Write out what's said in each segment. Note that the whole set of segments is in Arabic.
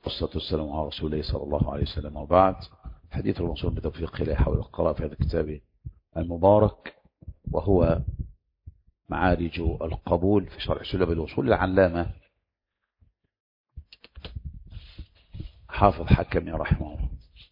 والصلاة والسلام على رسول الله صلى الله عليه وسلم، وبعد. حديث الوصول بتوفيق الله حول القراءة في هذا الكتاب المبارك، وهو معارج القبول في شرح سلم الوصول للعلامة حافظ حكمي رحمه الله.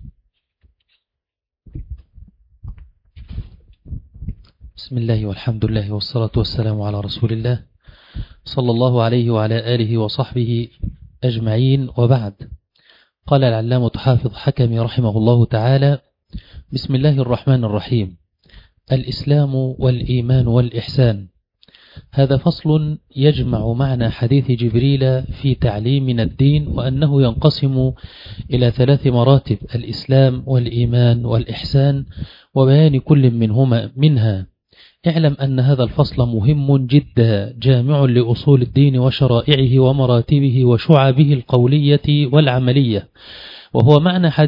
بسم الله والحمد لله والصلاة والسلام على رسول الله صلى الله عليه وعلى آله وصحبه أجمعين، وبعد. قال العلامة حافظ حكمي رحمه الله تعالى: بسم الله الرحمن الرحيم. الإسلام والإيمان والإحسان. هذا فصل يجمع معنى حديث جبريل في تعليمنا الدين، وأنه ينقسم إلى 3 مراتب: الإسلام والإيمان والإحسان، وبيان كل منها. اعلم أن هذا الفصل مهم جدا، جامع لأصول الدين وشرائعه ومراتبه وشعبه القولية والعملية، وهو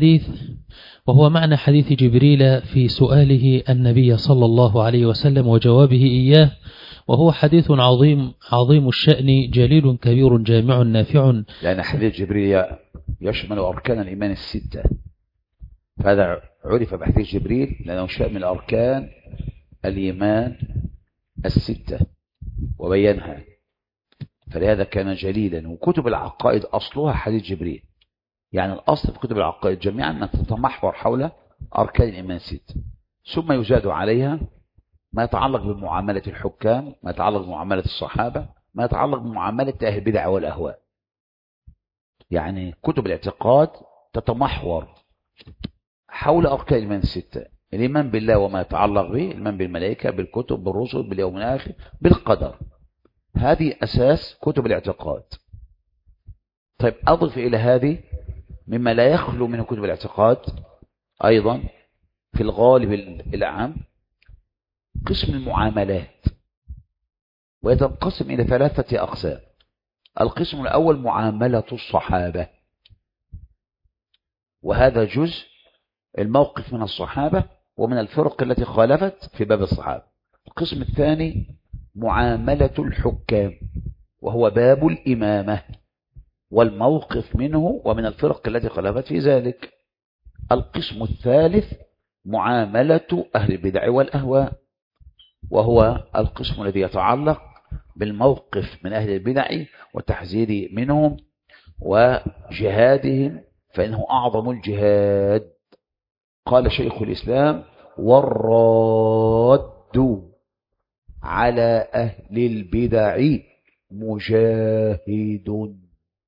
معنى حديث جبريل في سؤاله النبي صلى الله عليه وسلم وجوابه إياه، وهو حديث عظيم الشأن، جليل كبير جامع نافع. لأن حديث جبريل يشمل أركان الإيمان 6، فهذا عرف بحديث جبريل لأنه شامل أركان الإيمان 6 وبينها، فلهذا كان جليلا. وكتب العقائد أصلها حديث جبريل، يعني الأصل في كتب العقائد جميعا أن تتمحور حول أركان الإيمان 6، ثم يزاد عليها ما يتعلق بمعاملة الحكام، ما يتعلق بمعاملة الصحابة، ما يتعلق بمعاملة أهل البدع والأهواء. يعني كتب الاعتقاد تتمحور حول أركان الإيمان 6: الإيمان بالله وما يتعلق به، الإيمان بالملائكة، بالكتب، بالرسل، باليوم الآخر، بالقدر. هذه أساس كتب الاعتقاد. طيب، أضف إلى هذه مما لا يخلو من كتب الاعتقاد أيضا في الغالب العام قسم المعاملات، ويتنقسم إلى 3 أقسام. القسم الأول معاملة الصحابة، وهذا جزء الموقف من الصحابة ومن الفرق التي خالفت في باب الصحابة. القسم الثاني معاملة الحكام، وهو باب الإمامة والموقف منه ومن الفرق التي خالفت في ذلك. القسم الثالث معاملة أهل البدع والأهواء، وهو القسم الذي يتعلق بالموقف من أهل البدع وتحذير منهم وجهادهم، فإنه أعظم الجهاد. قال شيخ الإسلام: والراد على أهل البدع مجاهد.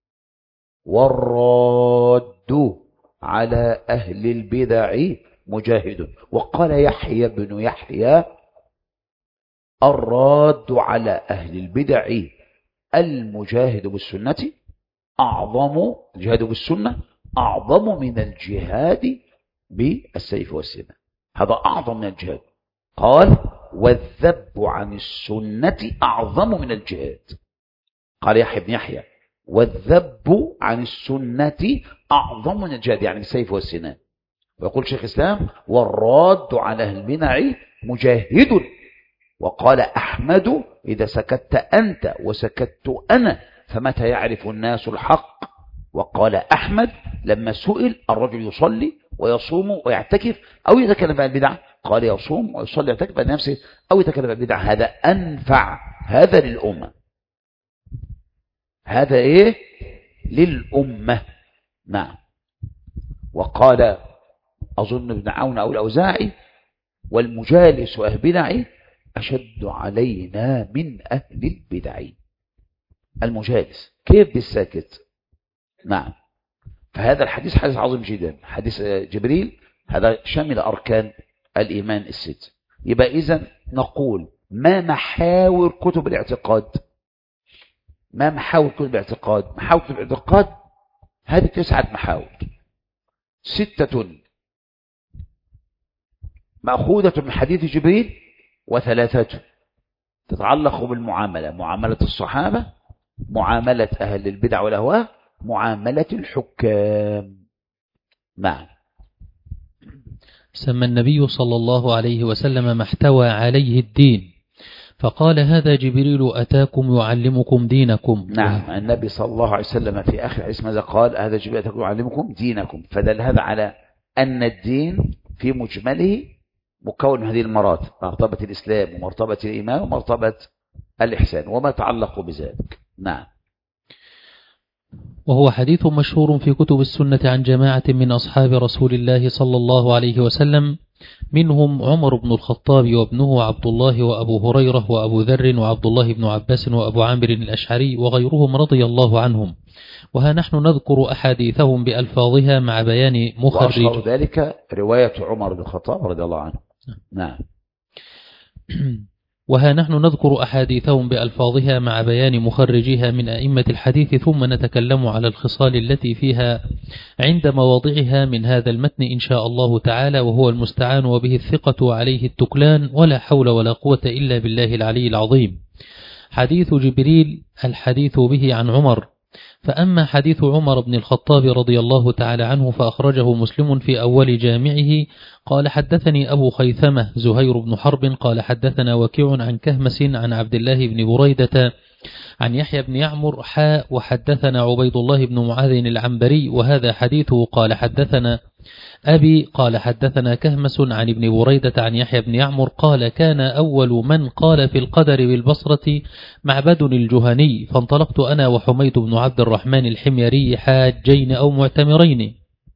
والراد على أهل البدع مجاهد. وقال يحيى بن يحيى: الراد على أهل البدع المجاهد بالسنة أعظم، الجهاد بالسنة أعظم من الجهاد بالسيف والسنة، هذا أعظم من الجهاد. قال: والذب عن السنة أعظم من الجهاد. قال يحيى بن يحيى: والذب عن السنة أعظم من الجهاد، يعني السيف والسنان. ويقول شيخ الإسلام: والراد على أهل البدع مجاهد. وقال أحمد: إذا سكت أنت وسكت أنا فمتى يعرف الناس الحق؟ وقال أحمد لما سئل: الرجل يصلي ويصوم ويعتكف أو يتكلم عن البدع؟ قال: يصوم ويصلي ويعتكف عن نفسه أو يتكلم عن البدع. هذا أنفع، هذا للأمة، هذا إيه؟ للأمة. نعم. وقال أظن ابن عون أو الأوزاعي: والمجالس أهل البدع أشد علينا من أهل البدع. المجالس كيف بالساكت؟ نعم. فهذا الحديث حديث عظيم جدا، حديث جبريل هذا شامل أركان الإيمان 6. يبقى إذن نقول: ما محاور كتب الاعتقاد؟ ما محاور كتب الاعتقاد؟ محاور كتب الاعتقاد هذه 9 محاور، 6 مأخوذة من حديث جبريل، و3 تتعلق بالمعاملة: معاملة الصحابة، معاملة أهل البدع والأهواء، معاملة الحكام. نعم. سمى النبي صلى الله عليه وسلم ما احتوى عليه الدين فقال هذا جبريل أتاكم يعلمكم دينكم. نعم، النبي صلى الله عليه وسلم في آخر حديث ماذا قال؟ هذا جبريل أتاكم يعلمكم دينكم. فدل هذا على أن الدين في مجمله مكون من هذه المراتب: مرتبة الإسلام ومرتبة الإيمان ومرتبة الإحسان وما تعلق بذلك. نعم. وهو حديث مشهور في كتب السنة عن جماعة من أصحاب رسول الله صلى الله عليه وسلم، منهم عمر بن الخطاب وابنه عبد الله وأبو هريرة وأبو ذر وعبد الله بن عباس وأبو عامر الأشعري وغيرهم رضي الله عنهم. وها نحن نذكر أحاديثهم بألفاظها مع بيان مخرج. وأشهر ذلك رواية عمر بن الخطاب رضي الله عنه. نعم. وها نحن نذكر أحاديثهم بألفاظها مع بيان مخرجها من أئمة الحديث، ثم نتكلم على الخصال التي فيها عند مواضعها من هذا المتن إن شاء الله تعالى، وهو المستعان وبه الثقة وعليه التكلان، ولا حول ولا قوة إلا بالله العلي العظيم. حديث جبريل الحديث به عن عمر. فأما حديث عمر بن الخطاب رضي الله تعالى عنه فأخرجه مسلم في أول جامعه. قال حدثني أبو خيثمة زهير بن حرب قال حدثنا وكيع عن كهمس عن عبد الله بن بريدة عن يحيى بن يعمر وحدثنا عبيد الله بن معاذ العنبري وهذا حديثه. قال حدثنا أبي قال حدثنا كهمس عن ابن بريدة عن يحيى بن يعمر قال كان أول من قال في القدر بالبصرة معبد الجهني، فانطلقت أنا وحميد بن عبد الرحمن الحميري حاجين أو معتمرين،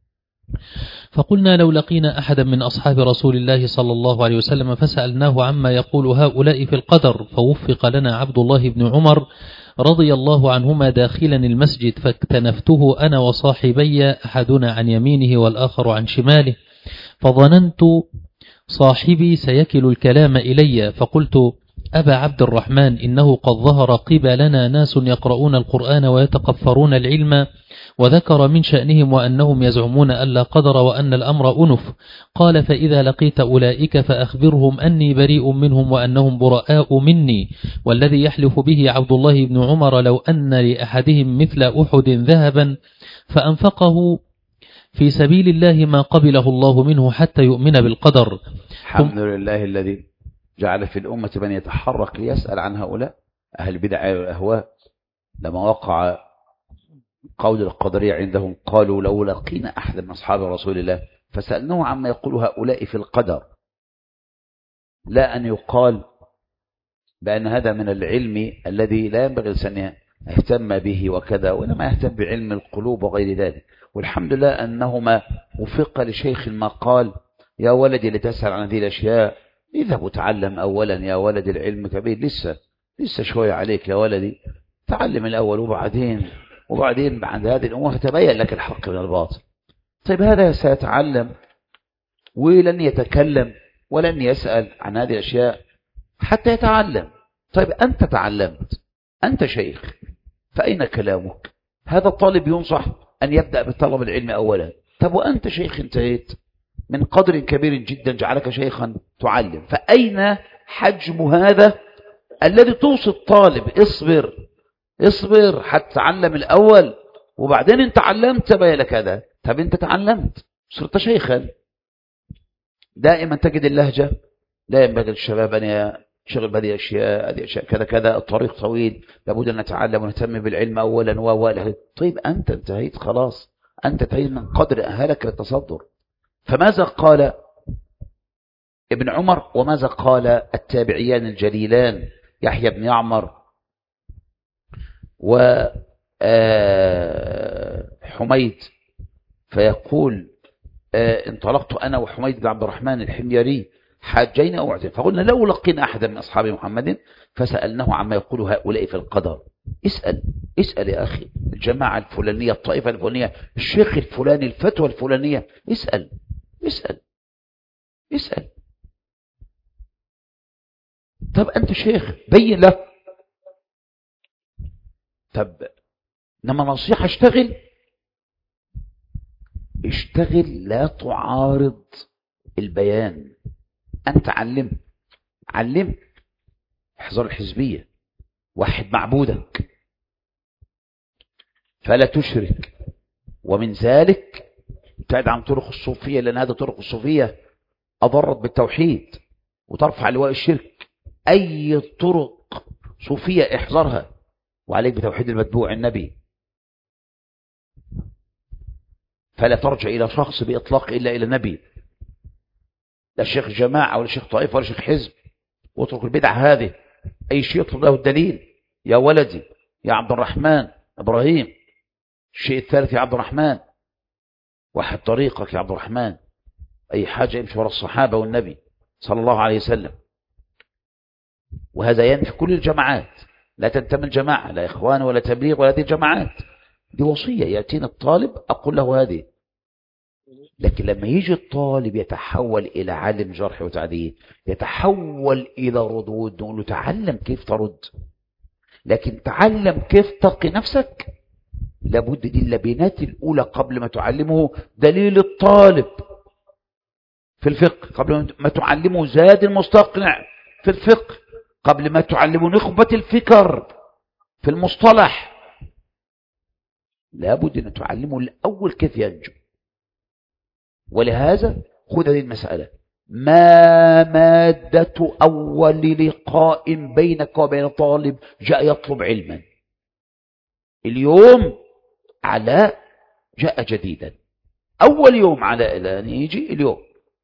فقلنا لو لقينا أحدا من أصحاب رسول الله صلى الله عليه وسلم فسألناه عما يقول هؤلاء في القدر، فوفق لنا عبد الله بن عمر رضي الله عنهما داخلا المسجد، فاكتنفته أنا وصاحبي أحدنا عن يمينه والآخر عن شماله، فظننت صاحبي سيكل الكلام إلي، فقلت أبا عبد الرحمن إنه قد ظهر قبلنا ناس يقرؤون القرآن ويتقفرون العلم، وذكر من شأنهم وأنهم يزعمون ألا قدر وأن الأمر أنف. قال فإذا لقيت أولئك فأخبرهم أني بريء منهم وأنهم براء مني، والذي يحلف به عبد الله بن عمر لو أن لأحدهم مثل أحد ذهبا فأنفقه في سبيل الله ما قبله الله منه حتى يؤمن بالقدر. الحمد لله الذي جعل في الأمة من يتحرك ليسأل عن هؤلاء أهل البدع والأهواء. لما وقع قول القدرية عندهم قالوا لو لقينا أحد من أصحاب رسول الله فسألناه عما يقول هؤلاء في القدر، لا أن يقال بأن هذا من العلم الذي لا ينبغي الإنسان يهتم به وكذا، وإنما يهتم بعلم القلوب وغير ذلك. والحمد لله أنهما وفق لشيخ ما قال يا ولدي لتسأل عن هذه الأشياء، اذهب وتعلم أولا يا ولد، العلم كبير، لسه شوية عليك يا ولدي، تعلم الأول وبعدين بعد هذه الأمور تبين لك الحق من الباطل. طيب هذا سيتعلم ولن يتكلم ولن يسأل عن هذه الأشياء حتى يتعلم. طيب أنت تعلمت، أنت شيخ، فأين كلامك؟ هذا الطالب ينصح أن يبدأ بطلب العلم أولا. طب وأنت شيخ انتهيت من قدر كبير جدا جعلك شيخا تعلم، فأين حجم هذا الذي توصي الطالب اصبر حتى تعلم الأول وبعدين انت علمت تبين لك هذا. طب انت تعلمت صرت شيخا. دائما تجد اللهجة لا ينبغي للشباب أن يشغل بهذه الأشياء كذا كذا، الطريق طويل، لابد أن نتعلم ونهتم بالعلم أولا وأولا. طيب أنت انتهيت خلاص، أنت انتهيت من قدر أهلك للتصدر. فماذا قال ابن عمر وماذا قال التابعيان الجليلان يحيى بن يعمر وحميد؟ فيقول انطلقت أنا وحميد بن عبد الرحمن الحميري حاجين أو معتمرين، فقلنا لو لقينا أحدا من أصحاب محمد فسألناه عما يقول هؤلاء في القدر. اسأل يا أخي، الجماعة الفلانية، الطائفة الفلانية، الشيخ الفلاني، الفتوى الفلانية، اسأل. طب أنت شيخ بين له. طب لما نصيحة اشتغل لا تعارض البيان. أنت علم، احذر الحزبية، وحد معبودك فلا تشرك، ومن ذلك ابتعد عن طرق الصوفية، لأن هذه طرق الصوفية أضرت بالتوحيد وترفع لواء الشرك. أي طرق صوفية احذرها، وعليك بتوحيد المتبوع النبي، فلا ترجع إلى شخص بإطلاق إلا إلى النبي، لا شيخ جماعة ولا شيخ طائفة ولا شيخ حزب، واترك البدع هذه. أي شيء يطلب له الدليل، يا ولدي يا عبد الرحمن إبراهيم، الشيء الثالث يا عبد الرحمن، واحد طريقك يا عبد الرحمن، أي حاجة يمشي وراء الصحابة والنبي صلى الله عليه وسلم. وهذا ينفي كل الجماعات، لا تنتمي الجماعة، لا إخوان ولا تبليغ ولا هذه الجماعات، دي وصية يأتينا الطالب أقول له هذه. لكن لما يجي الطالب يتحول إلى عالم جرح وتعديل، يتحول إلى ردود، نقول له تعلم كيف ترد، لكن تعلم كيف تقي نفسك. لابد دي اللبنات الأولى قبل ما تعلمه دليل الطالب في الفقه، قبل ما تعلمه زاد المستقنع في الفقه، قبل ما تعلمه نخبة الفكر في المصطلح، لابد أن تعلمه الأول كيف ينجو. ولهذا خذ هذه المسألة: ما مادة أول لقاء بينك وبين طالب جاء يطلب علما؟ اليوم علاء جاء جديدا، أول يوم علاء الآن يجي اليوم.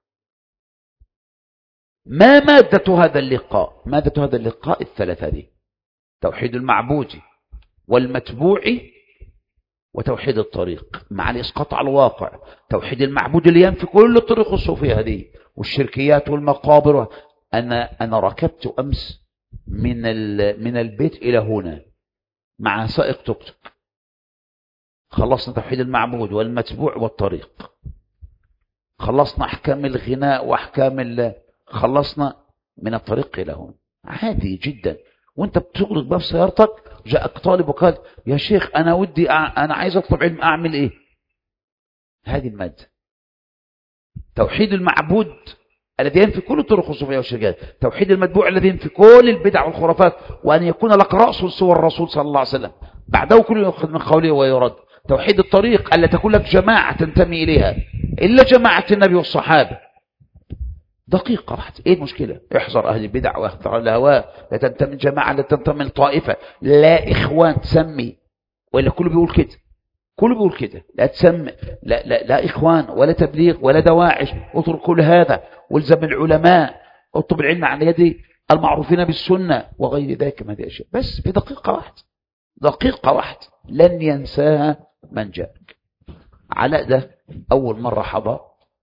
ما مادة هذا اللقاء؟ مادة هذا اللقاء الثلاثة دي: توحيد المعبود والمتبوع وتوحيد الطريق، مع الإسقاط على الواقع. توحيد المعبود اللي ينفي كل الطرق الصوفية هذه والشركيات والمقابر. أنا ركبت أمس من البيت إلى هنا مع سائق توك توك، خلصنا توحيد المعبود والمتبوع والطريق، خلصنا أحكام الغناء وأحكام خلصنا من الطريق إلى هنا، عادي جدا. وانت بتغلق باب سيارتك جاءك طالب وقال: يا شيخ أنا ودي أنا عايز أطلب علم، أعمل إيه؟ هذه المادة: توحيد المعبود الذي ينفي كل الطرق الصوفية والشركات، توحيد المتبوع الذي ينفي كل البدع والخرافات، وأن يكون لك رأس سوى الرسول صلى الله عليه وسلم، بعده كل يأخذ من قوله ويرد. توحيد الطريق ألا تكون لك جماعة تنتمي إليها إلا جماعة النبي والصحابة. دقيقة واحدة، ايه المشكلة؟ احذر اهل البدع واحذر الهواء، لا تنتمي الجماعة، لا تنتمي الطائفة، لا اخوان تسمي، ولا كله بيقول كده، كله بيقول كده، لا تسمي، لا اخوان ولا تبليغ ولا دواعش، اترك كل هذا والزم العلماء، اطلب العلم عن يد المعروفين بالسنة وغير ذلك من هذه الاشياء. بس في دقيقة واحدة، دقيقة واحدة لن ينساها من جاءك. علاء ده اول مرة حضر،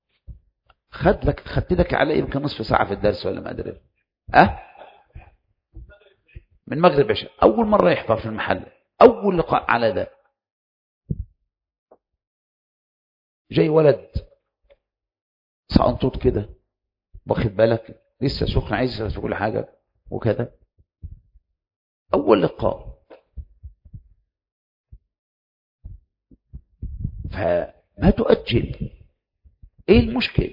خدت لك على يمكن نصف ساعة في الدرس ولا ما أدري، من مغرب عشاء، أول مرة يحضر في المحل، أول لقاء على ذا. جاي ولد سأنطوط كده، واخد بالك، لسه سخن، عايز يسأل كل حاجة وكذا، أول لقاء. فما تؤجل، ايه المشكلة؟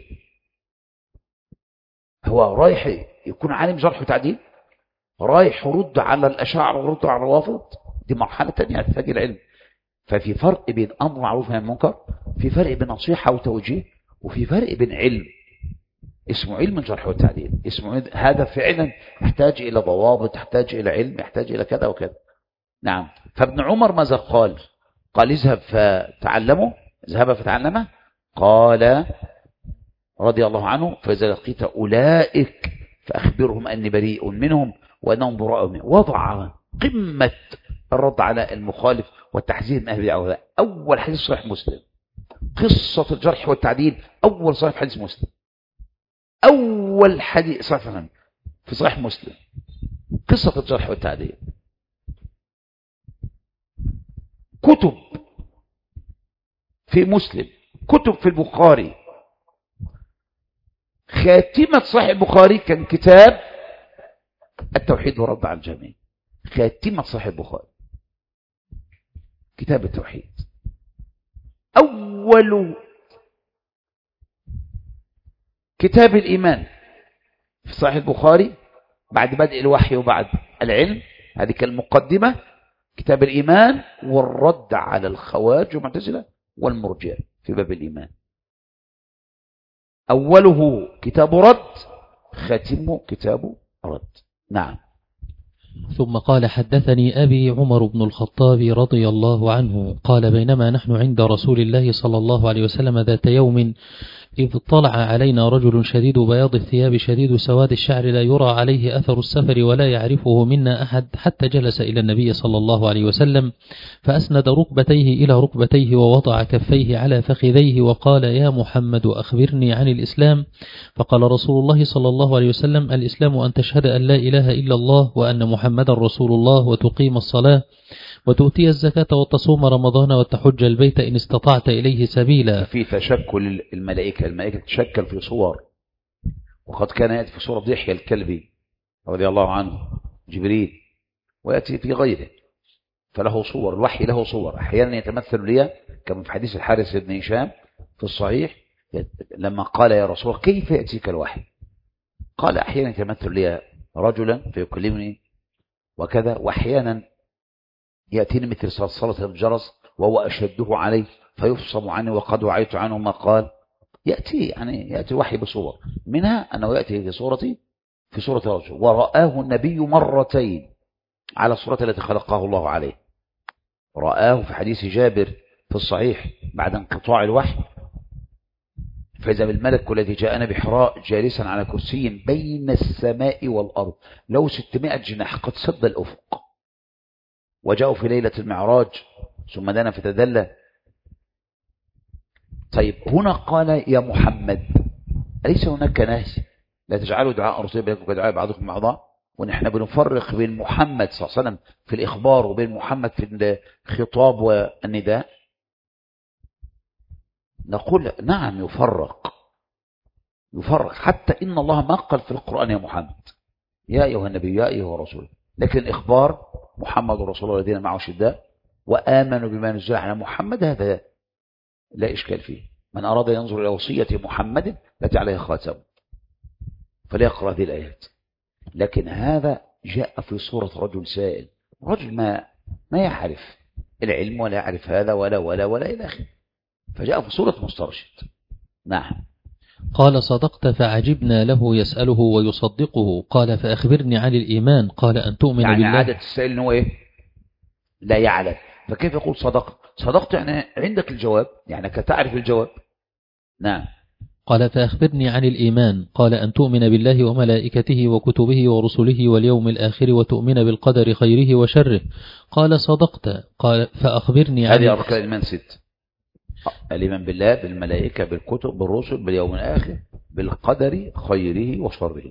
هو رايح يكون عالم جرح وتعديل، رايح يرد على الأشاعرة ويرد على الروافض، دي مرحلة تانية تحتاج العلم. ففي فرق بين أمر معروف ونهي عن المنكر، في فرق بين نصيحة وتوجيه، وفي فرق بين علم اسمه علم الجرح والتعديل، اسمه هذا فعلا يحتاج إلى ضوابط، يحتاج إلى علم، يحتاج إلى كذا وكذا. نعم. فابن عمر ماذا قال؟ قال: اذهب فتعلموا، اذهب فتعلمه. قال رضي الله عنه: فإذا لقيت أولئك فأخبرهم أني بريء منهم وأنهم براء منهم. وضع قمة الرد على المخالف والتحذير من أهل البدع. أول حديث صحيح مسلم، قصة الجرح والتعديل، أول صحيح حديث مسلم، أول حديث صحيح في صحيح مسلم قصة الجرح والتعديل. كتب في مسلم، كتب في البخاري. خاتمة صحيح البخاري كان كتاب التوحيد ورد على الجميع. خاتمة صحيح البخاري كتاب التوحيد. أول كتاب الإيمان في صحيح البخاري بعد بدء الوحي وبعد العلم، هذه كالمقدمة، كتاب الإيمان والرد على الخوارج والمعتزلة والمرجئة في باب الإيمان. أوله كتاب رد، خاتمه كتاب رد. نعم. ثم قال حدثني أبي عمر بن الخطاب رضي الله عنه قال بينما نحن عند رسول الله صلى الله عليه وسلم ذات يوم إذ طلع علينا رجل شديد بياض الثياب شديد سواد الشعر لا يرى عليه أثر السفر ولا يعرفه منا أحد حتى جلس إلى النبي صلى الله عليه وسلم فأسند ركبتيه إلى ركبتيه ووضع كفيه على فخذيه وقال يا محمد أخبرني عن الإسلام. فقال رسول الله صلى الله عليه وسلم الإسلام أن تشهد أن لا إله إلا الله وأن محمدا رسول الله وتقيم الصلاة وتؤتي الزكاة وتصوم رمضان وتحج البيت إن استطعت إليه سبيلا. في تشكل الملائكة تشكل في صور، وقد كان يأتي في صورة ضحية الكلبي رضي الله عنه جبريل، ويأتي في غيره، فله صور، الوحي له صور، أحيانا يتمثل لي كما في حديث الحارث بن هشام في الصحيح لما قال يا رسول الله كيف يأتيك الوحي؟ قال أحيانا يتمثل لي رجلا فيكلمني وكذا، وأحيانا يأتيني مثل صلصلة الجرس وهو أشده عليه فيفصم عني وقد وعيت عنه ما قال. يأتي الوحي بصور، منها أنه يأتي في صورة رجل، ورآه النبي مرتين على الصورة التي خلقه الله عليه. رآه في حديث جابر في الصحيح بعد انقطاع الوحي، فإذا بالملك الذي جاءنا بحراء جالسا على كرسي بين السماء والأرض له 600 جناح قد سد الأفق، وجاءوا في ليلة المعراج ثم دنا فتدلى. طيب هنا قال يا محمد، أليس هناك ناس لا تجعلوا دعاء رسول بينكم كدعاء بعضكم مع بعض؟ ونحن بنفرق بين محمد صلى الله عليه وسلم في الإخبار وبين محمد في الخطاب والنداء. نقول نعم يفرق حتى إن الله ما قال في القرآن يا محمد يا أيها النبي يا أيها الرسول، لكن الإخبار محمد رسول الله الذين معه شداء وآمنوا بما نزل على محمد، هذا لا إشكال فيه. من أراد ينظر إلى وصية محمد التي عليها خاتم فليقرأ هذه الآيات. لكن هذا جاء في صورة رجل سائل، رجل ما يعرف العلم ولا يعرف هذا ولا إلى آخره، فجاء في صورة مسترشد. نعم. قال صدقت فعجبنا له يسأله ويصدقه. قال فأخبرني عن الإيمان. قال أن تؤمن بالله. يعني عادة السائل إنه إيه؟ لا يعلم، فكيف يقول صدقت يعني عندك الجواب، يعني كتعرف الجواب. نعم. قال فأخبرني عن الإيمان. قال أن تؤمن بالله وملائكته وكتبه ورسله واليوم الآخر وتؤمن بالقدر خيره وشره. قال صدقت. قال فأخبرني عن هذه أركان الإيمان 6: الإيمان بالله، بالملائكة، بالكتب، بالرسل، باليوم الآخر، بالقدر خيره وشره.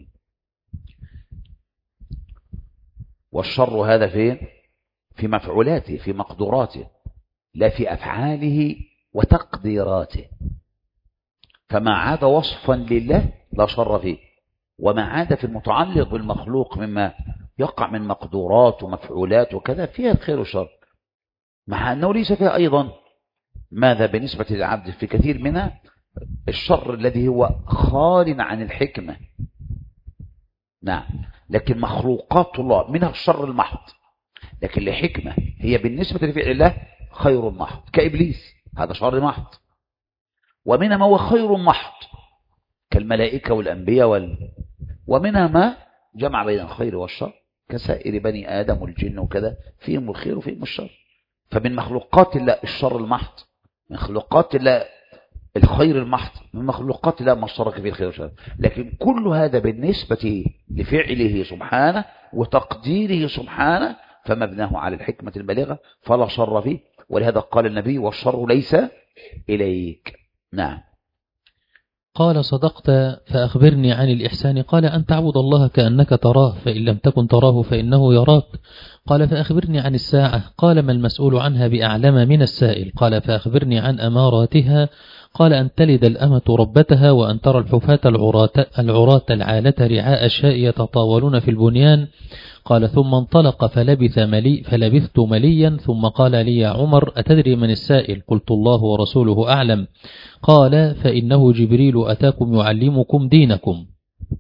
والشر هذا فين؟ في مفعولاته، في مقدوراته، لا في أفعاله وتقديراته. فما عاد وصفا لله لا شر فيه، وما عاد في المتعلق بالمخلوق مما يقع من مقدورات ومفعولات وكذا فيها الخير والشر، مع أنه ليس فيها أيضا ماذا بالنسبة للعبد في كثير منها الشر الذي هو خال عن الحكمة. نعم. لكن مخلوقات الله منها الشر المحض، لكن لحكمة هي بالنسبة لفعل الله خير محض، كإبليس هذا شر محض. ومنها ما هو خير محض كالملائكة والأنبياء ومنها ما جمع بين الخير والشر كسائر بني آدم والجن وكذا، فيهم الخير وفيهم الشر. فمن مخلوقات الله الشر المحض، من مخلوقات الله الخير المحض، من مخلوقات الله ما اشترك فيه الخير والشر. لكن كل هذا بالنسبة لفعله سبحانه وتقديره سبحانه فمبناه على الحكمة البالغة فلا شر فيه. ولهذا قال النبي والشر ليس إليك. نعم. قال صدقت فأخبرني عن الإحسان. قال أن تعبد الله كأنك تراه فإن لم تكن تراه فإنه يراك. قال فأخبرني عن الساعة. قال ما المسؤول عنها بأعلم من السائل. قال فأخبرني عن أماراتها. قال أن تلد الأمة ربتها وأن ترى الحفاة العراة العالة رعاء الشاء يتطاولون في البنيان. قال ثم انطلق فلبثت مليا ثم قال لي يا عمر أتدري من السائل؟ قلت الله ورسوله أعلم. قال فإنه جبريل أتاكم يعلمكم دينكم.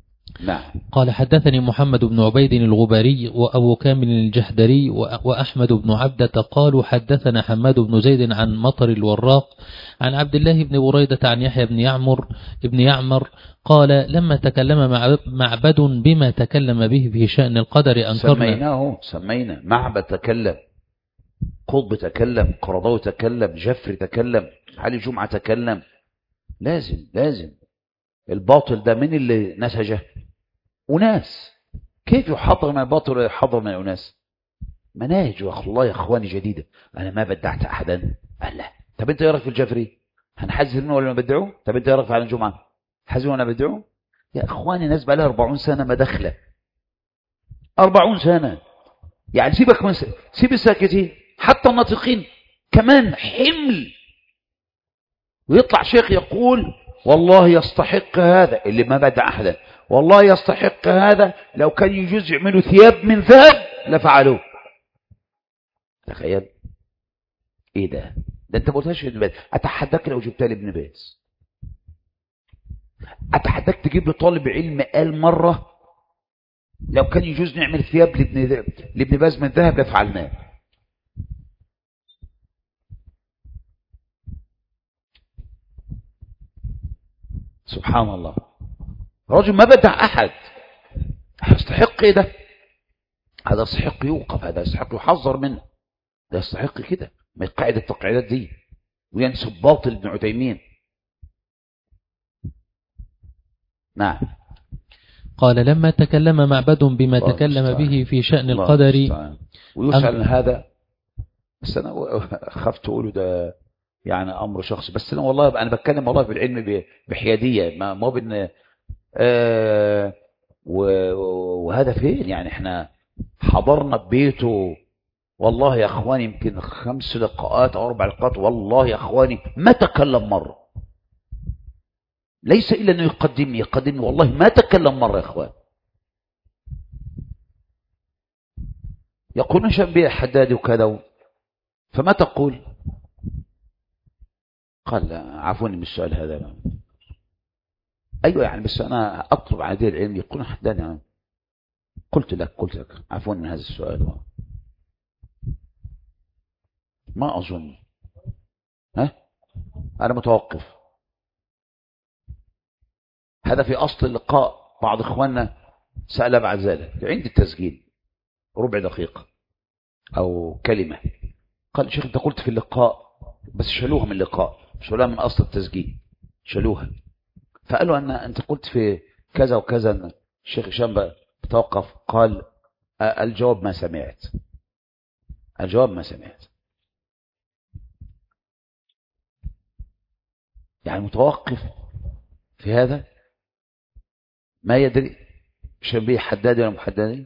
نعم. قال حدثني محمد بن عبيد الغباري وأبو كامل الجحدري وأحمد بن عبدة قالوا حدثنا حماد بن زيد عن مطر الوراق عن عبد الله بن بريدة عن يحيى بن يعمر قال لما تكلم معبد بما تكلم به في شأن القدر أنكرنا. سمينا معبد تكلم، قطب تكلم، قرضاوي تكلم، جفري تكلم، علي جمعة تكلم. لازم الباطل ده من اللي نسجه؟ أناس. كيف يحضر من الباطل ويحضر من الأناس؟ مناهج والله يا أخواني جديدة. أنا ما بدعت أحدا. لا. طب أنت يارك في الجفري هنحذر منه ولا نبدعه؟ طب أنت يارك في علي الجمعة حذر ولا نبدعه؟ يا أخواني ناس بقى لها 40 سنة مدخلة، 40 سنة. يعني سيب الساكتين، حتى الناطقين كمان حمل. ويطلع شيخ يقول والله يستحق هذا، اللي ما بدع أحدا، والله يستحق هذا، لو كان يجوز يعملوا ثياب من ذهب لفعلوه. تخيل ايه ده انت ما قلتهاش ابن باز. اتحداك لو جبتها لابن باز، اتحداك تجيب لي طالب علم قال مره لو كان يجوز نعمل ثياب لابن باز من ذهب لفعلناه. سبحان الله. رجل ما بدع احد. يستحق ايه ده؟ هذا يستحق يوقف، هذا يستحق يحذر منه، ده يستحق كده ما يقاعد التقعيدات دي وينسب باطل ابن عثيمين. نعم. قال لما تكلم معبد بما تكلم به في شأن القدر ويسأل هذا. بس أنا خفت أقوله ده يعني أمر شخصي، بس أنا والله أنا بتكلم والله في العلم بحيادية، ما بين وهذا فين يعني احنا حضرنا ببيته والله يا اخواني يمكن 5 لقاءات او 4 لقاءات، والله يا اخواني ما تكلم مرة، ليس الا انه يقدمني والله ما تكلم مرة يا اخوان. يقولون شبيه حدادي وكذا، فما تقول؟ قال عفوني من السؤال هذا. ايوه يعني بس انا اطلب على دين العلم. يقولون حدادي يعني. قلت لك عفوني من هذا السؤال. ما أظن. أنا متوقف. هذا في أصل اللقاء. بعض إخواننا سأل بعد ذلك عند التسجيل ربع دقيقة أو كلمة، قال شيخ أنت قلت في اللقاء بس شالوها من اللقاء، شالوها من أصل التسجيل، شالوها. فقالوا أنت قلت في كذا وكذا. الشيخ هشام توقف قال الجواب ما سمعت. يعني متوقف في هذا، ما يدري شبيه حدادي ولا محددي.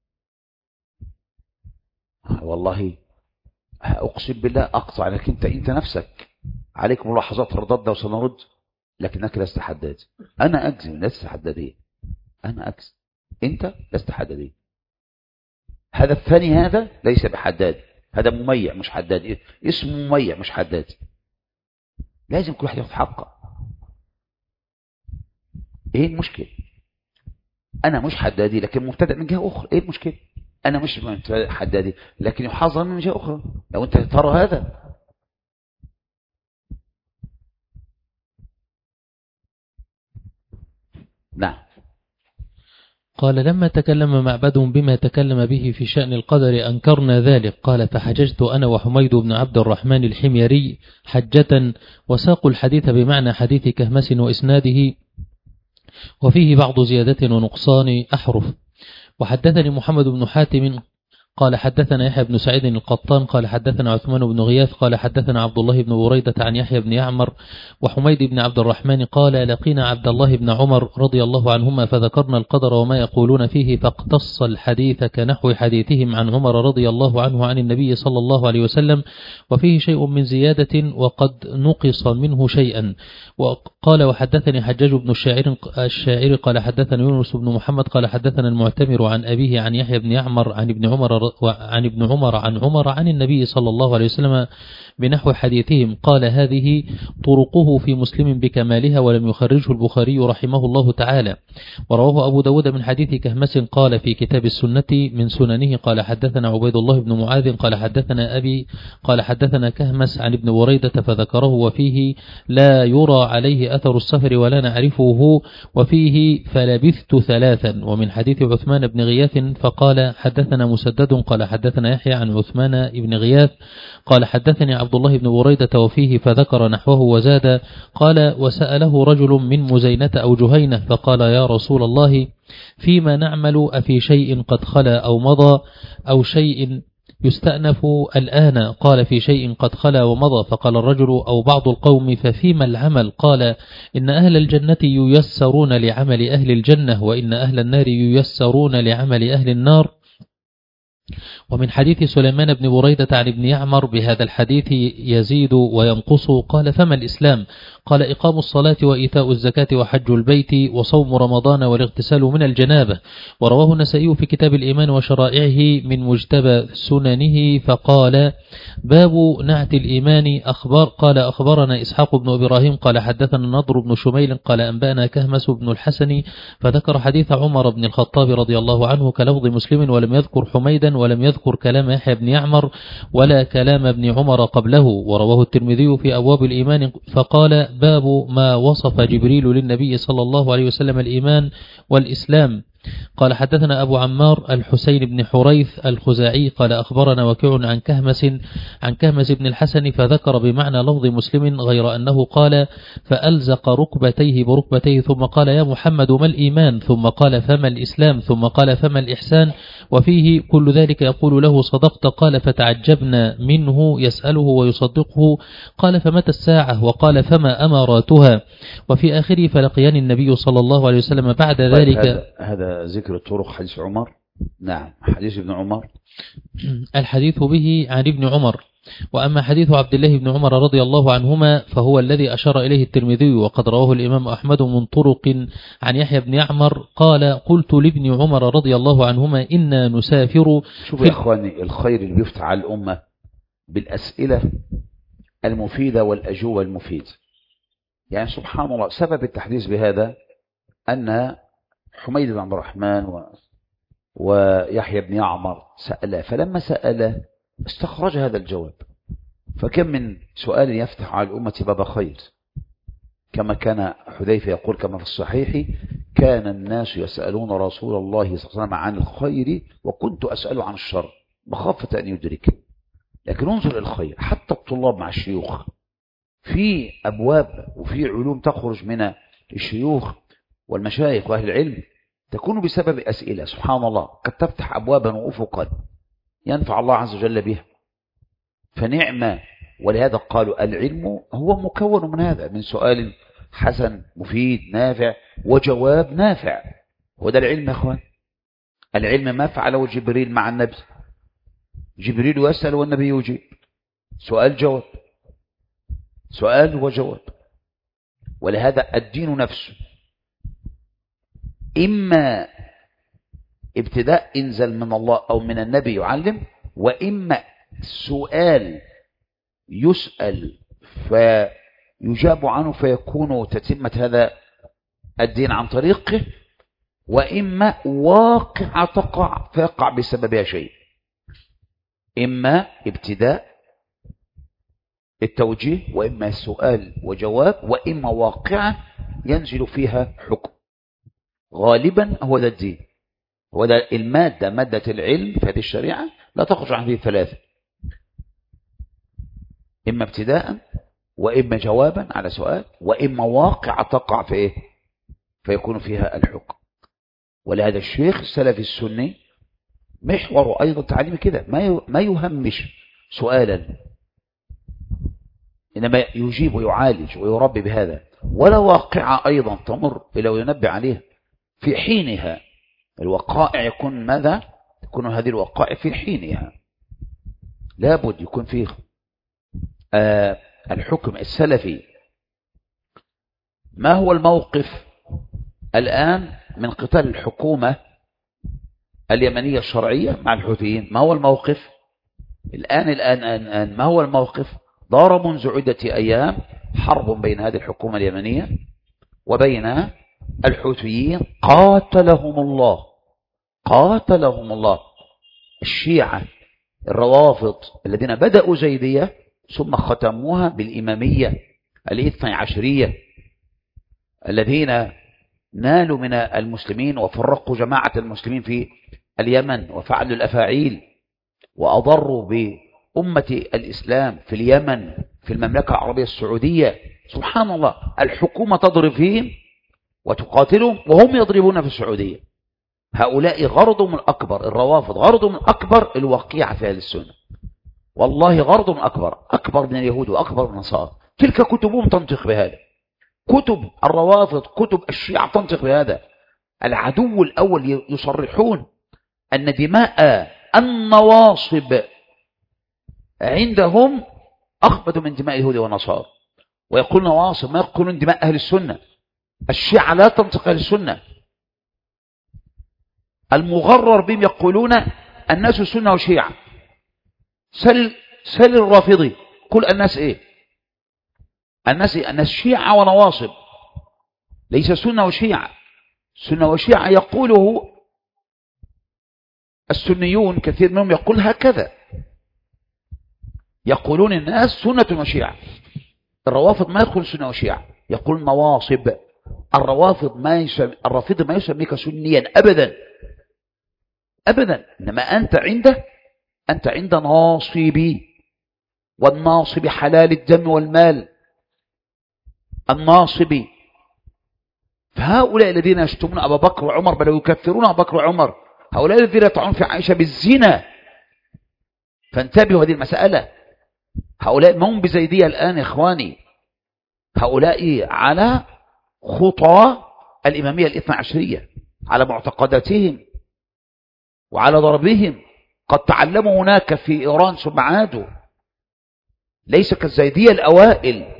والله أقسم بالله أقطع لك أنت نفسك عليك ملاحظات ردد وسنرد، لكنك لست حدادي. أنا أجزم لست حدادي، أنا أجزم أنت لست حدادي. هذا الثاني هذا ليس بحدادي، هذا مميع مش حدادي، اسمه مميع مش حدادي. لازم كل واحد ياخد حقه. ايه المشكله؟ انا مش حدادي لكن مبتدأ من جهه اخرى، ايه المشكله؟ انا مش حدادي لكن يحاضر من جهه اخرى، لو انت ترى هذا. نعم. قال لما تكلم معبد بما تكلم به في شأن القدر أنكرنا ذلك. قال فحججت أنا وحميد بن عبد الرحمن الحميري حجة، وساقوا الحديث بمعنى حديث كهمس وإسناده، وفيه بعض زيادة ونقصان أحرف. وحدثني محمد بن حاتم قال حدثنا يحيى بن سعيد القطان قال حدثنا عثمان بن غياث قال حدثنا عبد الله بن بريدة عن يحيى بن يعمر وحميد بن عبد الرحمن قال لقينا عبد الله بن عمر رضي الله عنهما فذكرنا القدر وما يقولون فيه، فاقتص الحديث كنحو حديثهم عن عمر رضي الله عنه عن النبي صلى الله عليه وسلم، وفيه شيء من زيادة وقد نقص منه شيئا. وقال وحدثني حجاج بن الشاعر قال حدثنا يونس بن محمد قال حدثنا المعتمر عن أبيه عن يحيى بن يعمر عن ابن عمر عن عمر عن النبي صلى الله عليه وسلم بنحو حديثهم. قال هذه طرقه في مسلم بكمالها ولم يخرجه البخاري رحمه الله تعالى. ورواه أبو داود من حديث كهمس قال في كتاب السنة من سننه قال حدثنا عبيد الله بن معاذ قال حدثنا أبي قال حدثنا كهمس عن ابن بريدة فذكره وفيه لا يرى عليه أثر السفر ولا نعرفه وفيه فلبثت ثلاثا. ومن حديث عثمان بن غياث فقال حدثنا مسدد قال حدثنا يحيى عن عثمان بن غياث قال حدثني عبد الله بن بريدة وفيه فذكر نحوه وزاد قال وسأله رجل من مزينة أو جهينة فقال يا رسول الله فيما نعمل أفي شيء قد خلا أو مضى أو شيء يستأنف الآن؟ قال في شيء قد خلا ومضى. فقال الرجل أو بعض القوم ففيما العمل؟ قال إن أهل الجنة ييسرون لعمل أهل الجنة وإن أهل النار ييسرون لعمل أهل النار. ومن حديث سليمان بن بريدة عن ابن يعمر بهذا الحديث يزيد وينقص. قال فما الإسلام؟ قال إقام الصلاة وإيتاء الزكاة وحج البيت وصوم رمضان والاغتسال من الجنابة. ورواه النسائي في كتاب الإيمان وشرائعه من مجتبى سننه فقال باب نعت الإيمان. قال أخبرنا إسحاق بن إبراهيم قال حدثنا النضر بن شميل قال أنبأنا كهمس بن الحسن فذكر حديث عمر بن الخطاب رضي الله عنه كلفظ مسلم ولم يذكر حميدا ولم يذكر كلام يحيى بن يعمر ولا كلام ابن عمر قبله. ورواه الترمذي في أبواب الإيمان فقال باب ما وصف جبريل للنبي صلى الله عليه وسلم الإيمان والإسلام. قال حدثنا أبو عمار الحسين بن حريث الخزاعي قال أخبرنا وكيع عن كهمس بن الحسن فذكر بمعنى لفظ مسلم غير أنه قال فألزق ركبتيه بركبتيه ثم قال يا محمد ما الإيمان ثم قال فما الإسلام ثم قال فما الإحسان وفيه كل ذلك يقول له صدقت. قال فتعجبنا منه يسأله ويصدقه. قال فمتى الساعة؟ وقال فما أماراتها؟ وفي آخره فلقياني النبي صلى الله عليه وسلم بعد ذلك. هذا ذكر الطرق حديث عمر. نعم حديث ابن عمر الحديث به عن ابن عمر. وأما حديث عبد الله بن عمر رضي الله عنهما فهو الذي أشار إليه الترمذي وقد رواه الإمام أحمد من طرق عن يحيى بن يعمر قال قلت لابن عمر رضي الله عنهما إنا نسافر. شوف يا إخواني الخير اللي بيفتح على الأمة بالأسئلة المفيدة والأجوبة المفيدة. يعني سبحان الله سبب التحديث بهذا أن حميد بن عبد الرحمن ويحيى بن يعمر سأله فلما سأله استخرج هذا الجواب. فكم من سؤال يفتح على الأمة باب خير كما كان حذيفة يقول كما في الصحيح كان الناس يسألون رسول الله صلى الله عليه وسلم عن الخير وكنت أسأله عن الشر مخافة أن يدرك. لكن انظر الخير حتى الطلاب مع الشيوخ في أبواب وفي علوم تخرج من الشيوخ والمشايخ وأهل العلم تكون بسبب أسئلة سبحان الله قد تفتح أبوابا وأفقا ينفع الله عز وجل بها فنعمة. ولهذا قالوا العلم هو مكون من هذا من سؤال حسن مفيد نافع وجواب نافع. وده العلم يا أخوان. العلم ما فعله جبريل مع النبي. جبريل يسأل والنبي يجيب سؤال جواب سؤال وجواب. ولهذا الدين نفسه إما ابتداء انزل من الله أو من النبي يعلم وإما سؤال يسأل فيجاب عنه فيكون تتمة هذا الدين عن طريقه وإما واقع تقع فيقع بسببها شيء. إما ابتداء التوجيه وإما سؤال وجواب وإما واقعة ينزل فيها حكم. غالبا هو ده الدين هو ده المادة مادة العلم في هذه الشريعة لا تخرج عن هذه الثلاثة إما ابتداء وإما جوابا على سؤال وإما واقع تقع في إيه فيكون فيها الحكم. ولهذا الشيخ السلفي السني محور أيضا تعليم كده ما يهمش سؤالا إنما يجيب ويعالج ويربي بهذا ولا واقع أيضا تمر إلى وينبه عليها في حينها. الوقائع يكون ماذا؟ تكون هذه الوقائع في حينها لابد يكون فيه الحكم السلفي. ما هو الموقف الآن من قتال الحكومة اليمنية الشرعية مع الحوثيين. ما هو الموقف الآن ما هو الموقف؟ دار منذ عدة أيام حرب بين هذه الحكومة اليمنية وبين الحوثيين قاتلهم الله. الشيعة الروافض الذين بدأوا زيدية ثم ختموها بالإمامية الاثني عشرية، الذين نالوا من المسلمين وفرقوا جماعة المسلمين في اليمن وفعلوا الأفاعيل وأضروا بأمة الإسلام في اليمن في المملكة العربية السعودية. سبحان الله، الحكومة تضرب فيهم وتقاتلهم وهم يضربون في السعودية. هؤلاء غرضهم الأكبر، الروافض غرضهم الأكبر الوقيعة في أهل السنة. والله غرضهم أكبر من اليهود وأكبر من النصارى. تلك كتبهم تنطق بهذا، كتب الروافض كتب الشيعة تنطق بهذا. العدو الأول يصرحون أن دماء النواصب عندهم أخبث من دماء اليهود والنصارى، ويقول نواصب ما يقولون دماء أهل السنة. الشيعة لا تنطق أهل السنة. المغرر بهم يقولون الناس سنة وشيعة. سل الرافضي قل الناس ايه؟ الناس شيعة ونواصب، ليس سنة وشيعة. سنة وشيعة يقوله السنيون كثير منهم يقول هكذا، يقولون الناس سنة وشيعة. الروافض ما يقول سنة وشيعة، يقول نواصب. الرافض ما يسميك سنيا أبدا، إنما أنت عند ناصبي، والناصب حلال الدم والمال. الناصبي. فهؤلاء الذين يشتمون أبا بكر وعمر بل يكفرون أبا بكر وعمر، هؤلاء الذين يطعنون في عائشة بالزنا. فانتبهوا هذه المسألة. هؤلاء ما هم بزيدية الآن يا إخواني، هؤلاء على خطى الإمامية الاثنى عشرية، على معتقداتهم وعلى ضربهم. قد تعلموا هناك في إيران ثم عادوا، ليس كالزيدية الأوائل.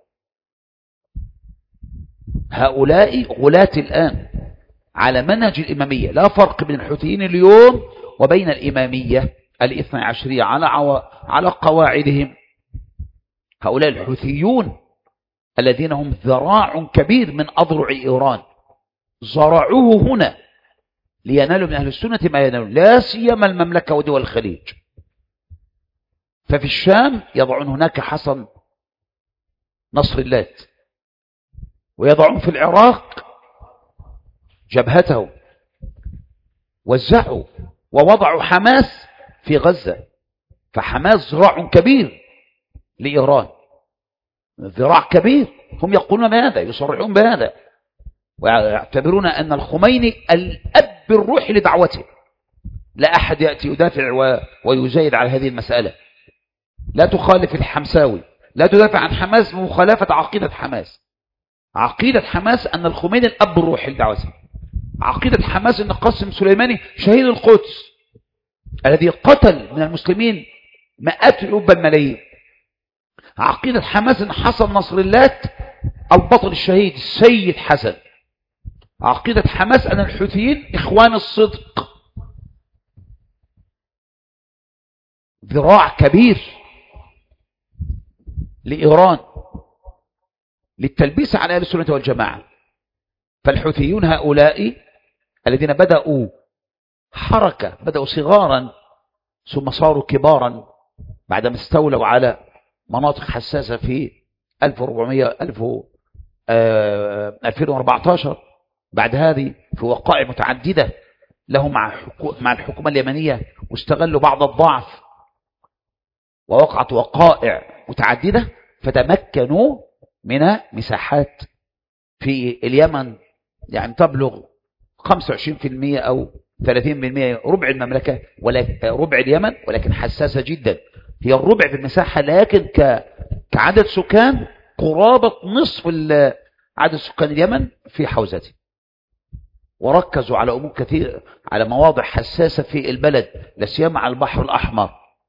هؤلاء غلاة الآن على منهج الإمامية. لا فرق بين الحوثيين اليوم وبين الإمامية الاثنى عشرية على قواعدهم. هؤلاء الحوثيون الذين هم ذراع كبير من أضرع إيران، زرعوه هنا لينالوا من أهل السنة ما ينالون، لا سيما المملكة ودول الخليج. ففي الشام يضعون هناك حسن نصر اللات، ويضعون في العراق جبهته، وزعوا ووضعوا حماس في غزة. فحماس ذراع كبير لإيران، ذراع كبير. هم يقولون بهذا، يصرحون بهذا، ويعتبرون أن الخميني الأب الروحي لدعوته. لا أحد يأتي يدافع ويزايد على هذه المسألة. لا تخالف الحمساوي، لا تدافع عن حماس بمخالفة عقيدة حماس. عقيدة حماس أن الخميني الأب الروحي لدعوته. عقيدة حماس أن قاسم سليماني شهيد القدس الذي قتل من المسلمين مئات الألوف بل ملايين. عقيدة حماس أن حسن نصر اللات البطل الشهيد السيد حسن. عقيدة حماس أن الحوثيين إخوان الصدق. ذراع كبير لإيران للتلبيس على أهل السنة والجماعة. فالحوثيون هؤلاء الذين بدأوا حركة، بدأوا صغارا ثم صاروا كبارا بعدما استولوا على مناطق حساسة في 2014. بعد هذه في وقائع متعددة لهم مع الحكومة اليمنية، واستغلوا بعض الضعف ووقعت وقائع متعددة، فتمكنوا من مساحات في اليمن يعني تبلغ 25% أو 30%، ربع المملكة ربع اليمن، ولكن حساسة جدا. هي الربع في المساحة، لكن كعدد سكان قرابة نصف عدد سكان اليمن في حوزته. وركزوا على أمور كثير، على مواضع حساسة في البلد، لا سيما على البحر الأحمر.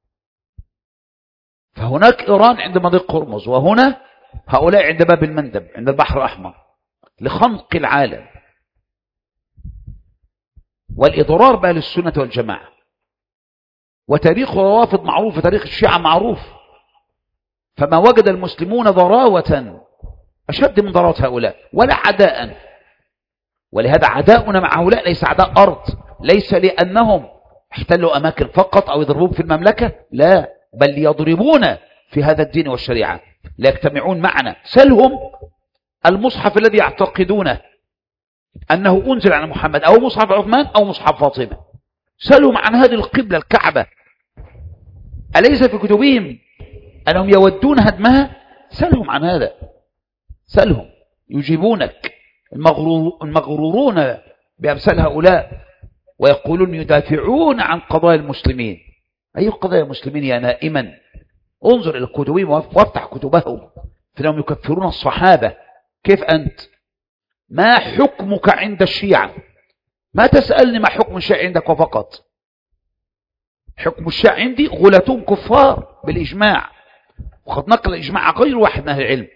فهناك إيران عند مضيق هرمز، وهنا هؤلاء عند باب المندب عند البحر الأحمر، لخنق العالم. والإضرار بأهل السنة والجماعة. وتاريخ الروافض معروف، وتاريخ الشيعة معروف، فما وجد المسلمون ضراوة أشد من ضراوة هؤلاء ولا عداء. ولهذا عداؤنا مع هؤلاء ليس عداء أرض، ليس لأنهم احتلوا أماكن فقط أو يضربون في المملكة، لا، بل يضربون في هذا الدين والشريعة، لا يجتمعون معنا. سلهم المصحف الذي يعتقدونه أنه أنزل على محمد، أو مصحف عثمان أو مصحف فاطمة، سلهم عن هذه القبلة الكعبة، أليس في كتبهم أنهم يودون هدمها؟ سلهم عن هذا، سلهم يجيبونك. المغرورون بأمثال هؤلاء ويقولون يدافعون عن قضايا المسلمين. أي قضايا المسلمين يا نائما؟ انظر إلى كتبهم وافتح كتبهم، فإنهم يكفرون الصحابة. كيف أنت؟ ما حكمك عند الشيعة؟ ما تسألني ما حكم الشيعة عندك وفقط. حكم الشيعة عندي غلتهم كفار بالإجماع، وقد نقل إجماع غير واحد من أهل العلم.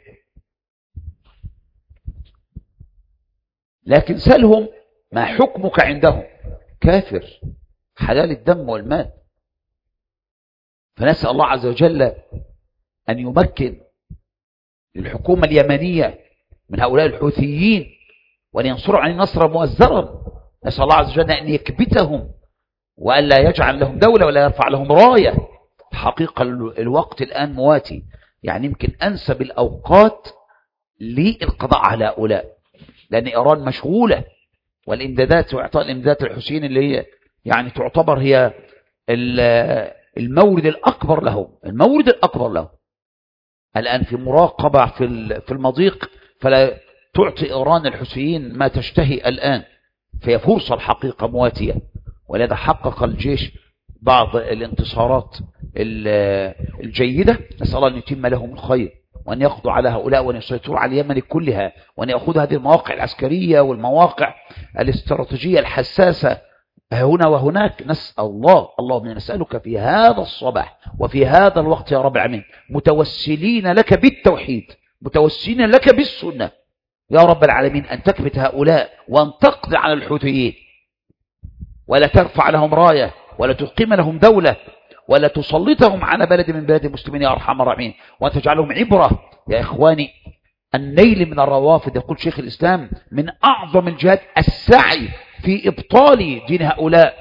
لكن سألهم ما حكمك عندهم؟ كافر حلال الدم والمال. فنسأل الله عز وجل أن يمكن للحكومة اليمنية من هؤلاء الحوثيين، وأن ينصروا عن النصر مؤزرا. نسأل الله عز وجل أن يكبتهم، وأن لا يجعل لهم دولة ولا يرفع لهم راية. حقيقة الوقت الآن مواتي، يعني يمكن أنسب الأوقات للقضاء على هؤلاء، لأن إيران مشغولة، والإمدادات وإعطاء الإمدادات الحوثيين اللي هي يعني تعتبر هي المورد الأكبر لهم، المورد الأكبر لهم الآن في مراقبة في المضيق، فلا تعطي إيران الحوثيين ما تشتهي الآن، فهي فرصة الحقيقة مواتية. ولذا حقق الجيش بعض الانتصارات الجيدة، نسأل الله أن يتم لهم الخير، وأن يقضوا على هؤلاء، وأن يسيطروا على اليمن كلها، وأن يأخذوا هذه المواقع العسكرية والمواقع الاستراتيجية الحساسة هنا وهناك. نسأل الله، اللهم نسألك في هذا الصباح وفي هذا الوقت يا رب العالمين، متوسلين لك بالتوحيد، متوسلين لك بالسنة يا رب العالمين، أن تكبت هؤلاء وأن تقضي على الحوثيين، ولا ترفع لهم راية، ولا تقيم لهم دولة، ولا تسلطهم على بلد من بلاد المسلمين يا أرحم الراحمين، وأن تجعلهم عبرة. يا إخواني، النيل من الروافض، يقول شيخ الإسلام، من أعظم الجهاد السعي في إبطال دين هؤلاء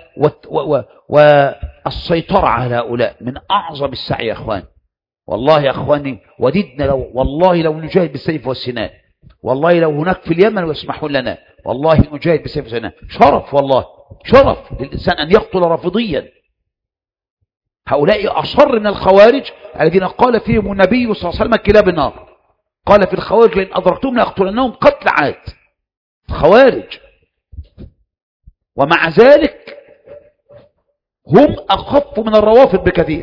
والسيطرة على هؤلاء، من أعظم السعي يا إخواني. والله يا إخواني وددنا والله لو نجاهد بالسيف والسنان، والله لو هناك في اليمن ويسمحون لنا، والله نجاهد بالسيف والسنان. شرف، والله شرف للإنسان أن يقتل رافضيا. هؤلاء أشر من الخوارج الذين قال فيهم النبي صلى الله عليه وسلم كلاب النار. قال في الخوارج لئن أدركتهم لأقتلنهم قتل عاد. خوارج، ومع ذلك هم أخف من الروافض بكثير،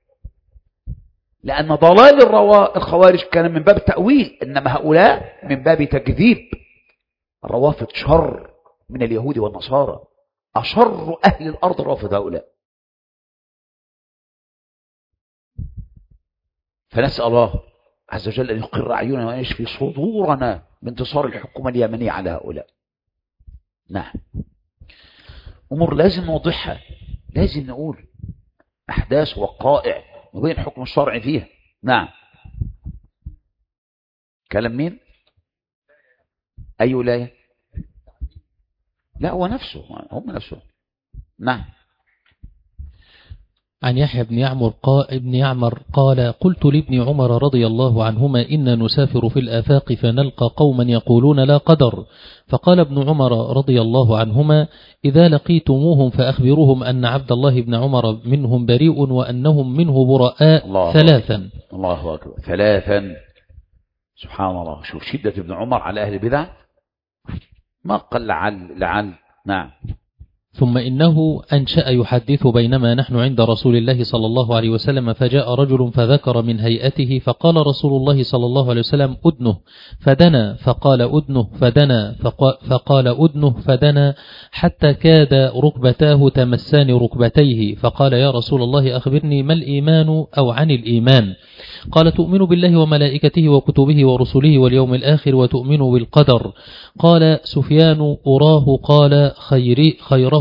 لأن ضلال الخوارج كان من باب تأويل، إنما هؤلاء من باب تكذيب. الروافض شر من اليهود والنصارى، أشر أهل الأرض الرافض هؤلاء. فنسأل الله عز وجل أن يقر أعيننا وأن يشفي صدورنا بانتصار الحكومة اليمنية على هؤلاء. نعم، أمور لازم نوضحها، لازم نقول أحداث وقائع وبين حكم الشرع فيها. نعم، كلام مين؟ أي ولاية؟ لا، هو نفسه، هم نفسه. نعم. عن يحيى بن يعمر قال: قلت لابن عمر رضي الله عنهما: إنا نسافر في الآفاق فنلقى قوما يقولون لا قدر، فقال ابن عمر رضي الله عنهما: إذا لقيتموهم فأخبروهم أن عبد الله بن عمر منهم بريء وأنهم منه براء ثلاثا. الله أكبر، ثلاثا. سبحان الله، شوف شدة ابن عمر على أهل البدع، ما قال لعل. نعم. ثم إنه أنشأ يحدث بينما نحن عند رسول الله صلى الله عليه وسلم، فجاء رجل فذكر من هيئته، فقال رسول الله صلى الله عليه وسلم: أدنه، فدنا، فقال أدنه، فدنا، فقال أدنه، فدنا، حتى كاد ركبتاه تمسان ركبتيه، فقال: يا رسول الله أخبرني ما الإيمان أو عن الإيمان؟ قال: تؤمن بالله وملائكته وكتبه ورسله واليوم الآخر وتؤمن بالقدر. قال سفيان: أراه قال خيره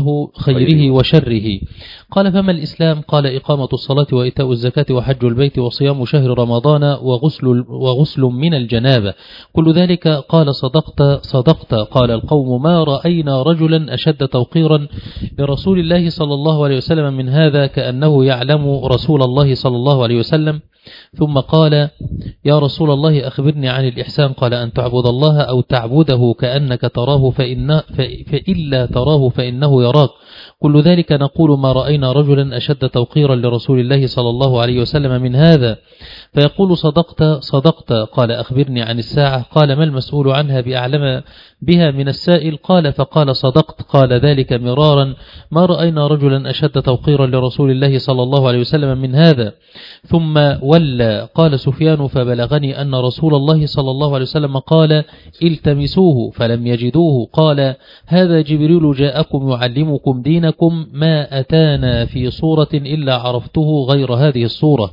الله خيره وشره. قال فما الإسلام؟ قال إقامة الصلاة وإيتاء الزكاة وحج البيت وصيام شهر رمضان وغسل من الجنابة، كل ذلك. قال صدقت. قال القوم ما رأينا رجلا أشد توقيرا لرسول الله صلى الله عليه وسلم من هذا، كأنه يعلم رسول الله صلى الله عليه وسلم. ثم قال يا رسول الله أخبرني عن الإحسان؟ قال أن تعبد الله أو تعبده كأنك تراه فإلا تراه فإنه يراك، كل ذلك. نقول ما رأينا رجلا أشد توقيرا لرسول الله صلى الله عليه وسلم من هذا، فيقول صدقت. قال أخبرني عن الساعة؟ قال ما المسؤول عنها بأعلم بها من السائل؟ فقال صدقت. قال ذلك مرارا، ما رأينا رجلا أشد توقيرا لرسول الله صلى الله عليه وسلم من هذا. ثم ولى. قال سفيان فبلغني أن رسول الله صلى الله عليه وسلم قال التمسوه فلم يجدوه. قال هذا جبريل جاءكم يعلمكم دينكم، ما أتانا في صورة إلا عرفته غير هذه الصورة.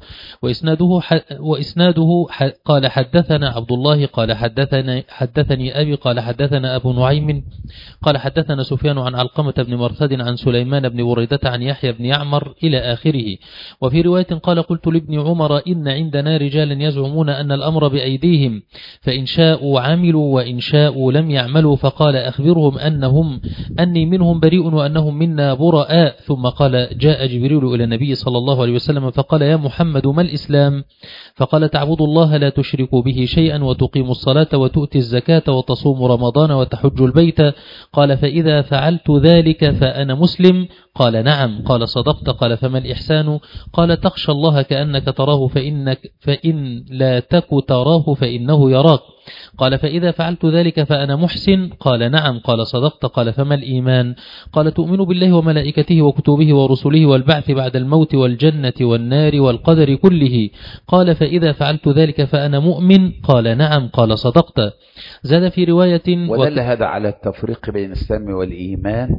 وإسناده قال حدثنا عبد الله قال حدثني أبي قال حدثنا أبو نعيم قال حدثنا سفيان عن علقمة بن مرثد عن سليمان بن بريدة عن يحيى بن يعمر إلى آخره. وفي رواية قال قلت لابن عمر إن عندنا رجالا يزعمون أن الأمر بأيديهم، فإن شاءوا عملوا وإن شاءوا لم يعملوا، فقال أخبرهم أني منهم بريء وأنهم منا براء. ثم قال جاء جبريل إلى النبي صلى الله عليه وسلم فقال يا محمد ما الإسلام؟ فقال تعبد الله لا تشركوا به شيئا وتقيم الصلاة وتؤتي الزكاة وتصوم رمضان وتحج البيت. قال فإذا فعلت ذلك فأنا مسلم؟ قال نعم. قال صدقت. قال فما الإحسان؟ قال تخشى الله كأنك تراه فإن لا تك تراه فإنه يراك. قال فإذا فعلت ذلك فأنا محسن؟ قال نعم. قال صدقت. قال فما الإيمان؟ قال تؤمن بالله وملائكته وكتبه ورسله والبعث بعد الموت والجنة والنار والقدر كله. قال فإذا فعلت ذلك فأنا مؤمن؟ قال نعم. قال صدقت. زاد في رواية ودل هذا على التفريق بين الإسلام والإيمان،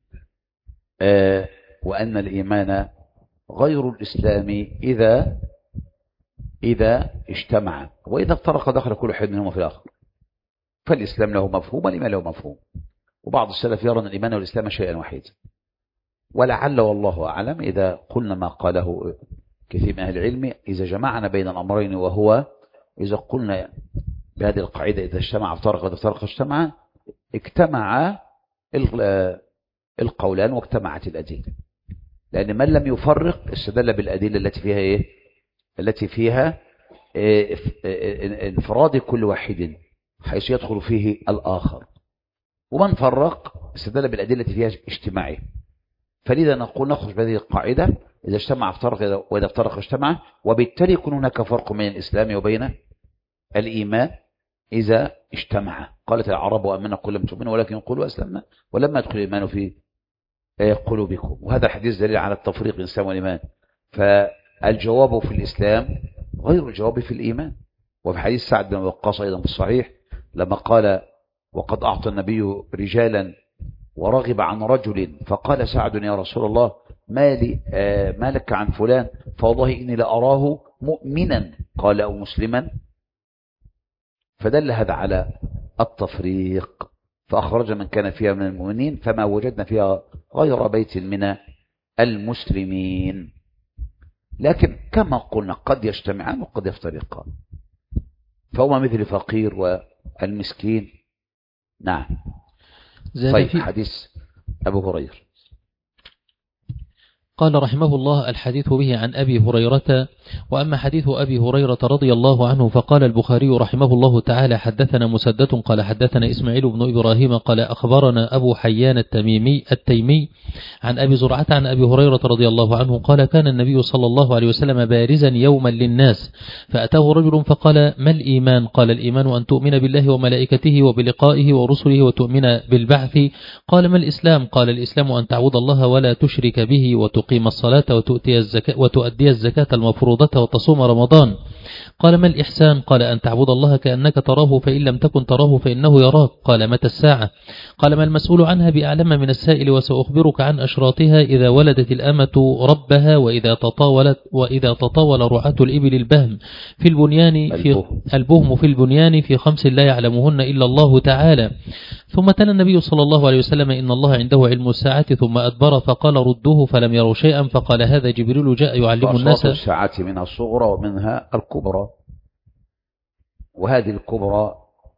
وأن الإيمان غير الإسلام إذا اجتمع، وإذا افترق دخل كل واحد منهما في الآخر. فالإسلام له مفهوم والإيمان له مفهوم، وبعض السلف يرى أن الإيمان والإسلام شيئا واحدا، ولعل والله أعلم إذا قلنا ما قاله كثير من أهل العلم إذا جمعنا بين الأمرين، وهو إذا قلنا بهذه القاعدة إذا اجتمع افترق وإذا افترق اجتمع، اجتمع القولان واجتمعت الأدلة، لأن من لم يفرق استدل بالأدلة التي فيها انفراد كل واحد حيث يدخل فيه الآخر، ومن فرق استدل بالأدلة التي فيها اجتماعه. فلذا نقول نخرج بهذه القاعدة إذا اجتمع افترق وإذا افترق اجتمع، وبالتالي يكون هناك فرق بين الإسلام وبين الإيمان إذا اجتمع. قالت العرب وأمنا قل لم تؤمنوا ولكن قولوا أسلمنا ولما يدخل الإيمان في قلوبكم. وهذا حديث دليل على التفريق بين الإسلام والإيمان. فالجواب في الإسلام غير الجواب في الإيمان. وفي حديث سعد بن وقاص أيضا في الصحيح لما قال وقد أعطى النبي رجالا ورغب عن رجل، فقال سعد يا رسول الله ما لك عن فلان؟ فوالله إني لأراه مؤمنا، قال أو مسلما. فدل هذا على التفريق. فأخرج من كان فيها من المؤمنين فما وجدنا فيها غير بيت من المسلمين. لكن كما قلنا قد يجتمعان وقد يفترقان، فهما مثل الفقير والمسكين. نعم. طيب حديث أبو هريرة قال رحمه الله الحديث به عن أبي هريرة. وأما حديث أبي هريرة رضي الله عنه فقال البخاري رحمه الله تعالى حدثنا مسدد قال حدثنا إسماعيل بن إبراهيم قال أخبرنا أبو حيان التيمي عن أبي زرعة عن أبي هريرة رضي الله عنه قال كان النبي صلى الله عليه وسلم بارزا يوما للناس فأتاه رجل فقال ما الإيمان؟ قال الإيمان أن تؤمن بالله وملائكته وبلقائه ورسله وتؤمن بالبعث. قال ما الإسلام؟ قال الإسلام أن تعبد الله ولا تشرك به وتقيم تقيم الصلاة وتؤدي الزكاة المفروضة وتصوم رمضان. قال ما الإحسان؟ قال أن تعبد الله كأنك تراه فإن لم تكن تراه فإنه يراك. قال متى الساعة؟ قال ما المسؤول عنها بأعلم من السائل وسأخبرك عن أشراطها إذا ولدت الأمة ربها وإذا تطاول رعاة الإبل البهم في البنيان في 5 لا يعلمهن إلا الله تعالى. ثم تلا النبي صلى الله عليه وسلم إن الله عنده علم الساعة ثم أدبر فقال ردوه فلم يروا شيئا فقال هذا جبريل جاء يعلم الناس. الساعة منها الصغرى ومنها الكبرى، وهذه الكبرى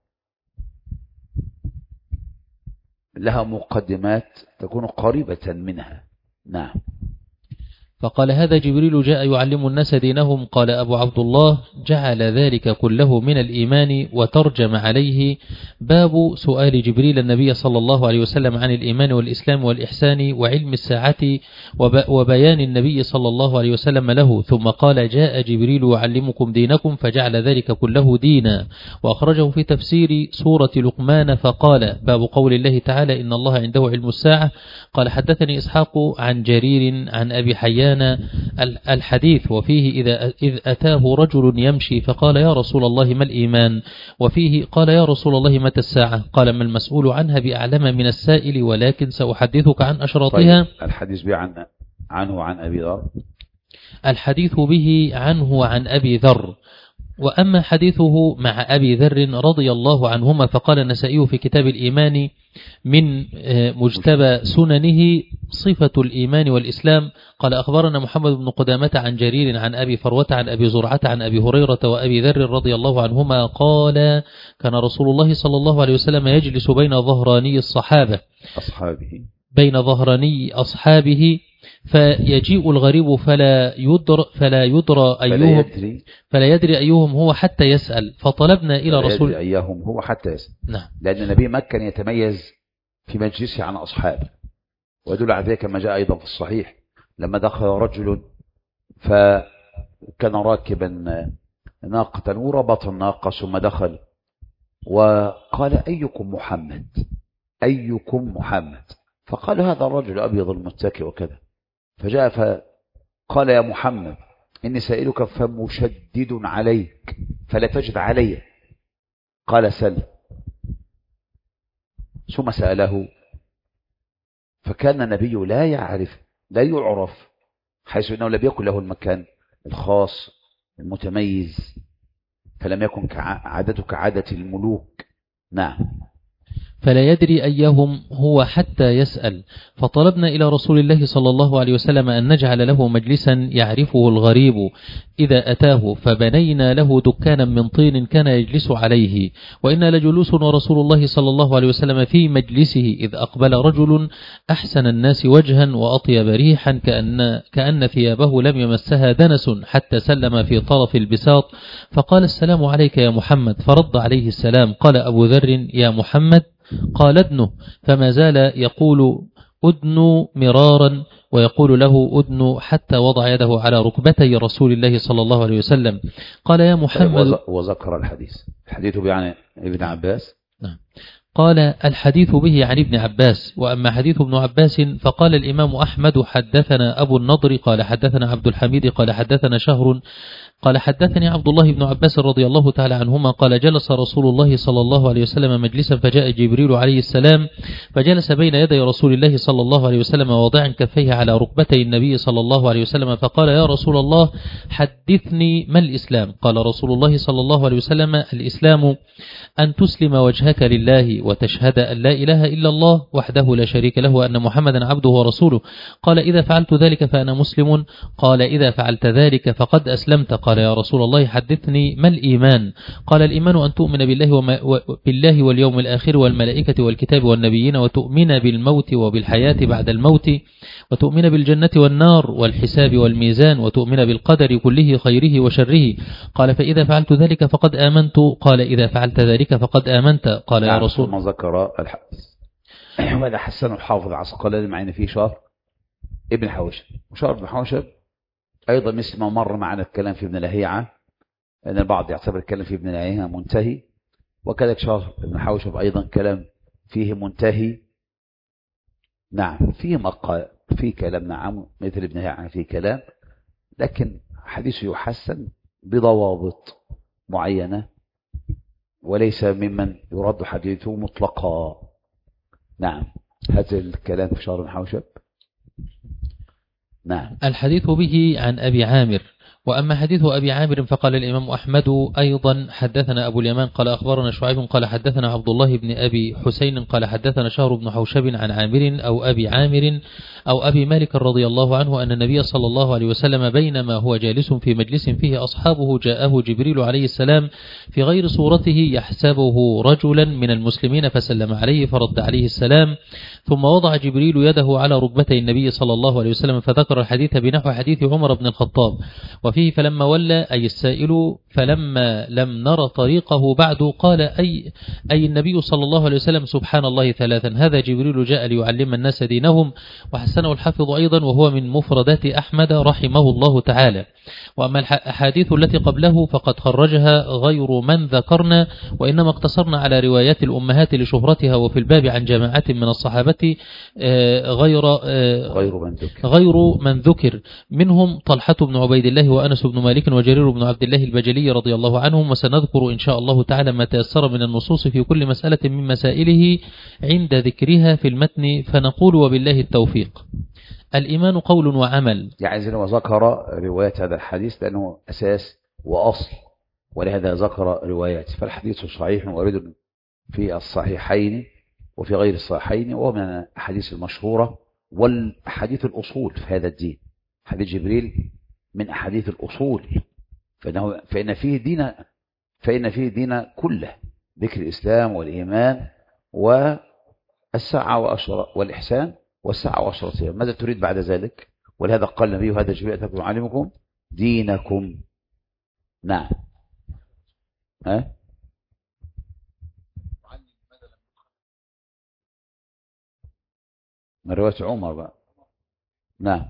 لها مقدمات تكون قريبة منها. نعم. فقال هذا جبريل جاء يعلم الناس دينهم. قال أبو عبد الله جعل ذلك كله من الإيمان، وترجم عليه باب سؤال جبريل النبي صلى الله عليه وسلم عن الإيمان والإسلام والإحسان وعلم الساعة وبيان النبي صلى الله عليه وسلم له. ثم قال جاء جبريل يعلمكم دينكم، فجعل ذلك كله دينا. وأخرجه في تفسير سورة لقمان فقال باب قول الله تعالى إن الله عنده علم الساعة. قال حدثني إسحاق عن جرير عن أبي حيان الحديث، وفيه إذ أتاه رجل يمشي فقال يا رسول الله ما الإيمان؟ وفيه قال يا رسول الله متى الساعة؟ قال ما المسؤول عنها بأعلم من السائل ولكن سأحدثك عن أشراطها. طيب الحديث به عنه عن أبي ذر. الحديث به عنه عن أبي ذر. وأما حديثه مع أبي ذر رضي الله عنهما فقال النسائي في كتاب الإيمان من مجتبى سننه صفة الإيمان والإسلام. قال أخبرنا محمد بن قدامة عن جرير عن أبي فروة عن أبي زرعة عن أبي هريرة وأبي ذر رضي الله عنهما قال كان رسول الله صلى الله عليه وسلم يجلس بين ظهراني أصحابه فيجيء الغريب فلا يدري أيهم هو حتى يسأل. فطلبنا إلى رسول أيهم هو حتى يسأل. نعم. لأن النبي مكة يتميز في مجلسه عن أصحابه، ويدل على ذلك كما جاء أيضا في الصحيح لما دخل رجل فكان راكبا ناقة وربط الناقة ثم دخل وقال أيكم محمد؟ فقال هذا الرجل أبيض المتكئ وكذا، فجاء فقال يا محمد إني سائلك فمشدد عليك فلا تجد علي. قال سل. ثم سأله فكان النبي لا يعرف حيث أنه لم يكن له المكان الخاص المتميز، فلم يكن عادته كعادة الملوك. نعم. فلا يدري أيهم هو حتى يسأل. فطلبنا إلى رسول الله صلى الله عليه وسلم أن نجعل له مجلسا يعرفه الغريب إذا أتاه، فبنينا له دكانا من طين كان يجلس عليه. وإنا لجلوس ورسول الله صلى الله عليه وسلم في مجلسه إذ أقبل رجل أحسن الناس وجها وأطيب ريحا كأن ثيابه لم يمسها دنس، حتى سلم في طرف البساط فقال السلام عليك يا محمد، فرد عليه السلام. قال أبو ذر يا محمد؟ قال ادنه. فما زال يقول أدن مرارا ويقول له أدن حتى وضع يده على ركبتي رسول الله صلى الله عليه وسلم. قال يا محمد. وذكر الحديث يعني ابن عباس. نعم. قال الحديث به عن ابن عباس. وأما حديث ابن عباس فقال الإمام أحمد حدثنا أبو النضر قال حدثنا عبد الحميد قال حدثنا شهر قال حدثني عبد الله بن عباس رضي الله تعالى عنهما قال جلس رسول الله صلى الله عليه وسلم مجلسا فجاء جبريل عليه السلام فجلس بين يدي رسول الله صلى الله عليه وسلم واضعا كفيه على ركبتي النبي صلى الله عليه وسلم فقال يا رسول الله حدثني ما الإسلام؟ قال رسول الله صلى الله عليه وسلم الإسلام أن تسلم وجهك لله وتشهد أن لا إله إلا الله وحده لا شريك له وأن محمدا عبده ورسوله. قال إذا فعلت ذلك فأنا مسلم. قال إذا فعلت ذلك فقد أسلمت. قال يا رسول الله حدثني ما الإيمان؟ قال الإيمان أن تؤمن بالله واليوم الآخر والملائكة والكتاب والنبيين وتؤمن بالموت وبالحياة بعد الموت وتؤمن بالجنة والنار والحساب والميزان وتؤمن بالقدر كله خيره وشره. قال فإذا فعلت ذلك فقد آمنت. قال إذا فعلت ذلك فقد آمنت. قال يا رسول ما ذكر الحديث وهذا حسن الحافظ عسقلاني معنا فيه شهر ابن حوشب، وشهر ابن حوشب أيضا مثل ما مر معنا الكلام في ابن لهيعة، لأن البعض يعتبر الكلام في ابن لهيعة منتهي، وكذلك شهر ابن حوشب أيضا كلام فيه منتهي. نعم فيه في كلام نعم مثل ابن يعني في كلام، لكن حديثه يحسن بضوابط معينة، وليس ممن يرد حديثه مطلقا. نعم، هذا الكلام في شهر حوشب. نعم. الحديث به عن أبي عامر. وأما حديث أبي عامر فقال الإمام أحمد أيضا حدثنا أبو اليمان قال أخبرنا شعيب قال حدثنا عبد الله بن أبي حسين قال حدثنا شهر بن حوشب عن عامر أو أبي عامر أو أبي مالك رضي الله عنه أن النبي صلى الله عليه وسلم بينما هو جالس في مجلس فيه أصحابه جاءه جبريل عليه السلام في غير صورته يحسبه رجلا من المسلمين فسلم عليه فرد عليه السلام، ثم وضع جبريل يده على ركبتي النبي صلى الله عليه وسلم فذكر الحديث بنحو حديث عمر بن الخطاب. وفيه فلما ولى أي السائل فلما لم نر طريقه بعد قال أي النبي صلى الله عليه وسلم سبحان الله ثلاثا، هذا جبريل جاء ليعلم الناس دينهم. وحسنه الحافظ أيضا وهو من مفردات أحمد رحمه الله تعالى. وأما الأحاديث التي قبله فقد خرجها غير من ذكرنا، وإنما اقتصرنا على روايات الأمهات لشهرتها، وفي الباب عن جماعة من الصحابة غير من ذكر منهم طلحة بن عبيد الله وأنس بن مالك وجرير بن عبد الله البجلي رضي الله عنهم. وسنذكر إن شاء الله تعالى ما تيسر من النصوص في كل مسألة من مسائله عند ذكرها في المتن، فنقول وبالله التوفيق. الإيمان قول وعمل. يعني زي ما ذكر روايات هذا الحديث لأنه أساس وأصل، ولهذا ذكر روايات. فالحديث صحيح وارد في الصحيحين وفي غير الصحيحين، وهو من الأحاديث المشهورة والأحاديث الأصول في هذا الدين. حديث جبريل من أحاديث الأصول، فإن فيه دين كله، ذكر الإسلام والإيمان والساعة والإحسان والساعة وعشرة أيام. ماذا تريد بعد ذلك؟ ولهذا قال النبي هذا جبريل أتاكم يعلمكم دينكم. نعم. من رواية عمر بقى. نعم.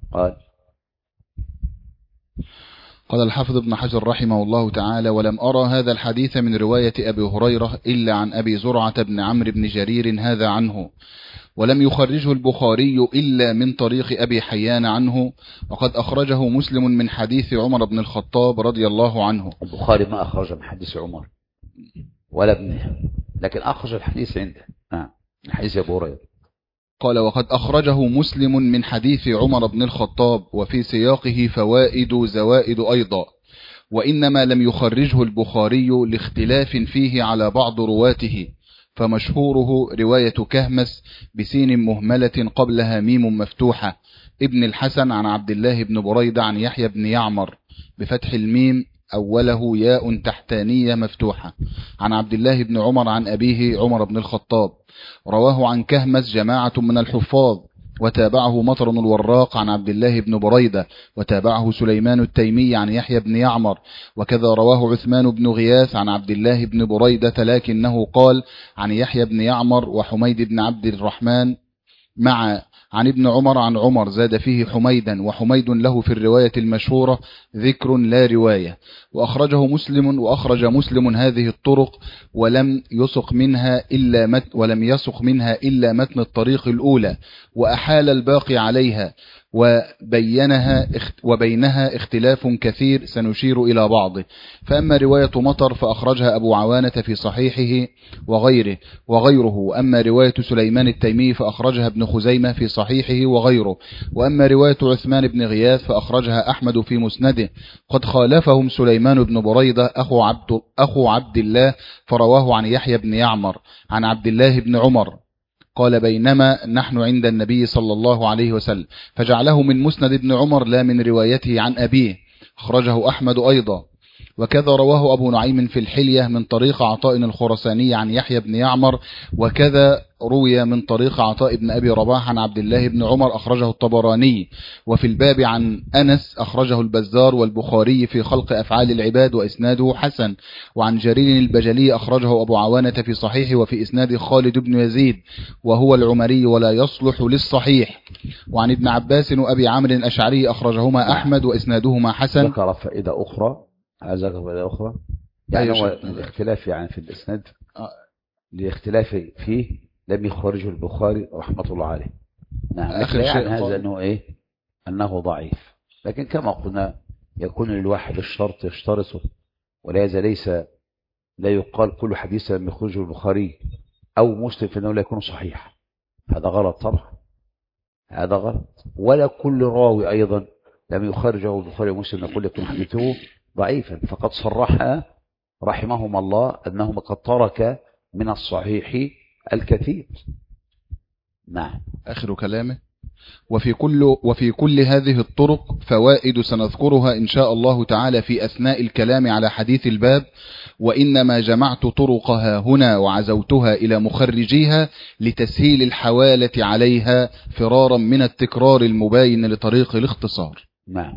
قال الحافظ ابن حجر رحمه الله تعالى: ولم أرى هذا الحديث من رواية أبي هريرة إلا عن أبي زرعة بن عمرو بن جرير هذا عنه، ولم يخرجه البخاري إلا من طريق أبي حيان عنه، وقد أخرجه مسلم من حديث عمر بن الخطاب رضي الله عنه. البخاري ما أخرج من حديث عمر ولا ابنه، لكن أخرج الحديث عنده من حديث أبو هريرة. قال: وقد أخرجه مسلم من حديث عمر بن الخطاب، وفي سياقه فوائد زوائد أيضا، وإنما لم يخرجه البخاري لاختلاف فيه على بعض رواته، فمشهوره رواية كهمس بسين مهملة قبلها ميم مفتوحة ابن الحسن عن عبد الله بن بريدة عن يحيى بن يعمر بفتح الميم أوله ياء تحتانية مفتوحة عن عبد الله بن عمر عن أبيه عمر بن الخطاب. رواه عن كهمس جماعة من الحفاظ، وتابعه مطر الوراق عن عبد الله بن بريدة، وتابعه سليمان التيمي عن يحيى بن يعمر، وكذا رواه عثمان بن غياث عن عبد الله بن بريدة، لكنه قال عن يحيى بن يعمر وحميد بن عبد الرحمن مع عن ابن عمر عن عمر، زاد فيه حميدا، وحميد له في الرواية المشهورة ذكر لا رواية. وأخرج مسلم هذه الطرق، ولم يسق منها إلا متن الطريق الأولى، وأحال الباقي عليها، وبينها اختلاف كثير سنشير إلى بعضه. فأما رواية مطر فأخرجها أبو عوانة في صحيحه وغيره، وأما رواية سليمان التيمي فأخرجها ابن خزيمة في صحيحه وغيره، وأما رواية عثمان بن غياث فأخرجها أحمد في مسنده. قد خالفهم سليمان بن بريدة أخو عبد الله، فرواه عن يحيى بن يعمر عن عبد الله بن عمر قال: بينما نحن عند النبي صلى الله عليه وسلم، فجعله من مسند ابن عمر لا من روايته عن أبيه. أخرجه أحمد أيضا، وكذا رواه أبو نعيم في الحلية من طريق عطاء الخرساني عن يحيى بن يعمر، وكذا روي من طريق عطاء بن أبي رباح عن عبد الله بن عمر، أخرجه الطبراني. وفي الباب عن أنس أخرجه البزار والبخاري في خلق أفعال العباد وإسناده حسن. وعن جرير البجلي أخرجه أبو عوانة في صحيح، وفي إسناد خالد بن يزيد وهو العمري ولا يصلح للصحيح. وعن ابن عباس وأبي عمرو الأشعري أخرجهما أحمد وإسنادهما حسن. ذكر فائدة أخرى يعني هو الاختلاف يعني في الإسناد، الاختلاف فيه لم يخرجه البخاري رحمة الله عليه، نعم. آخر لا يعني شيء هذا قال أنه إيه؟ أنه ضعيف، لكن كما قلنا يكون للواحد الشرط يشترطه، ولهذا لا يقال كل حديث لم يخرجه البخاري أو مسلم فإنه لا يكون صحيح. هذا غلط طبعا، هذا غلط. ولا كل راوي أيضا لم يخرجه البخاري ومسلم نقول يكون حديثه ضعيفا، فقد صرح رحمهم الله أنهم قد ترك من الصحيح الكثير. نعم. آخر كلامه: وفي كل هذه الطرق فوائد سنذكرها إن شاء الله تعالى في أثناء الكلام على حديث الباب، وإنما جمعت طرقها هنا وعزوتها إلى مخرجيها لتسهيل الحوالة عليها فرارا من التكرار المباين لطريق الاختصار. نعم.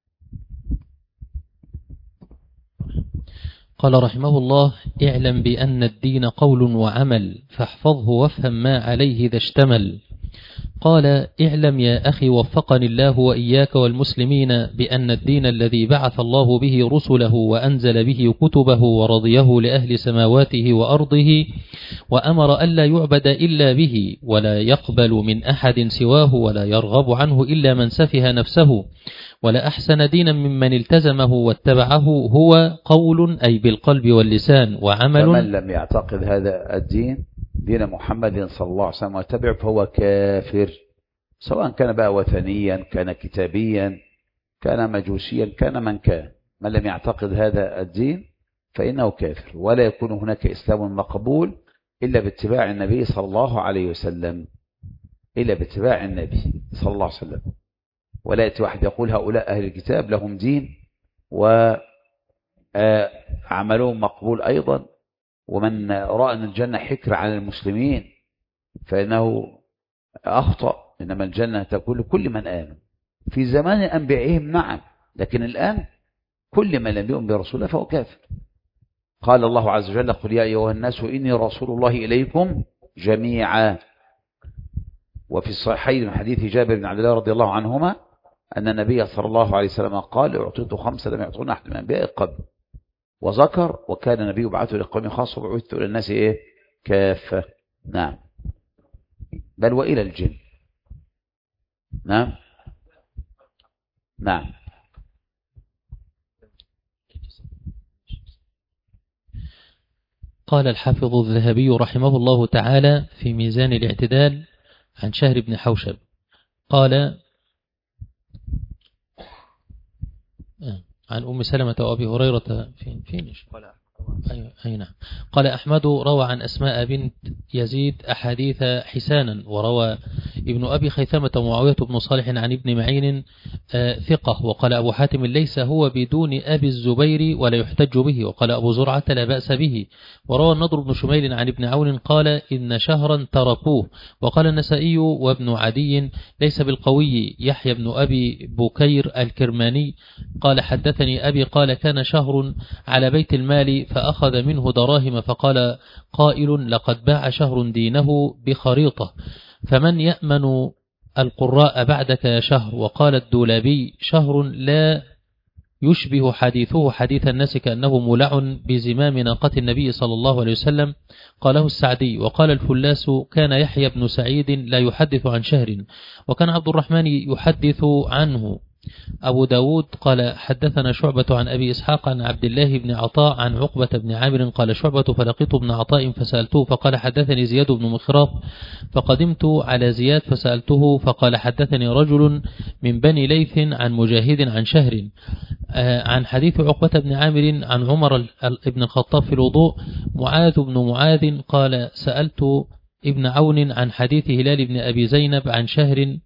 قال رحمه الله: اعلم بأن الدين قول وعمل، فاحفظه وافهم ما عليه إذا اشتمل. قال: اعلم يا أخي وفقني الله وإياك والمسلمين بأن الدين الذي بعث الله به رسله وأنزل به كتبه ورضيه لأهل سماواته وأرضه وأمر ألا يعبد إلا به ولا يقبل من أحد سواه ولا يرغب عنه إلا من سفه نفسه، ولا أحسن دينا ممن التزمه واتبعه، هو قول أي بالقلب واللسان، وعمل. فمن لم يعتقد هذا الدين دين محمد صلى الله عليه وسلم واتبعه فهو كافر، سواء كان بقى وثنيا، كان كتابيا، كان مجوسيا، كان من كان. من لم يعتقد هذا الدين فإنه كافر، ولا يكون هناك إسلام مقبول إلا باتباع النبي صلى الله عليه وسلم، إلا باتباع النبي صلى الله عليه وسلم. ولا يأتي واحد يقول هؤلاء أهل الكتاب لهم دين وعملهم مقبول أيضا، ومن رأى أن الجنة حكر على المسلمين فإنه أخطأ. إنما الجنة تكون لكل من آمن في زمان أنبيائهم، نعم، لكن الآن كل من لم يؤمن برسوله فهو كافر. قال الله عز وجل: قل يا أيها الناس إني رسول الله إليكم جميعا. وفي الصحيحين من حديث جابر بن عبد الله رضي الله عنهما أن النبي صلى الله عليه وسلم قال: أعطيت 5 لم يعطونا أحد من الأنبياء قبل. وذكر: وكان النبي يبعثه لقوم خاص وبعثت إلى الناس إيه؟ كافة. نعم. بل وإلى الجن. نعم. نعم. قال الحافظ الذهبي رحمه الله تعالى في ميزان الاعتدال عن شهر بن حوشب قال عن أم سلمة وأبي هريرة فينش أي نعم. قال أحمد روى عن أسماء بنت يزيد أحاديث حسانا، وروى ابن أبي خيثمة ومعاوية بن صالح عن ابن معين ثقة. وقال أبو حاتم: ليس هو بدون أبي الزبير ولا يحتج به. وقال أبو زرعة: لا بأس به. وروى النضر بن شميل عن ابن عون قال: إن شهرا تركوه. وقال النسائي وابن عدي: ليس بالقوي. يحيى بن أبي بكير الكرماني قال: حدثني أبي قال: كان شهر على بيت المال فأخذ منه دراهم، فقال قائل: لقد باع شهر دينه بخريطة، فمن يأمن القراء بعدك يا شهر؟ وقال الدولابي: شهر لا يشبه حديثه حديث الناس كأنه مولع بزمام ناقة النبي صلى الله عليه وسلم. قاله السعدي. وقال الفلاس: كان يحيى بن سعيد لا يحدث عن شهر، وكان عبد الرحمن يحدث عنه. أبو داود قال: حدثنا شعبة عن أبي إسحاق عن عبد الله بن عطاء عن عقبة بن عامر قال شعبة: فلقيت ابن عطاء فسألته فقال: حدثني زياد بن مخراق. فقدمت على زياد فسألته فقال: حدثني رجل من بني ليث عن مجاهد عن شهر. عن حديث عقبة بن عامر عن عمر بن الخطاب في الوضوء. معاذ بن معاذ قال: سألت ابن عون عن حديث هلال بن أبي زينب عن شهر.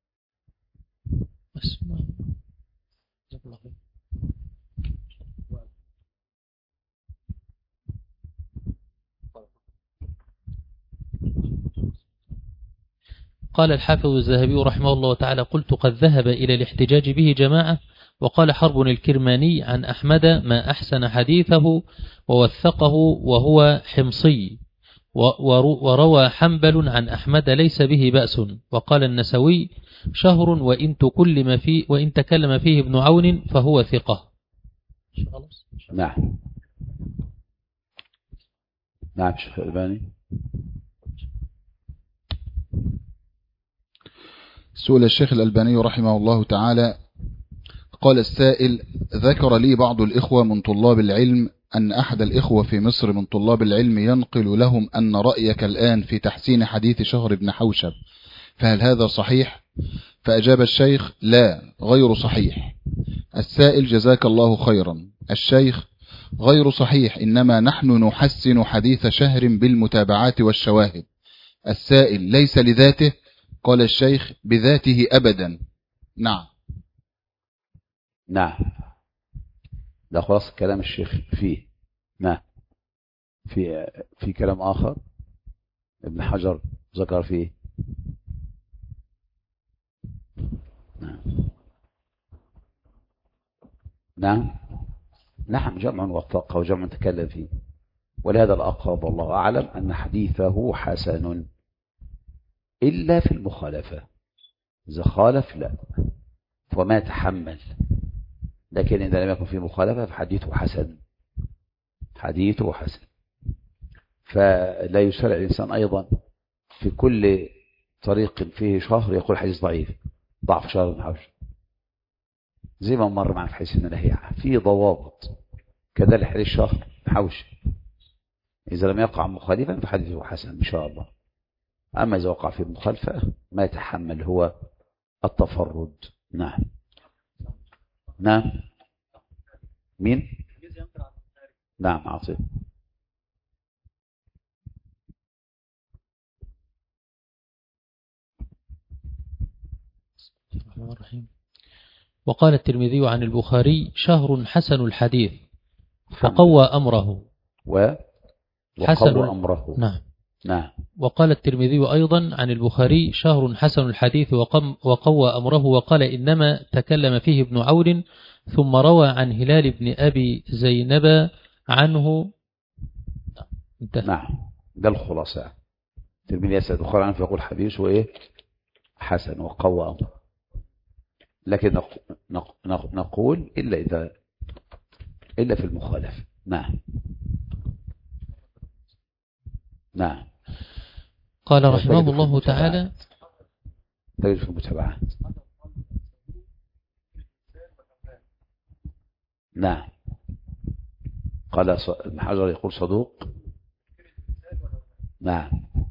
قال الحافظ الذهبي رحمه الله تعالى: قلت: قد ذهب إلى الاحتجاج به جماعة. وقال حرب الكرماني عن أحمد: ما أحسن حديثه ووثقه وهو حمصي. وروى حنبل عن أحمد: ليس به بأس. وقال النسوي: شهر وإن تكلم فيه ابن عون فهو ثقة. نعم. نعم شيخ الألباني. سئل الشيخ الألباني رحمه الله تعالى، قال السائل: ذكر لي بعض الإخوة من طلاب العلم أن أحد الإخوة في مصر من طلاب العلم ينقل لهم أن رأيك الآن في تحسين حديث شهر بن حوشب، فهل هذا صحيح؟ فأجاب الشيخ: لا، غير صحيح. السائل: جزاك الله خيرا. الشيخ: غير صحيح، إنما نحن نحسن حديث شهر بالمتابعات والشواهد. السائل: ليس لذاته؟ قال الشيخ: بذاته أبدا. نعم. نعم، ده خلاص كلام الشيخ فيه. نعم، في كلام آخر ابن حجر ذكر فيه. نعم، جمع وثق وجمع تكلم فيه، ولهذا الأقرب والله أعلم أن حديثه حسن إلا في المخالفة. إذا خالف لا، وما يتحمل، لكن إذا لم يكن في مخالفة فحديثه حسن، حديثه حسن. فلا يسرع الإنسان أيضا في كل طريق فيه شهر يقول حديث ضعيف، ضعف شهر بن حوشب، زي ما مر معنا في حديث النهي، في ضوابط. كذلك حديث شهر بن حوشب إذا لم يقع مخالفا فحديثه حسن إن شاء الله. أما إذا وقع في مخالفة ما يتحمل هو التفرد. نعم. مين؟ نعم، عاصم. وقال الترمذي عن البخاري: شهر حسن الحديث فقوى أمره وقوى أمره. نعم. وقال الترمذي أيضا عن البخاري: شهر حسن الحديث وقوى أمره. وقال: إنما تكلم فيه ابن عون، ثم روى عن هلال بن أبي زينب عنه. نعم، ده الخلاصة. الترمذي يسأل البخاري عنه فيقول حديث وإيه؟ حسن وقوى أمره. لكن نقول إلا في المخالفة. نعم. قال رحمه الله تعالى: تجد في المتابعات. نعم. قال ابن حجر يقول صدوق. نعم،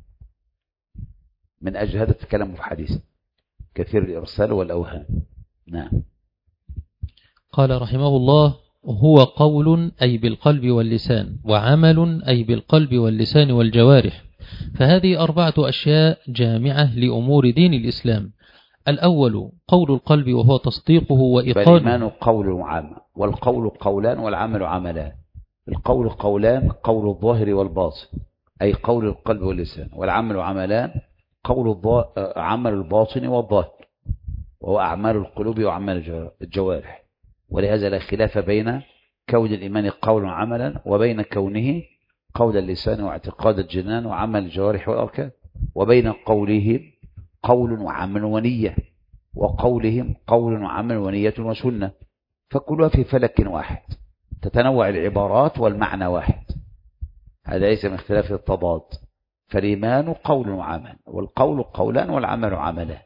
من أجل هذا التكلم في حديث كثير الإرسال والأوهام. نعم. قال رحمه الله: هو قول أي بالقلب واللسان، وعمل أي بالقلب واللسان والجوارح. فهذه 4 أشياء جامعة لأمور دين الإسلام. الأول قول القلب وهو تصديقه وإقراره. فالإيمان قول وعمل، والقول قولان والعمل عملان. القول قولان، قول الظاهر والباطن أي قول القلب واللسان، والعمل عملان، عمل الباطن والظاهر وهو أعمال القلوب وأعمال الجوارح. ولهذا لا خلاف بين كون الإيمان قول وعملا وبين كونه قول اللسان واعتقاد الجنان وعمل الجوارح والأركان، وبين قولهم قول وعمل ونية وقولهم قول وعمل ونية وسنة، فكلها في فلك واحد، تتنوع العبارات والمعنى واحد. هذا ليس من اختلاف التضاد. فالإيمان قول وعمل، والقول قولان والعمل عملان.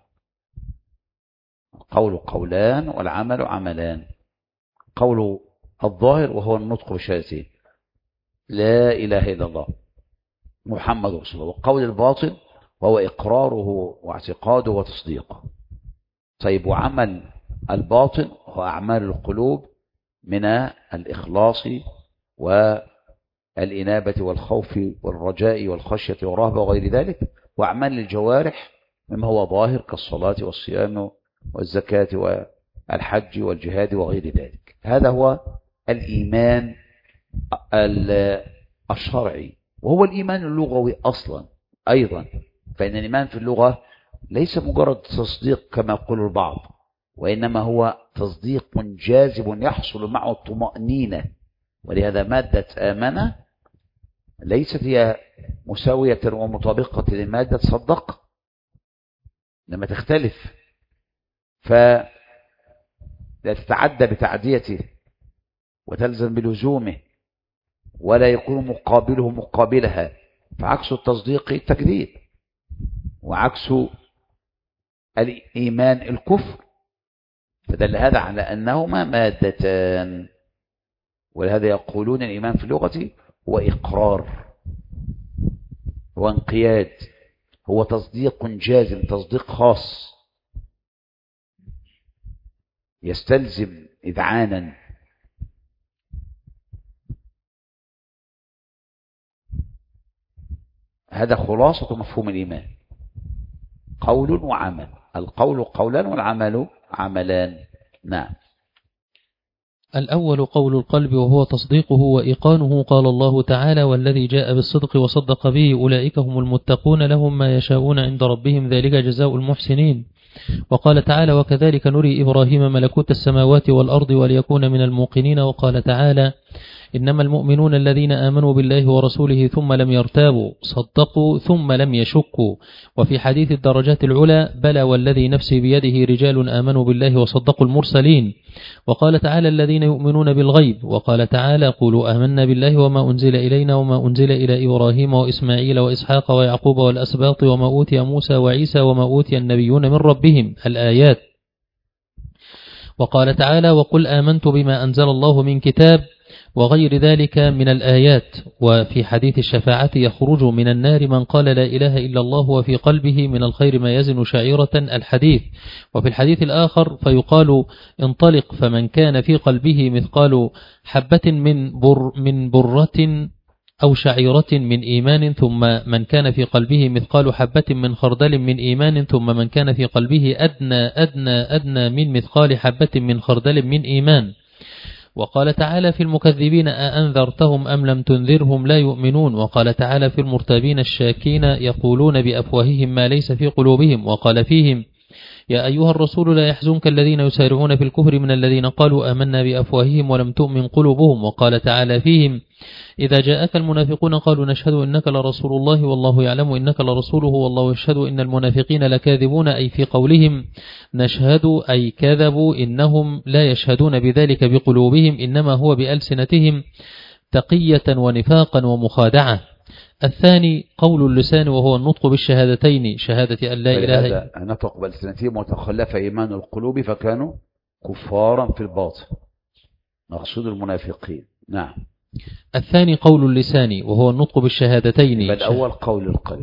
القول قولان والعمل عملان. قول الظاهر وهو النطق بشهادتين لا إله إلا الله محمد رسول الله، وقول الباطن وهو إقراره واعتقاده وتصديقه. طيب، وعمل الباطن هو أعمال القلوب من الإخلاص والإنابة والخوف والرجاء والخشية والرهبة وغير ذلك، وأعمال الجوارح مما هو ظاهر كالصلاة والصيام والزكاة والحج والجهاد وغير ذلك. هذا هو الإيمان الشرعي، وهو الإيمان اللغوي أصلا أيضا. فإن الإيمان في اللغة ليس مجرد تصديق كما يقول البعض، وإنما هو تصديق جازم يحصل معه الطمأنينة. ولهذا مادة آمنة ليست هي مساوية ومطابقة لمادة صدق، لما تختلف فلا تتعدى بتعديته وتلزم بلزومه، ولا يكون مقابله مقابلها. فعكس التصديق التكذيب، وعكس الإيمان الكفر، فدل هذا على أنهما مادتان. ولهذا يقولون الإيمان في اللغة هو إقرار، هو انقياد، هو تصديق جازم، تصديق خاص يستلزم إذعانا. هذا خلاصة مفهوم الإيمان، قول وعمل، القول قولان والعمل عملان. نعم. الأول قول القلب وهو تصديقه وإيقانه. قال الله تعالى: والذي جاء بالصدق وصدق به أولئك هم المتقون لهم ما يشاءون عند ربهم ذلك جزاء المحسنين. وقال تعالى: وكذلك نري إبراهيم ملكوت السماوات والأرض وليكون من الموقنين. وقال تعالى: إنما المؤمنون الذين آمنوا بالله ورسوله ثم لم يرتابوا، صدقوا ثم لم يشكوا. وفي حديث الدرجات العلى: بلى والذي نفسي بيده رجال آمنوا بالله وصدقوا المرسلين. وقال تعالى: الذين يؤمنون بالغيب. وقال تعالى: قولوا آمنا بالله وما أنزل إلينا وما أنزل إلى إبراهيم وإسماعيل وإسحاق ويعقوب والأسباط وما أوتي موسى وعيسى وما أوتي النبيون من ربهم، الآيات. وقال تعالى: وقل آمنت بما أنزل الله من كتاب، وغير ذلك من الآيات. وفي حديث الشفاعة: يخرج من النار من قال لا إله إلا الله وفي قلبه من الخير ما يزن شعيرة، الحديث. وفي الحديث الآخر: فيقال انطلق فمن كان في قلبه مثقال حبة من برة أو شعيرة من إيمان، ثم من كان في قلبه مثقال حبة من خردل من إيمان، ثم من كان في قلبه أدنى من مثقال حبة من خردل من إيمان. وقال تعالى في المكذبين: أأنذرتهم أم لم تنذرهم لا يؤمنون. وقال تعالى في المرتابين الشاكين: يقولون بأفواههم ما ليس في قلوبهم. وقال فيهم: يا أيها الرسول لا يحزنك الذين يسارعون في الكفر من الذين قالوا آمنا بأفواههم ولم تؤمن قلوبهم. وقال تعالى فيهم: إذا جاءك المنافقون قالوا نشهد إنك لرسول الله والله يعلم إنك لرسوله والله يشهد إن المنافقين لكاذبون، أي في قولهم نشهد أي كذبوا، إنهم لا يشهدون بذلك بقلوبهم إنما هو بألسنتهم تقية ونفاقا ومخادعة. الثاني قول اللسان وهو النطق بالشهادتين، شهادة أن لا إله إلا الله. نطق بألسنتهم وتخلف إيمان القلوب فكانوا كفارا في الباطن، مقصود المنافقين. نعم. الثاني قول اللسان وهو النطق بالشهادتين. الأول قول القلب،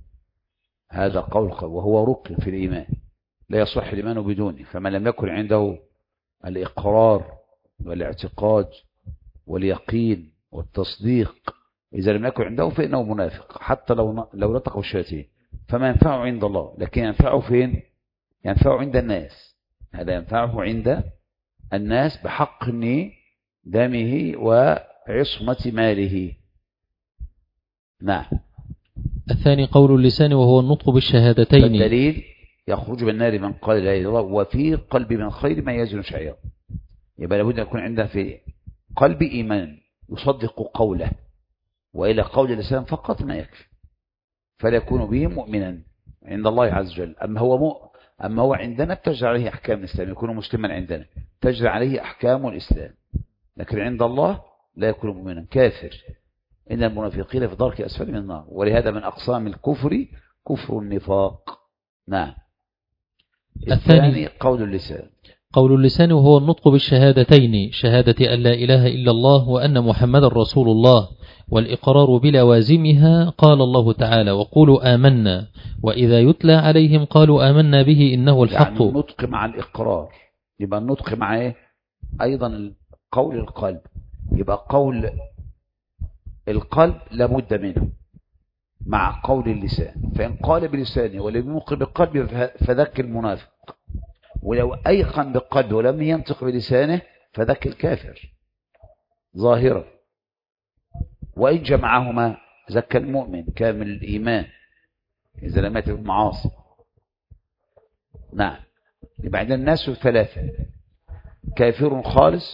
هذا قول القلب وهو ركن في الإيمان، لا يصح الإيمان بدونه. فمن لم يكن عنده الإقرار والاعتقاد واليقين والتصديق، إذا لم يكن عنده فإنه منافق، حتى لو نطق بالشهادتين. فما ينفعه عند الله، لكن ينفعه فين؟ ينفعه عند الناس. هذا ينفعه عند الناس بحق دمه وعصمة ماله. نعم. الثاني قول اللسان وهو النطق بالشهادتين. الدليل: يخرج من النار من قال لا إله إلا الله وفي قلب من خير ما يزن شعيرا. يبقى لابد أن يكون عنده في قلب إيمان يصدق قوله، وإلى قول اللسان فقط ما يكفي، فلا يكون به مؤمنا عند الله عز وجل. أما هو عندنا تجري عليه أحكام الإسلام، يكون مسلما عندنا تجري عليه أحكام الإسلام، لكن عند الله لا يكون مؤمنا، كافر. إن المنافقين في درك أسفل من النار. ولهذا من أقسام الكفر كفر النفاق. نعم. الثاني قول اللسان. قول اللسان وهو النطق بالشهادتين، شهادة أن لا إله إلا الله وأن محمد رسول الله، والإقرار بلوازمها. قال الله تعالى: وقولوا آمنا، وإذا يتلى عليهم قالوا آمنا به إنه الحق. يعني النطق مع الإقرار، يبقى النطق مع إيه؟ أيضا قول القلب، يبقى قول القلب لابد منه مع قول اللسان. فإن قال بلسانه ولم ينطق بالقلب فذاك المنافق، ولو أيقن بالقلب ولم ينطق بلسانه فذاك الكافر ظاهرا. وإن جمعهما ذاك المؤمن كامل الإيمان إذا لم يتب المعاصي. نعم. يبقى عندنا الناس ثلاثة: كافر خالص،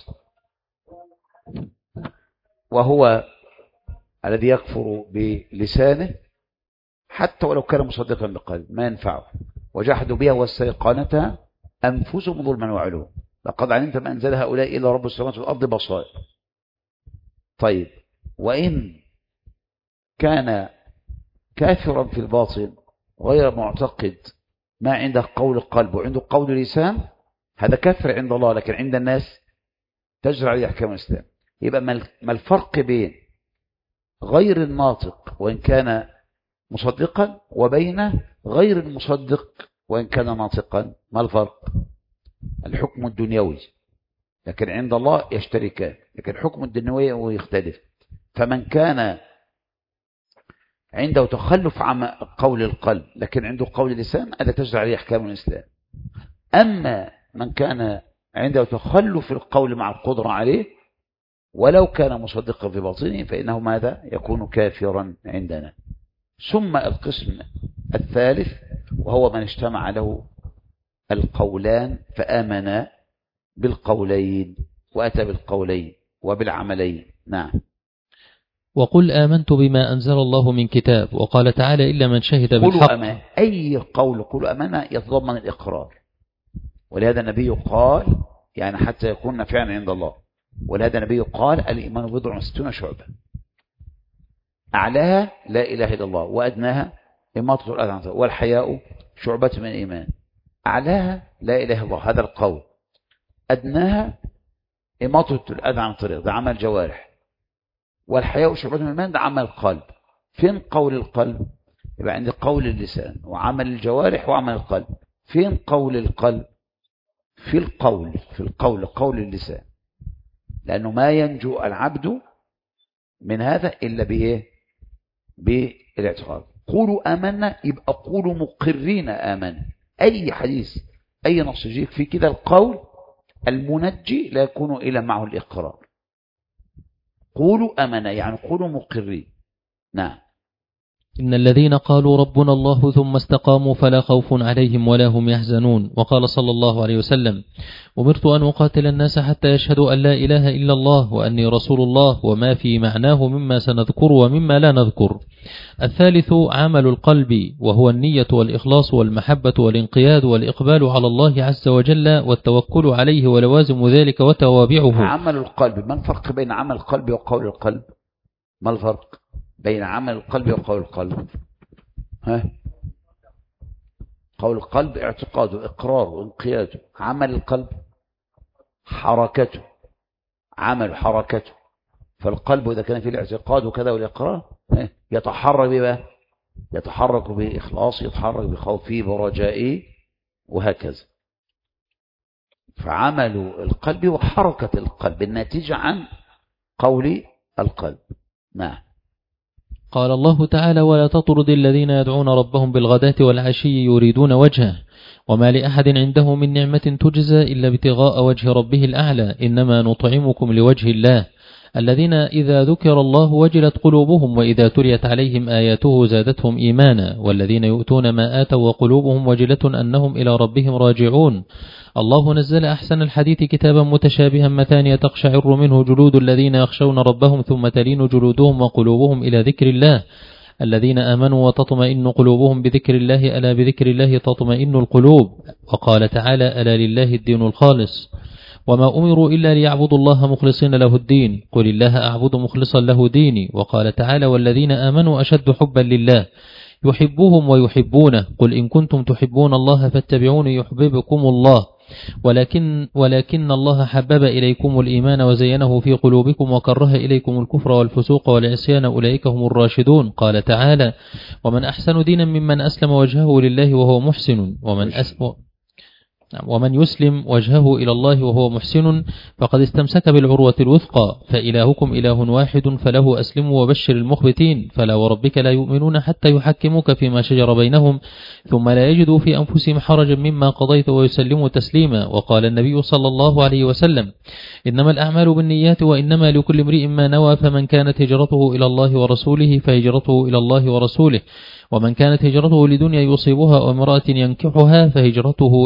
وهو الذي يكفر بلسانه حتى ولو كان مصدقا بالقلب ما ينفعه، وجحدوا بها واستيقنتها أنفسهم ظلما وعلوا، لقد علمت ما أنزل هؤلاء إلا رب السماوات والأرض بصائر. طيب، وإن كان كافرا في الباطن غير معتقد ما عنده قول القلب وعنده قول اللسان هذا كفر عند الله، لكن عند الناس تجري عليه أحكام الإسلام. يبقى ما الفرق بين غير الناطق وإن كان مصدقا وبين غير المصدق وإن كان ناطقا؟ ما الفرق؟ الحكم الدنيوي، لكن عند الله يشتركان، لكن الحكم الدنيوي يختلف. فمن كان عنده تخلف عن قول القلب لكن عنده قول اللسان هذا تجري عليه أحكام الإسلام. أما من كان عنده تخلف القول مع القدرة عليه ولو كان مصدقا في باطنه فإنه ماذا؟ يكون كافرا عندنا. ثم القسم الثالث وهو من اجتمع له القولان فآمن بالقولين وأتى بالقولين وبالعملين. نعم. وقل آمنت بما أنزل الله من كتاب، وقال تعالى إلا من شهد بالحق. أي قول قولوا أمانة يتضمن الإقرار، ولهذا النبي قال يعني حتى يكون نافعا عند الله، ولهذا النبي قال الإيمان بضع وستون شعبة، أعلاها لا إله إلا الله وأدناها إماطة الأذى عن الطريق والحياء شعبة من الإيمان. أعلاها لا إله إلا الله هذا القول، أدناها إماطة الأذى عن الطريق ده عمل جوارح، والحياء شعبة من الإيمان ده عمل القلب. فين قول القلب؟ يبقى عند قول اللسان وعمل الجوارح وعمل القلب. فين قول القلب؟ في القول قول اللسان، لأنه ما ينجو العبد من هذا إلا بإيه؟ بالاعتقاد. قولوا آمنا يبقى قولوا مقرين آمنا. أي حديث أي نص يجيك في كده القول المنجي لا يكون إلا معه الإقرار. قولوا آمنا يعني قولوا مقرين. نعم. إن الذين قالوا ربنا الله ثم استقاموا فلا خوف عليهم ولا هم يحزنون. وقال صلى الله عليه وسلم أمرت أن أقاتل الناس حتى يشهدوا أن لا إله إلا الله وأني رسول الله، وما في معناه مما سنذكر ومما لا نذكر. الثالث عمل القلب، وهو النية والإخلاص والمحبة والانقياد والإقبال على الله عز وجل والتوكل عليه ولوازم ذلك وتوابعه. عمل القلب، ما الفرق بين عمل القلب وقول القلب؟ ما الفرق بين عمل القلب وقول القلب؟ قول القلب اعتقاده إقراره وانقياده، عمل القلب حركته، عمل حركته. فالقلب إذا كان فيه الاعتقاد وكذا والإقرار يتحرك بما يتحرك بإخلاص، يتحرك بخوفه برجائه وهكذا. فعمل القلب وحركة القلب الناتجة عن قول القلب. نعم. قال الله تعالى ولا تطرد الذين يدعون ربهم بالغداة والعشي يريدون وجهه وما لأحد عنده من نعمة تجزى إلا ابتغاء وجه ربه الأعلى إنما نطعمكم لوجه الله. الذين إذا ذكر الله وجلت قلوبهم وإذا تليت عليهم آياته زادتهم إيمانا والذين يؤتون ما آتوا وقلوبهم وجلة أنهم إلى ربهم راجعون. الله نزل أحسن الحديث كتابا متشابها مثانية تقشعر منه جلود الذين يخشون ربهم ثم تلين جلودهم وقلوبهم إلى ذكر الله. الذين آمنوا وتطمئن قلوبهم بذكر الله ألا بذكر الله تطمئن القلوب. وقال تعالى ألا لله الدين الخالص وما أمروا إلا ليعبدوا الله مخلصين له الدين قل الله أعبد مخلصا له ديني. وقال تعالى والذين آمنوا أشد حبا لله يحبوهم ويحبونه قل إن كنتم تحبون الله فاتبعوني يحببكم الله ولكن الله حبب إليكم الإيمان وزينه في قلوبكم وكره إليكم الكفر والفسوق والعصيان أولئك هم الراشدون. قال تعالى ومن أحسن دينا ممن أسلم وجهه لله وهو محسن ومن يسلم وجهه إلى الله وهو محسن فقد استمسك بالعروة الوثقى. فإلهكم إله واحد فله أسلموا وبشر المخبتين. فلا وربك لا يؤمنون حتى يحكموك فيما شجر بينهم ثم لا يجدوا في أنفسهم حرجا مما قضيت ويسلموا تسليما. وقال النبي صلى الله عليه وسلم إنما الأعمال بالنيات وإنما لكل امرئ ما نوى فمن كانت هجرته إلى الله ورسوله فهجرته إلى الله ورسوله ومن كانت هجرته لدنيا يصيبها أو امرأة ينكحها فهجرته إلى ما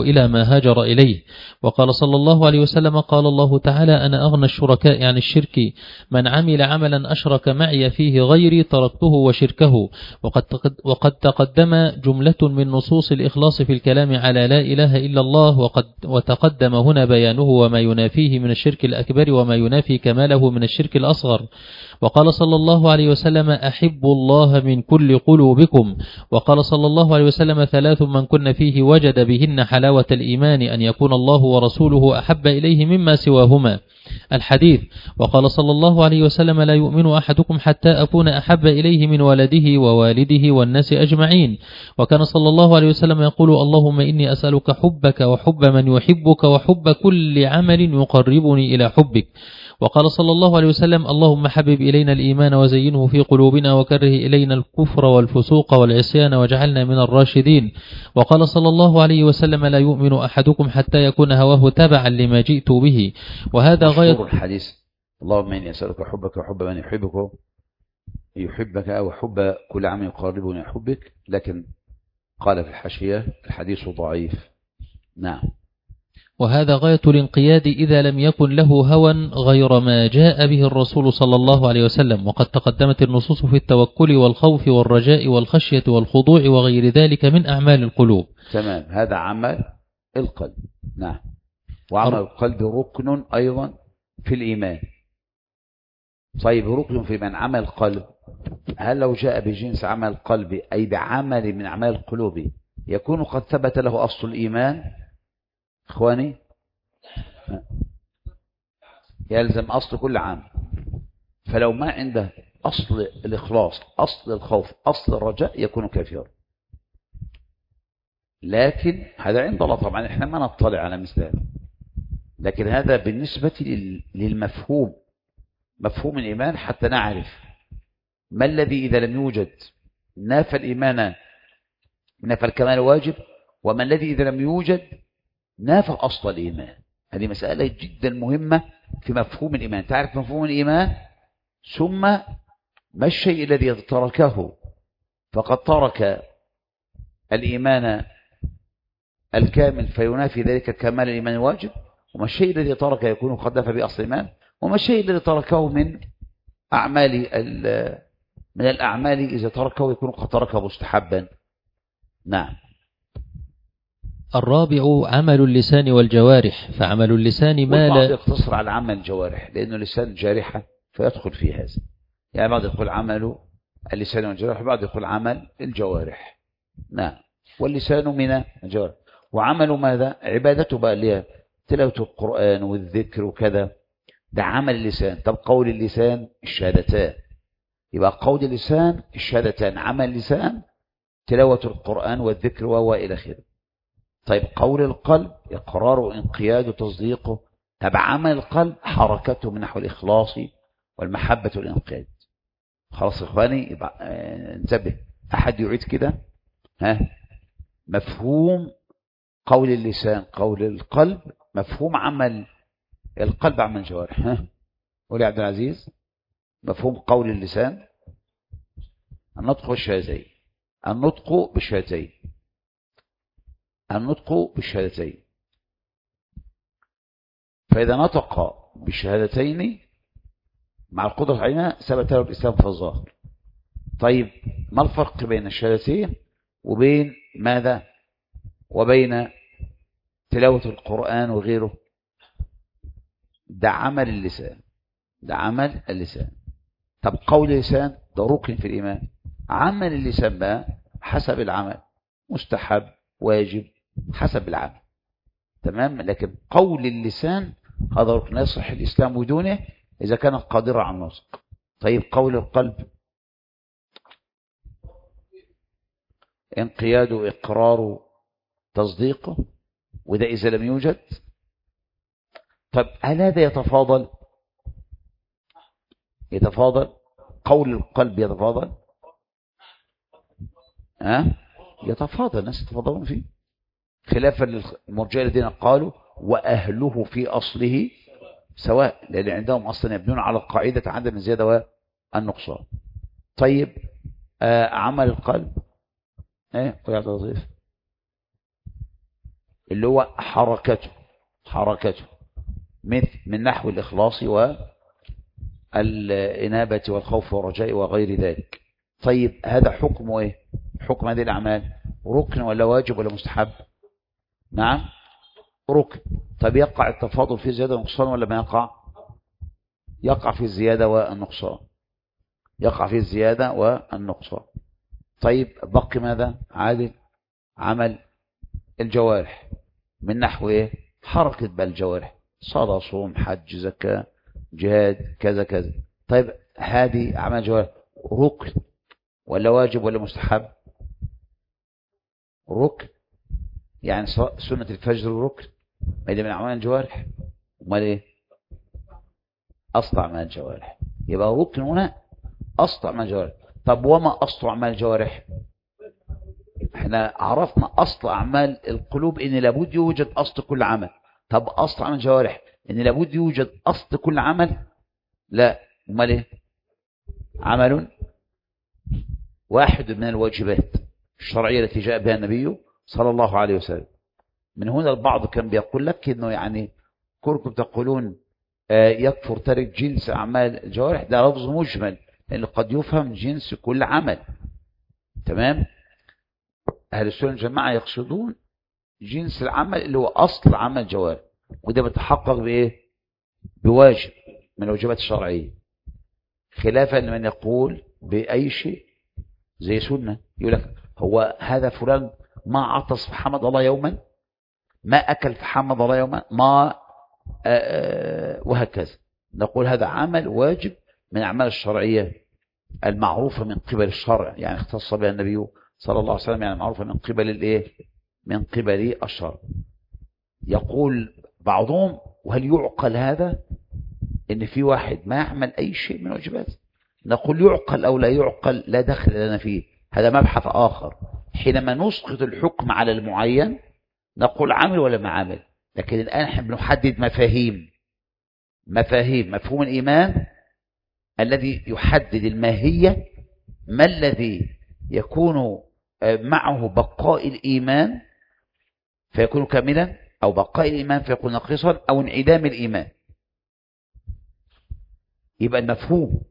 هاجر إليه. وقال صلى الله عليه وسلم: قال الله تعالى: أنا أغنى الشركاء عن الشرك، من عمل عملا أشرك معي فيه غيري تركته وشركه. وقد تقدم جملة من نصوص الإخلاص في الكلام على لا إله إلا الله، وتقدم هنا بيانه وما ينافيه من الشرك الأكبر وما ينافي كماله من الشرك الأصغر. وقال صلى الله عليه وسلم: أحب الله من كل قلوبكم. وقال صلى الله عليه وسلم: 3 من كن فيه وجد بهن حلاوة الإيمان، أن يكون الله ورسوله أحب إليه مما سواهما. الحديث. وقال صلى الله عليه وسلم: لا يؤمن أحدكم حتى أكون أحب إليه من ولده ووالده والناس أجمعين. وكان صلى الله عليه وسلم يقول: اللهم إني أسألك حبك وحب من يحبك وحب كل عمل يقربني إلى حبك. وقال صلى الله عليه وسلم: اللهم حبب إلينا الإيمان وزينه في قلوبنا وكره إلينا الكفر والفسوق والعصيان واجعلنا من الراشدين. وقال صلى الله عليه وسلم: لا يؤمن أحدكم حتى يكون هواه تبعا لما جئت به. وهذا غاية الحديث: اللهم إني أسألك حبك وحب من يحبك وحب كل عمل يقربني إلى حبك. لكن قال في الحاشية: الحديث ضعيف. نعم. وهذا غاية الانقياد إذا لم يكن له هوى غير ما جاء به الرسول صلى الله عليه وسلم. وقد تقدمت النصوص في التوكل والخوف والرجاء والخشية والخضوع وغير ذلك من أعمال القلوب. تمام. هذا عمل القلب. نعم. وعمل القلب ركن أيضا في الإيمان. طيب، ركن في من عمل القلب، هل لو جاء بجنس عمل القلب أي بعمل من أعمال القلوب يكون قد ثبت له أصل الإيمان؟ إخواني، يلزم أصل كل عام. فلو ما عنده أصل الإخلاص، أصل الخوف، أصل الرجاء، يكون كافرا. لكن هذا عند الله طبعا، احنا ما نطلع على مثل هذا. لكن هذا بالنسبة للمفهوم، مفهوم الإيمان، حتى نعرف ما الذي إذا لم يوجد نافى الإيمان، نافى الكمال واجب، وما الذي إذا لم يوجد نافى أصل الإيمان. هذه مسألة جدا مهمة في مفهوم الإيمان. تعرف مفهوم الإيمان، ثم ما الشيء الذي تركه فقد ترك الإيمان الكامل فينافي ذلك كمال الإيمان الواجب، وما الشيء الذي ترك يكون قد نفى بأصل الإيمان، وما الشيء الذي تركه من الأعمال إذا تركه يكون قد تركه مستحبا. نعم. الرابع عمل اللسان والجوارح. فعمل اللسان ما لا يقتصر على عمل الجوارح، لأنه اللسان جارحة فيدخل في هذا. يعني بعض يقول عمل اللسان والجوارح، بعض يقول عمل الجوارح. نعم. واللسان من الجوارح. وعمل ماذا؟ عبادته بقى اللي هي تلاوة القرآن والذكر وكذا، ده عمل اللسان. طب قول اللسان الشهادتان، يبقى قول اللسان الشهادتان، عمل اللسان تلاوة القرآن والذكر وإلى آخره. طيب قول القلب إقرار وانقياد وتصديقه. طب عمل القلب حركته من نحو الإخلاص والمحبة والانقياد. خلاص إخواني، يبقى انتبه. أحد يعيد كده مفهوم قول اللسان قول القلب، مفهوم عمل القلب عمل الجوارح. قول يا عبد العزيز. مفهوم قول اللسان النطق بالشهادتين. النطق بالشهادتين. النطق بالشهادتين. فإذا نطق بالشهادتين مع القدرة عليها ثبت له الإسلام في الظاهر. طيب ما الفرق بين الشهادتين وبين ماذا؟ وبين تلاوة القرآن وغيره؟ ده عمل اللسان. ده عمل اللسان. طب قول اللسان ده ركن في الإيمان. عمل اللسان بقى حسب العمل، مستحب واجب حسب العمل. تمام. لكن قول اللسان هذا ركن يصح الإسلام بدونه إذا كان قادرا على النطق. طيب قول القلب انقياد إقرار تصديقه، وده إذا لم يوجد. طب هل هذا يتفاضل قول القلب يتفاضل؟ يتفاضل. الناس يتفاضلون فيه، خلافا للمرجئة الذين قالوا وأهله في أصله سواء، لأن عندهم أصلا يبنون على قاعدة عدم الزيادة والنقصان. طيب عمل القلب ويعطي وظيفة اللي هو حركته مثل من نحو الإخلاص والإنابة والخوف والرجاء وغير ذلك. طيب هذا حكمه إيه؟ حكم هذه الأعمال ركن ولا واجب ولا مستحب؟ نعم ركن. طيب يقع التفاضل في الزيادة والنقصان ولا ما يقع؟ يقع في الزيادة والنقصان، يقع في الزيادة والنقصان. طيب بقي ماذا؟ عادل عمل الجوارح من نحو ايه؟ حركة بقى الجوارح، صلاة صوم حج زكاة جهاد كذا كذا. طيب هذه أعمال جوارح ركن ولا واجب ولا مستحب؟ ركن. يعني سنة الفجر ركن، ما هي من أعمال الجوارح. امال ايه؟ أصل أعمال الجوارح. يبقى ركن هنا أصل أعمال الجوارح. طب وما أصل أعمال الجوارح؟ احنا عرفنا أصل أعمال القلوب إن لابد يوجد أصل كل عمل. طب أصل أعمال الجوارح إن لابد يوجد أصل كل عمل؟ لا. امال ايه؟ عمل واحد من الواجبات الشرعية التي جاء بها النبي صلى الله عليه وسلم. من هنا البعض كان بيقول لك إنه يعني كونكم تقولون يكفر تارك جنس أعمال الجوارح، ده لفظ مجمل لأنه قد يفهم جنس كل عمل. تمام. أهل السنة الجماعة يقصدون جنس العمل اللي هو أصل عمل الجوارح، وده بيتحقق بإيه؟ بواجب من الواجبات الشرعية، خلافا لمن يقول بأي شيء زي سنة. يقول لك هو هذا فلان ما عطس فحمد الله يوما، ما أكل فحمد الله يوما، ما وهكذا. نقول هذا عمل واجب من الأعمال الشرعية المعروفة من قبل الشرع، يعني اختص بها النبي صلى الله عليه وسلم، يعني معروفة من قبل الايه؟ من قبل الشرع. يقول بعضهم وهل يعقل هذا ان في واحد ما يعمل اي شيء من واجبات؟ نقول يعقل او لا يعقل لا دخل لنا فيه، هذا مبحث اخر. حينما نسقط الحكم على المعين نقول عمل ولا ما عمل، لكن الان احنا بنحدد مفهوم الايمان الذي يحدد الماهية، ما الذي يكون معه بقاء الإيمان فيكون كاملا، أو بقاء الإيمان فيكون ناقصا، أو انعدام الإيمان. يبقى المفهوم.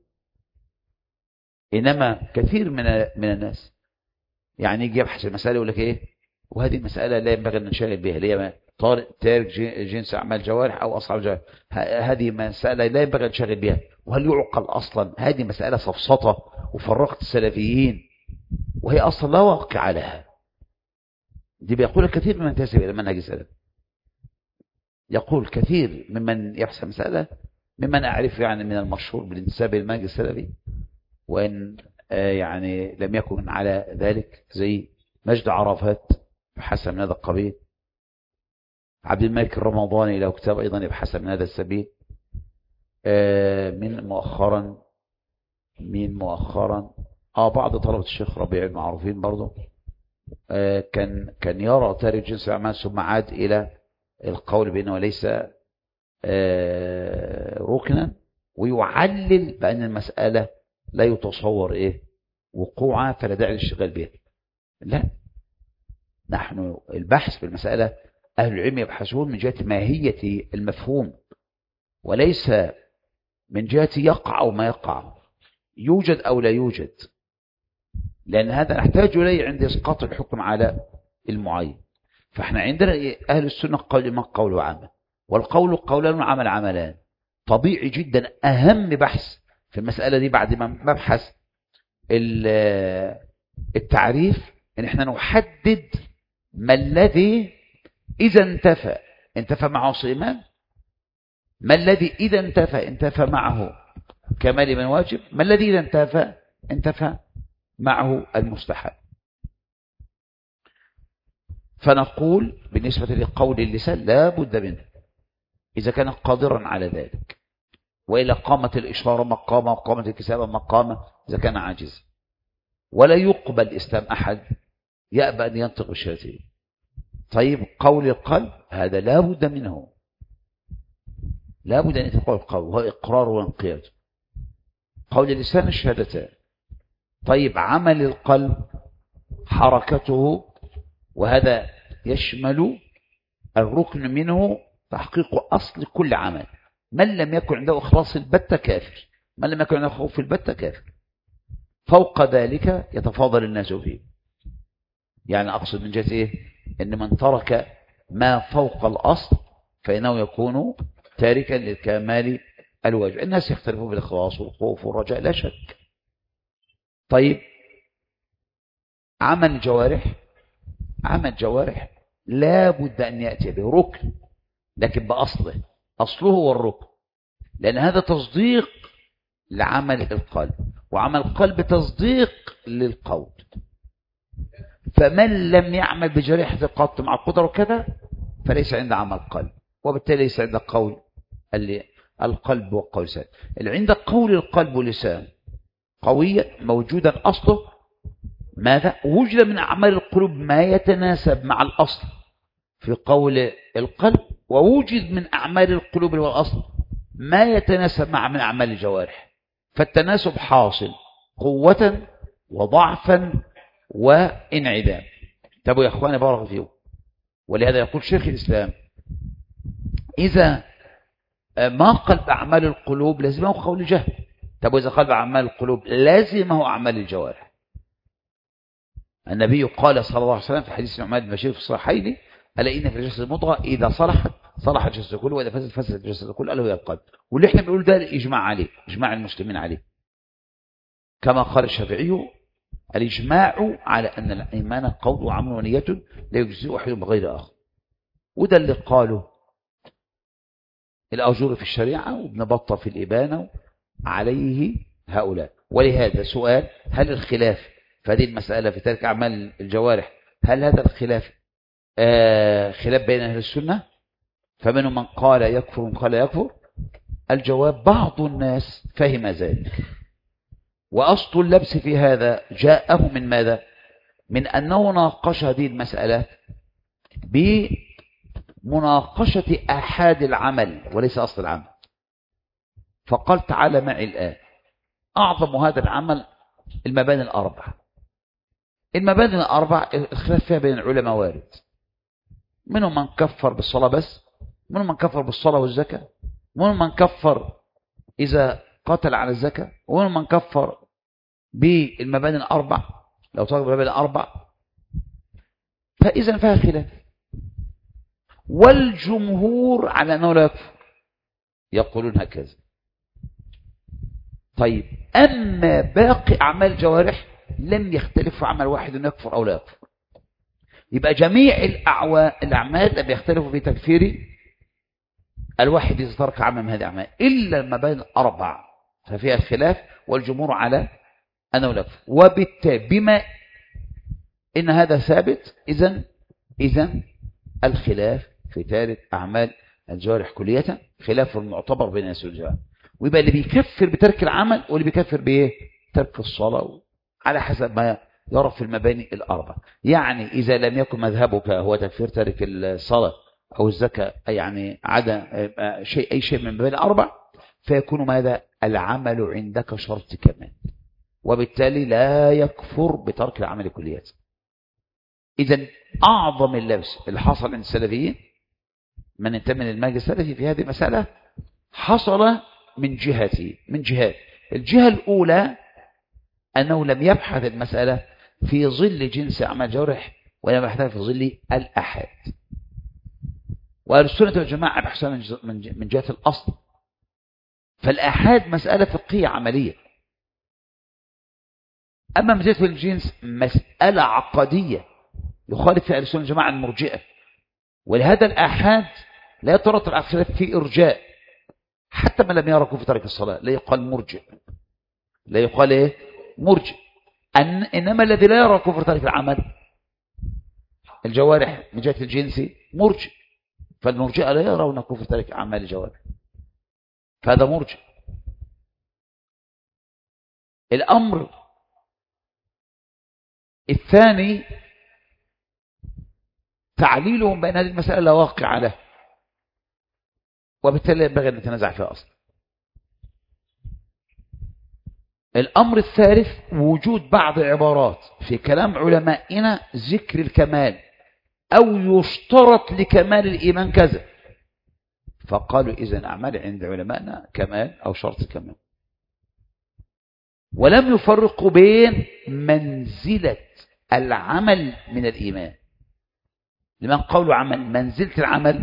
إنما كثير من الناس يعني يجي يبحث المسألة يقول لك إيه؟ وهذه المسألة لا ينبغي أن ننشغل بها، اللي هي تارك جنس أعمال الجوارح أو أصحاب الجوارح، هذه مسألة لا ينبغي أن ننشغل بها. وهل يعقل أصلا؟ هذه مسألة سفسطة وفرقت السلفيين، وهي أصلا لا واقع لها. دي بيقول كثير ممن ينتسب إلى منهج السلف، يقول كثير ممن يحسن مسألة ممن أعرف يعني من المشهور بالانتساب إلى المنهج السلفي، وإن يعني لم يكن على ذلك، زي مجد عرفات بحسب من هذا القبيل، عبد الملك الرمضاني له كتاب أيضا بحسب من هذا السبيل. من مؤخرا بعض طلبة الشيخ ربيع المعروفين برضو كان يرى تارك جنس الأعمال ثم عاد إلى القول بأنه ليس ركنا، ويعلل بأن المسألة لا يتصور وقوعها فلا داعي للاشتغال بها. لا، نحن البحث في المسألة أهل العلم يبحثون من جهة ماهية المفهوم، وليس من جهة يقع أو ما يقع، يوجد أو لا يوجد، لأن هذا نحتاج إليه عند إسقاط الحكم على المعين. فإحنا عندنا أهل السنة قول ما قول وعمل، والقول قولان وعمل عملان. طبيعي جدا أهم بحث في المسألة دي بعد ما مبحث التعريف ان احنا نحدد ما الذي اذا انتفى معه صيمان، ما الذي اذا انتفى معه كمال من واجب، ما الذي اذا انتفى معه المستحب. فنقول بالنسبة لقول اللسان لا بد منه إذا كان قادرا على ذلك، وإلا قامت الإشارة مقامة وقامت الكتابة مقامة إذا كان عاجز. ولا يقبل إسلام أحد يأبى أن ينطق بالشهادتين. طيب قول القلب هذا لا بد منه، لا بد أن يتقول القول وهو إقرار وانقياد. قول اللسان الشهادتان. طيب عمل القلب حركته، وهذا يشمل الركن منه تحقيق أصل كل عمل. من لم يكن عنده إخلاص البتة كافر، من لم يكن عنده خوف البتة كافر. فوق ذلك يتفاضل الناس فيه. يعني أقصد من جهة إيه؟ إن من ترك ما فوق الأصل فإنه يكون تاركا للكمال الواجب. الناس يختلفون في الإخلاص والخوف والرجاء لا شك. طيب عمل الجوارح لا بد أن يأتي به ركن، لكن بأصله، أصله هو الركن، لأن هذا تصديق لعمل القلب، وعمل القلب تصديق للقول. فمن لم يعمل بجريحة القط مع القدر وكذا فليس عنده عمل قلب، وبالتالي ليس عنده قول القلب والقول سائل. اللي عنده قول القلب ولسان قوية موجودا أصله ماذا؟ وجد من أعمال القلوب ما يتناسب مع الأصل في قول القلب، ووجد من أعمال القلوب والأصل ما يتناسب مع من أعمال الجوارح. فالتناسب حاصل قوة وضعفا وانعدام. طب يا أخواني بارك فيكم، ولهذا يقول شيخ الإسلام إذا ما قلب أعمال القلوب لازمه قول الجهل. طب وإذا قلب أعمال القلوب لازمه أعمال الجوارح. النبي قال صلى الله عليه وسلم في حديث نعمان بن بشير في الصحيحين: ألا إن في الجسد مضغة إذا صلحت صلح الجسد كله، وإذا فسد فسد الجسد كله، ألا وهي القلب. واللي احنا بنقول ده الإجماع عليه، إجماع المسلمين عليه، كما قال الشافعي: الإجماع على أن الإيمان قول وعمل ونية لا يجزئ أحد بغير آخر. وده اللي قاله الأجور في الشريعة وابن بطة في الإبانة عليه هؤلاء. ولهذا سؤال: هل الخلاف في هذه المسألة في ترك أعمال الجوارح، هل هذا الخلاف خلاف بين أهل السنة؟ فمنهم من قال يكفر ومن قال يكفر. الجواب: بعض الناس فهم ذلك، وأصل اللبس في هذا جاءه من ماذا؟ من أنه ناقش هذه المسألة بمناقشة أحد العمل وليس أصل العمل. فقال: تعالى معي الآن، أعظم هذا العمل المباني الأربع. المباني الأربع الخلاف فيها بين العلماء وارد، منهم من كفر بالصلاة بس، منهم من كفر بالصلاة والزكاة، منهم من كفر إذا قتل على الزكاة، ومنهم من كفر بالمباني الأربع لو ترك المباني الأربع. فإذا فيها خلاف، والجمهور على أنه لا يكفر، يقولون هكذا. طيب أما باقي أعمال الجوارح لم يختلف في عمل واحد أن يكفر أو لا يكفر. يبقى جميع الأعمال لم يختلفوا في تكفير الواحد إذا ترك عمل من هذه الأعمال إلا المباني الأربع، ففيها الخلاف، والجمهور على أنه لا يكفر. وبالتالي بما إن هذا ثابت، إذن الخلاف في تارك أعمال الجوارح كلية خلاف معتبر بين الناس والجماعة. ويبقى اللي بيكفر بترك العمل واللي بيكفر بإيه؟ ترك الصلاة، على حسب ما يرى في المباني الأربع. يعني إذا لم يكن مذهبك هو تكفير تارك الصلاة أو الزكاة، يعني عدا أي شيء من المباني الأربع، فيكون ماذا؟ العمل عندك شرط كمان، وبالتالي لا يكفر بترك العمل كلية. إذن أعظم اللبس اللي حصل عند السلفيين من انتمى للمجلس السلفي في هذه المسألة حصل من جهات. الجهة الأولى أنه لم يبحث المسألة في ظل جنس أعمال الجوارح، ولا يبحثها في ظل الأحاد. وأهل السنة والجماعة يبحثون من جهة الأصل. فالأحاد مسألة فقهية عملية، أما من جهة الجنس مسألة عقدية يخالف في أهل السنة والجماعة المرجئة. ولهذا الأحاد لا يترتب على الخلاف في إرجاء، حتى من لم يرى في ترك الصلاة لا يقال مرجئ، لا يقال إيه؟ مرجئ. إنما الذي لا يرى كفر ترك العمل الجوارح من جهة الجنس مرجئ، فالمرجئة لا يرون كفر ترك أعمال الجوارح، فهذا مرجئ. الأمر الثاني تعليلهم بأن هذه المسألة لا واقع له، وبالتالي ينبغي أن نتنازع فيها أصلا. الأمر الثالث وجود بعض العبارات في كلام علمائنا ذكر الكمال أو يشترط لكمال الإيمان كذا. فقالوا إذن أعمال عند علمائنا كمال أو شرط كمال. ولم يفرقوا بين منزلة العمل من الإيمان. لمن قولوا عمل منزلة العمل،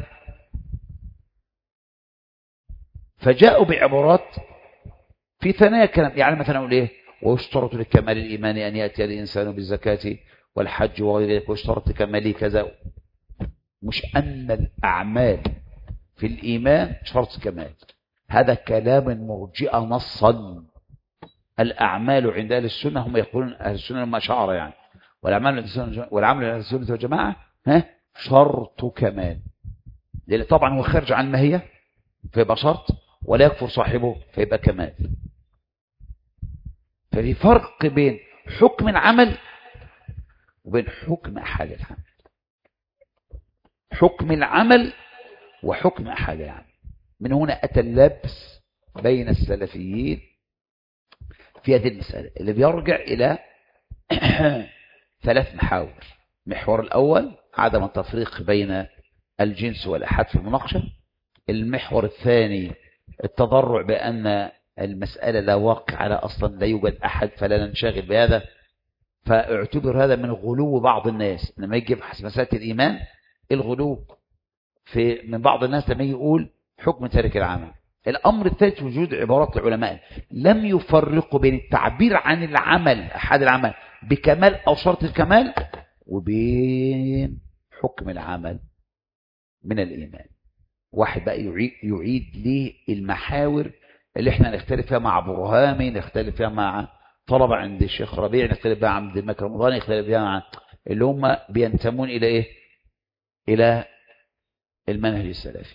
فجاءوا بعبارات في ثنايا الكلام. يعني مثلا أقول إيه؟ ويشترط لكمال الإيمان أن يأتي الإنسان بالزكاة والحج وغير ذلك، ويشترط لكماله كذا. مش أن الأعمال في الإيمان شرط كمال، هذا كلام مرجئة نصا. الأعمال عند أهل السنة هم يقولون أهل السنة هم أشاعرة يعني، والعمل عند أهل السنة والجماعة شرط كمال. لأن طبعا هو خارج عن الماهية فيبقى شرط، ولا يكفر صاحبه فيبقى كمال. ففي فرق بين حكم العمل وبين حكم أحد العمل. حكم العمل وحكم أحد العمل. من هنا أتى اللبس بين السلفيين في هذه المسألة اللي بيرجع إلى 3 محاور. المحور الأول عدم التفريق بين الجنس والأحد في المناقشة. المحور الثاني التضرع بأن المسألة لا واقع على أصلا، لا يوجد أحد فلا ننشغل بهذا. فاعتبر هذا من غلو بعض الناس لما يجي يبحث مسألة الإيمان. الغلو من بعض الناس لما يقول حكم تارك العمل. الأمر الثالث وجود عبارات العلماء لم يفرقوا بين التعبير عن العمل أحد العمل بكمال أو شرط الكمال وبين حكم العمل من الإيمان. واحد بقى يعيد ليه المحاور اللي احنا نختلف فيها مع برهامي، نختلف فيها مع طلبة عند الشيخ ربيع، نختلف فيها عند المكي رمضاني، نختلف فيها مع اللي هم بينتمون إلى إيه؟ إلى المنهج السلفي.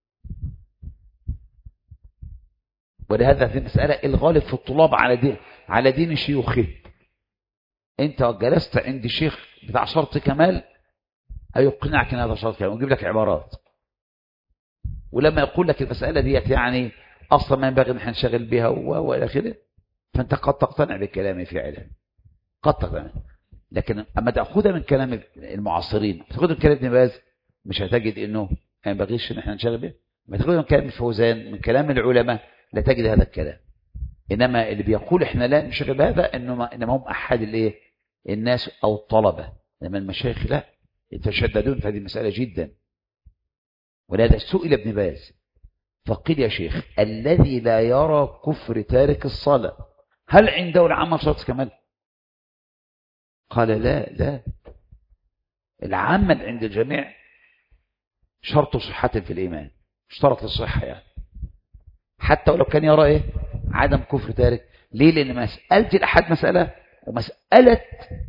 ولهذا في المسألة الغالب في الطلاب على دين شيوخه. انت جلست عند شيخ بتاع شرط كمال هيقنعك ان هذا شرط كمال ويجيب لك عبارات، ولما يقول لك المسألة ديت يعني اصلا ما ينبغي ان احنا نشغل بها والى اخره، فانت قد تقتنع بكلامي فعلا، قد تقتنع. لكن اما تاخذها من كلام المعاصرين، تاخذها من كلام ابن باز، مش هتجد انه ما ينبغيش ان احنا نشغل به. ما تاخذها من كلام الفوزان، من كلام العلماء، لا تجد هذا الكلام. انما اللي بيقول احنا لا نشغل بهذا انما هم احد الايه الناس او الطلبه. انما المشايخ لا يتشددون في هذه المساله جدا. ولهذا سئل ابن باز فقيل يا شيخ الذي لا يرى كفر تارك الصلاه هل عنده العمل شرط كمال؟ قال لا، العمل عند الجميع شرط صحة في الإيمان، اشترط للصحة يعني، حتى ولو كان يرى ايه عدم كفر تارك. ليه؟ لأن مسألة الأحد مسألة، ومسألة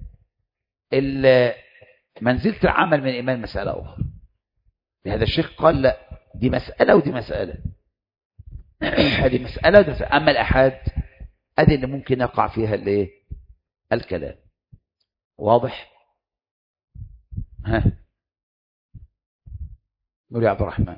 منزلة العمل من الإيمان مسألة أخرى. لهذا الشيخ قال لا، دي مسألة ودي مسألة، هذه مسألة ودي مسألة. أما الأحد هذه اللي ممكن يقع فيها الايه الكلام. واضح؟ ها نقول يا عبد الرحمن.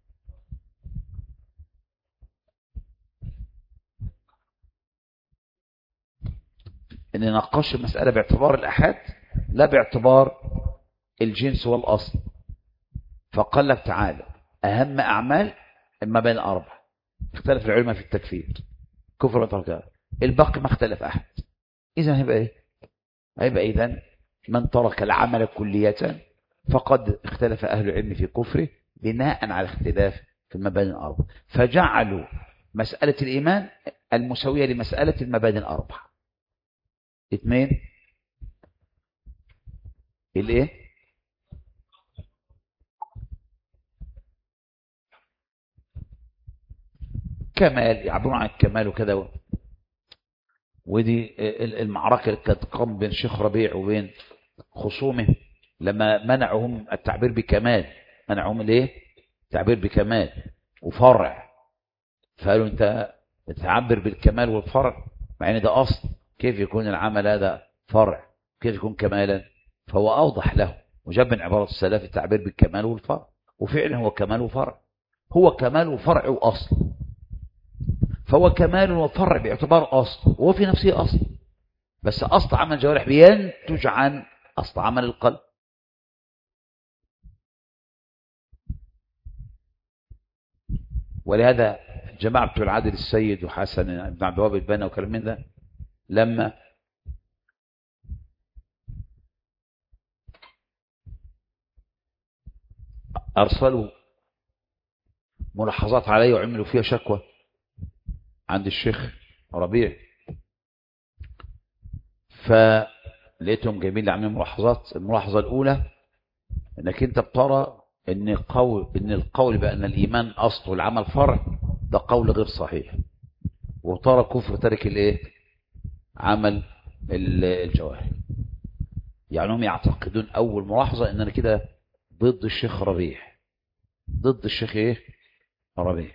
ان نقاش المسألة باعتبار الأحد لا باعتبار الجنس والأصل. فقال لك تعالى أهم أعمال إما بين 4، اختلف العلماء في التكفير كفر وترك، الباقي ما اختلف أحد. إذن هيبقى إيه؟ هيبقى إذن من ترك العمل كلية فقد اختلف أهل العلم في كفره بناء على اختلاف في المبادئ 4. فجعلوا مسألة الإيمان المساوية لمسألة المبادئ 4. 2 الايه كمال، يعبرون عن الكمال وكذا. ودي المعركة اللي كانت تقام بين الشيخ ربيع وبين خصومه لما منعهم التعبير بكمال، منعهم الايه التعبير بكمال وفرع. فقالوا انت تتعبر بالكمال والفرع مع ان ده اصل، كيف يكون العمل هذا فرع، كيف يكون كمالا؟ فهو اوضح له وجاب من عبارة السلف التعبير بالكمال والفرع، وفعلا هو كمال وفرع، هو كمال وفرع واصل. فهو كمال وفرع باعتبار اصل، وهو في نفسه اصل، بس اصل عمل الجوارح بينتج عن اصل عمل القلب. ولهذا جماعة بتوع العادل السيد وحسن بن عبد الوهاب البنا وكلام من ده لما أرسلوا ملاحظات علي وعملوا فيها شكوى عند الشيخ ربيع، فلقيتهم جايبين لي عاملين ملاحظات. الملاحظة الأولى انك انت بترى ان القول بأن الإيمان أصل والعمل فرع ده قول غير صحيح، وترى كفر تارك الايه عمل الجوارح. يعني هم يعتقدون أول ملاحظة ان انا كده ضد الشيخ ربيع، ضد الشيخ ايه ربيع.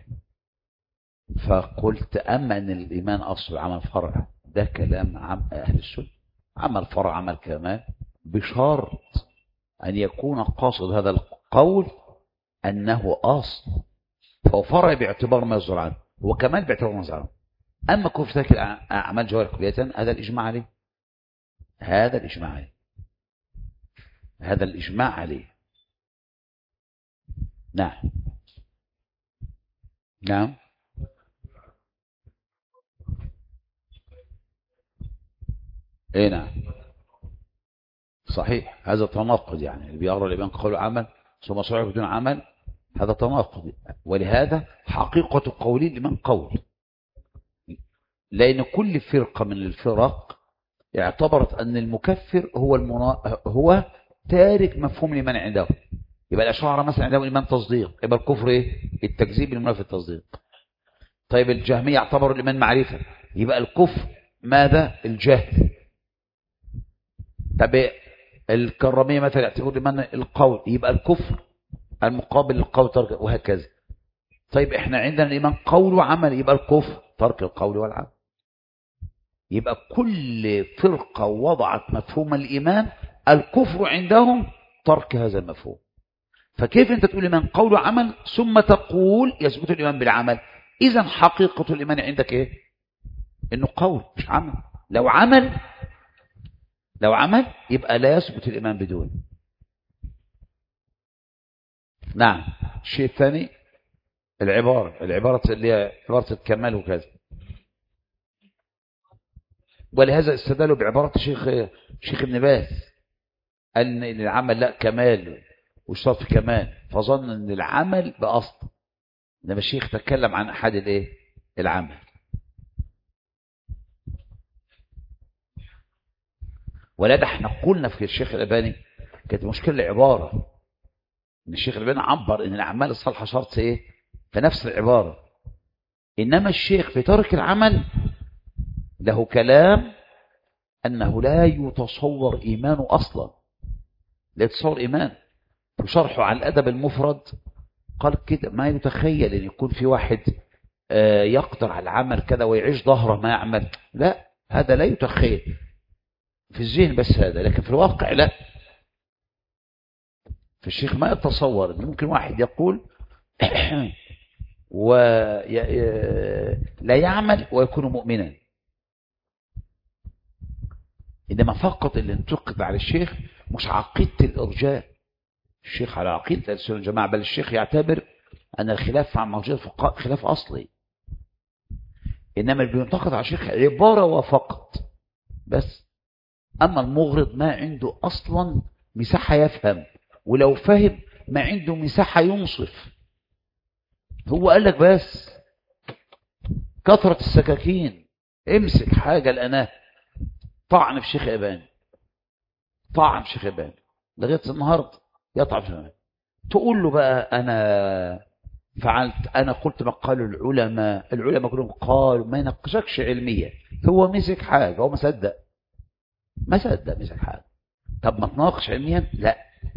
فقلت أما أن الإيمان أصل عمل فرع ده كلام أهل السنة، عمل فرع عمل كمال، بشرط أن يكون قاصد هذا القول أنه أصل، فهو فرع باعتبار ما يصدر عنه، هو كمال باعتبار ما يصدر عنه. أما كفر ترك أعمال جوارح كلية هذا الإجماع عليه، هذا الإجماع عليه، هذا الإجماع عليه. نعم نعم ايه نعم صحيح. هذا تناقض، يعني اللي بيقرأ الإيمان قول عمل ثم صحيح بدون عمل هذا تناقض. ولهذا حقيقة قولي الإيمان قول، لأن كل فرقة من الفرق اعتبرت أن المكفر هو تارك مفهوم الإيمان عنده. يبقى الأشاعرة مثلا عندهم الإيمان تصديق، يبقى الكفر إيه؟ التكذيب المنافي التصديق. طيب الجهمية اعتبروا الإيمان معرفة، يبقى الكفر ماذا؟ الجهل. طب الكرامية مثلا يعتبروا الإيمان القول، يبقى الكفر المقابل للقول ترك، وهكذا. طيب احنا عندنا الإيمان قول وعمل، يبقى الكفر ترك القول والعمل. يبقى كل فرقة وضعت مفهوم الإيمان، الكفر عندهم ترك هذا المفهوم. فكيف انت تقول الإيمان قول وعمل ثم تقول يثبت الإيمان بالعمل؟ إذن حقيقة الإيمان عندك ايه؟ انه قول مش عمل. لو عمل يبقى لا يثبت الإيمان بدون. نعم. الشيء الثاني العبارة اللي هي عبارة الكمال وكذا، ولهذا استدلوا بعبارة شيخ ابن باز أن العمل لا كمال واشترط في كمال، فظن أن العمل بأصل، لما الشيخ تكلم عن أحد العمل. ولذا احنا قلنا في الشيخ الألباني كانت مشكلة العبارة، ان الشيخ الألباني عبر ان الأعمال الصالحة شرط ايه في نفس العبارة، إنما الشيخ في ترك العمل له كلام أنه لا يتصور إيمانه أصلا، لا يتصور إيمان. في شرحه على الأدب المفرد قال كده ما يتخيل أن يكون في واحد يقدر على العمل كذا ويعيش ظهره ما يعمل، لا هذا لا يتخيل في الذهن بس هذا، لكن في الواقع لا. فالشيخ ما يتصور أن ممكن واحد يقول لا يعمل ويكون مؤمنا، إنما فقط اللي انتقد على الشيخ مش عقيدة الإرجاء، الشيخ على عقيدة السنة الجماعة، بل الشيخ يعتبر أن الخلاف عن موجود الفقهاء خلاف أصلي، إنما اللي بينتقد على الشيخ عبارة وفقط بس. أما المغرض ما عنده أصلا مساحة يفهم، ولو فهم ما عنده مساحة ينصف. هو قال لك بس كثرة السكاكين، امسك حاجة الأناه، طعن في شيخ إبان، طعن في شيخ إبان لغاية النهاردة يطعن في إبان. تقول له بقى أنا فعلت، أنا قلت ما قالوا العلماء كلهم قالوا، ما يناقشكش علميا. هو مسك حاجة، هو ما صدق مسك حاجة. طب ما تناقش علميا؟ لا،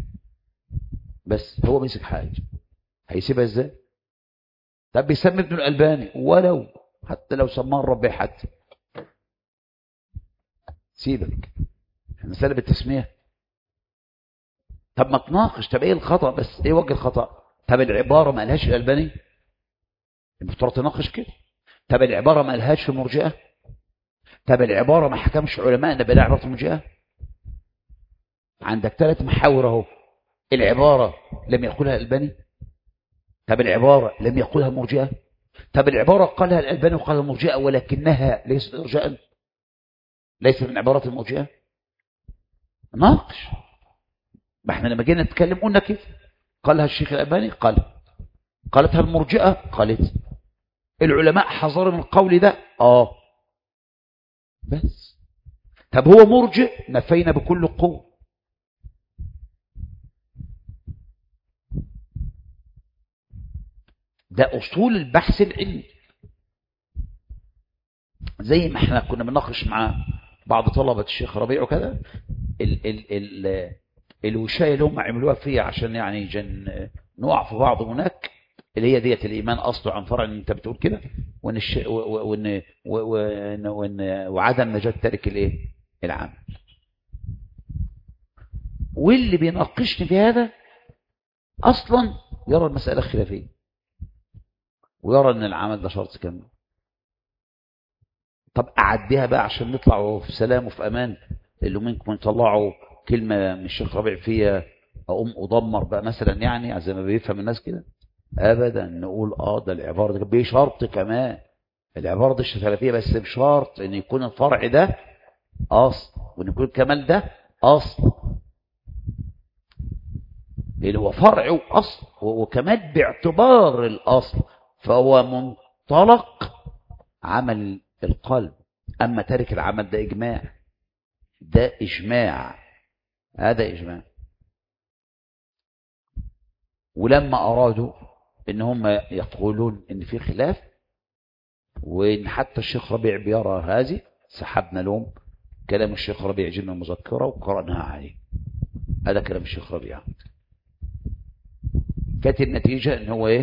بس هو مسك حاجة هيسيبها ازاي؟ طب بيسمي ابن الألباني، ولو حتى لو سماه الربيع حتى سيبك، المسألة بالتسمية. طب ما تناقش، طب ايه الخطأ؟ بس ايه وجه الخطأ؟ طب العبارة ما قالهاش الألباني، المفترض تناقش كده. طب العبارة ما قالهاش في المرجئة، طب العبارة ما حكمش علماءنا بلا عبارة المرجئة. عندك 3 محاور اهو، العبارة لم يقولها الألباني، طب العبارة لم يقولها المرجئة، طب العبارة قالها الألباني وقال المرجئة ولكنها ليست إرجاء، ليس من عبارات المرجئة. ناقش. ما احنا لما جينا نتكلم قلنا كيف قالها الشيخ الألباني، قالتها المرجئة، قالت العلماء حذروا من القول ده. بس طب هو مرجئ، نفينا بكل قوة. ده أصول البحث العلمي. زي ما احنا كنا بنناقش مع بعض طلبة الشيخ ربيع وكذا، الوشاية اللي هم عملوها فيها عشان يعني نقع في بعض هناك، اللي هي ديت الإيمان أصله عن فرع، انت بتقول كده، وعدم نجاة تارك الايه العمل. واللي بيناقشني في هذا أصلا يرى المسألة خلافية، ويرى ان العمل ده شرط كامل. طب أعديها بقى عشان نطلع في سلام وفي أمان، اللي منكم يطلعوا كلمة من الشيخ ربيع فيها أقوم أضمر بقى مثلا، يعني زي ما بيفهم الناس كده. أبدا، نقول ده العبارة دي بشرط كمان، العبارة دي السلفية بس بشرط أن يكون الفرع ده أصل، وأن يكون الكمال ده أصل، اللي هو فرع وأصل وكمال باعتبار الأصل، فهو منطلق عمل القلب. أما تارك العمل ده إجماع، ده إجماع، هذا إجماع. ولما أرادوا إن هم يقولون إن في خلاف، وإن حتى الشيخ ربيع بيرى هذه، سحبنا لهم كلام الشيخ ربيع، جبنا مذكرة وقرأناها عليه. هذا كلام الشيخ ربيع. كانت النتيجة إن هو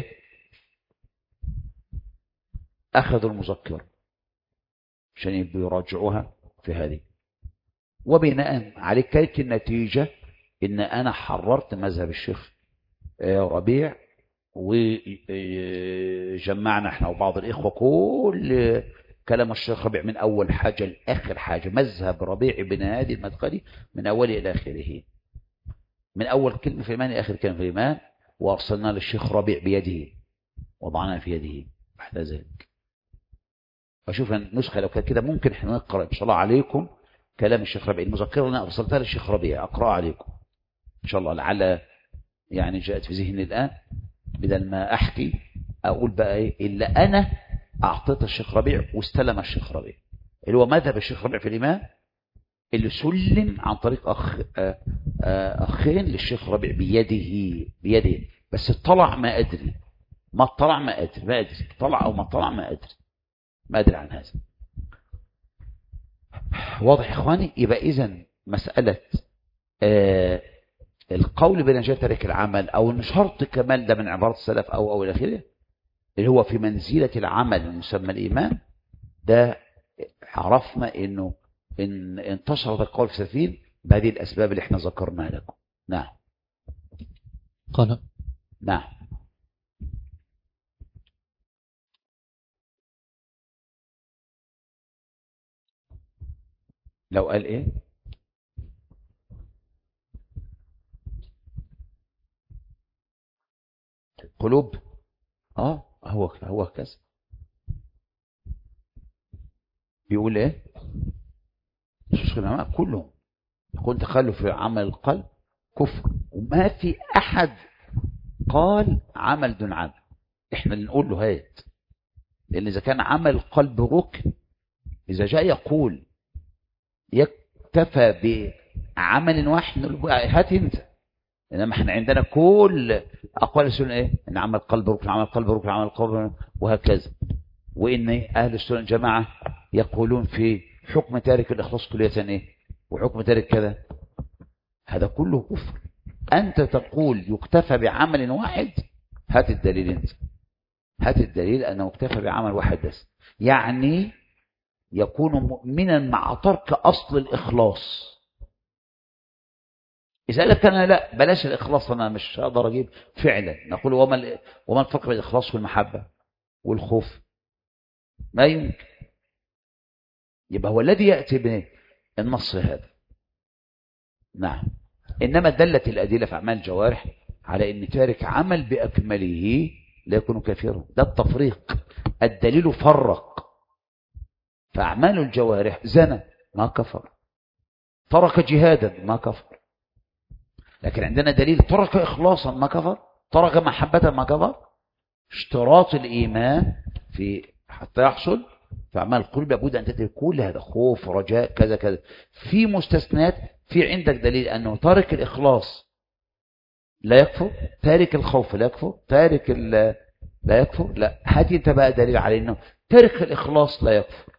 أخذوا المذكرة عشان يبقوا يراجعوها في هذه، وبناء عليه كانت النتيجة إن أنا حررت مذهب الشيخ ربيع، وجمعنا احنا وبعض الإخوة كل كلام الشيخ ربيع من أول حاجة لآخر حاجة، مذهب ربيع بن هادي المدخلي من أوله إلى آخره، من أول كلمة في الإيمان إلى آخر كلمة في الإيمان، وأرسلنا للشيخ ربيع بيده، وضعنا في يده بعد ذلك. فشوف النسخة لو كانت كده ممكن احنا نقرأ إن شاء الله عليكم كلام الشيخ ربيع، المذكرة اللي أنا أرسلتها للشيخ ربيع أقرأ عليكم إن شاء الله، لعل يعني جاءت في ذهني الآن، بدل ما أحكي أقول بقى إلا أنا أعطيت الشيخ ربيع واستلم الشيخ ربيع، اللي هو مذهب الشيخ ربيع في الإيمان، اللي سلم عن طريق أخين للشيخ ربيع بيده، بس اطلع ما أدري، ما اطلع ما أدري، طلع أو ما طلع ما أدري عن هذا. واضح يا إخواني؟ يبقى إذن مسألة القول بنجاة تارك العمل أو إن شرط كمال ده من عبارة السلف أو إلى آخره، اللي هو في منزلة العمل المسمى الإيمان، ده عرفنا إنه إن انتشر القول في السلفين بهذه الأسباب اللي احنا ذكرناها لكم. نعم. قال نعم. لو قال إيه؟ قلوب هو كذا، بيقول ايه؟ الشيخ العلماء كلهم يقول تخلف عمل القلب كفر، وما في احد قال عمل دون عمل. احنا اللي نقول له هات، لان اذا كان عمل القلب ركن، اذا جاء يقول يكتفى بعمل واحد نقول له هات انت، انما احنا عندنا كل اقوال السنه ايه؟ ان عمل القلب ركن، عمل القلب ركن، عمل القلب، وهكذا. وان اهل السنه الجماعه يقولون في حكم تارك الاخلاص كليه ايه؟ وحكم تارك كذا، هذا كله كفر. انت تقول يكتفى بعمل واحد، هات الدليل انت، هات الدليل انه اكتفى بعمل واحد بس، يعني يكون مؤمنا مع ترك اصل الاخلاص. إذا قال لك أنا لا بلاش الإخلاص، أنا مش هقدر أجيب فعلا، نقول وما الفرق بين الإخلاص والمحبة والخوف؟ ما يمكن. يبقى هو الذي يأتي بالنص هذا. نعم. إنما دلت الأدلة في أعمال الجوارح على أن تارك عمل بأكمله لا يكون كافرا. ده التفريق. الدليل فرق. فأعمال الجوارح زنى ما كفر، ترك جهادا ما كفر. لكن عندنا دليل ترك إخلاصا ما كفر، ترك محبة ما كفر. اشتراط الإيمان في حتى يحصل في أعمال القلوب لابد أن تدرك كل هذا، خوف رجاء كذا كذا. في مستثنات، في عندك دليل أنه تارك الإخلاص لا يكفر، تارك الخوف لا يكفر، تارك لا يكفر. لا، هاتي انت بقى دليل على انه تارك الإخلاص لا يكفر،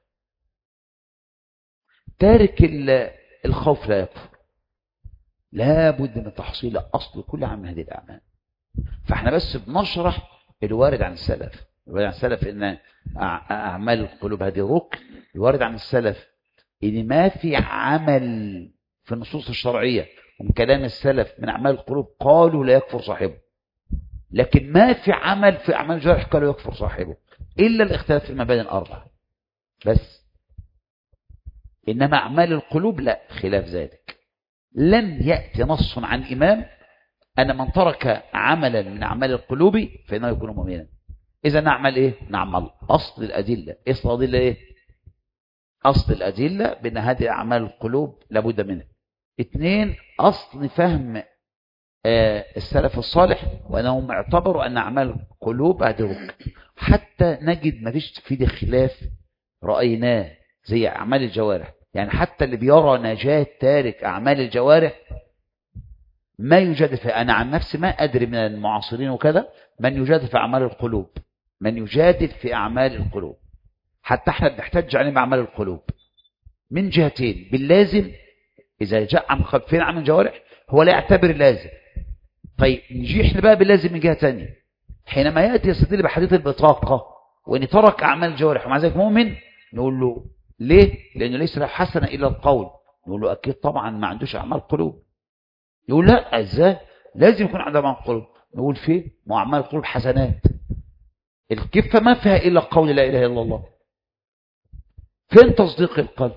تارك الخوف لا يكفر. لا بد من تحصيل أصل كل عام من هذه الأعمال. فاحنا بس بنشرح الوارد عن السلف. الوارد عن السلف ان أعمال القلوب هذه ركن. الوارد عن السلف ان ما في عمل في النصوص الشرعية ومن كلام السلف من أعمال القلوب قالوا لا يكفر صاحبه، لكن ما في عمل في أعمال الجوارح قالوا يكفر صاحبه إلا الاختلاف في المبادئ الأربعة بس. إنما أعمال القلوب لا خلاف ذلك. لم يأتي نص عن إمام أن من ترك عملا من أعمال القلوب فإنه يكون مؤمنا. إذا نعمل إيه؟ نعمل أصل الأدلة. أصل الأدلة إيه؟ أصل الأدلة بأن هذه أعمال القلوب لابد منها. 2، أصل فهم السلف الصالح وأنهم اعتبروا أن أعمال القلوب هذه ركن. حتى نجد ما فيش في خلاف رأيناه زي أعمال الجوارح. يعني حتى اللي بيرى نجاة تارك أعمال الجوارح ما يجادل في، أنا عن نفسي ما أدري من المعاصرين وكذا من يجادل في أعمال القلوب، من يجادل في أعمال القلوب. حتى احنا بنحتج عليه بأعمال القلوب من جهتين. باللازم إذا جاء عن خلفين عن الجوارح هو لا يعتبر اللازم. طيب نجي احنا بقى باللازم من جهة تانية. حينما يأتي يستدل بحديث البطاقة وإن ترك أعمال الجوارح ومع ذلك مؤمن، نقول له ليه؟ لأنه ليس له حسنة إلا القول. نقول له أكيد طبعا ما عندوش أعمال قلوب. يقول لا، ازاي؟ لازم يكون عنده أعمال قلوب. نقول فيه ما أعمال القلوب حسنات. الكفة ما فيها إلا قول لا إله إلا الله. فين تصديق القلب؟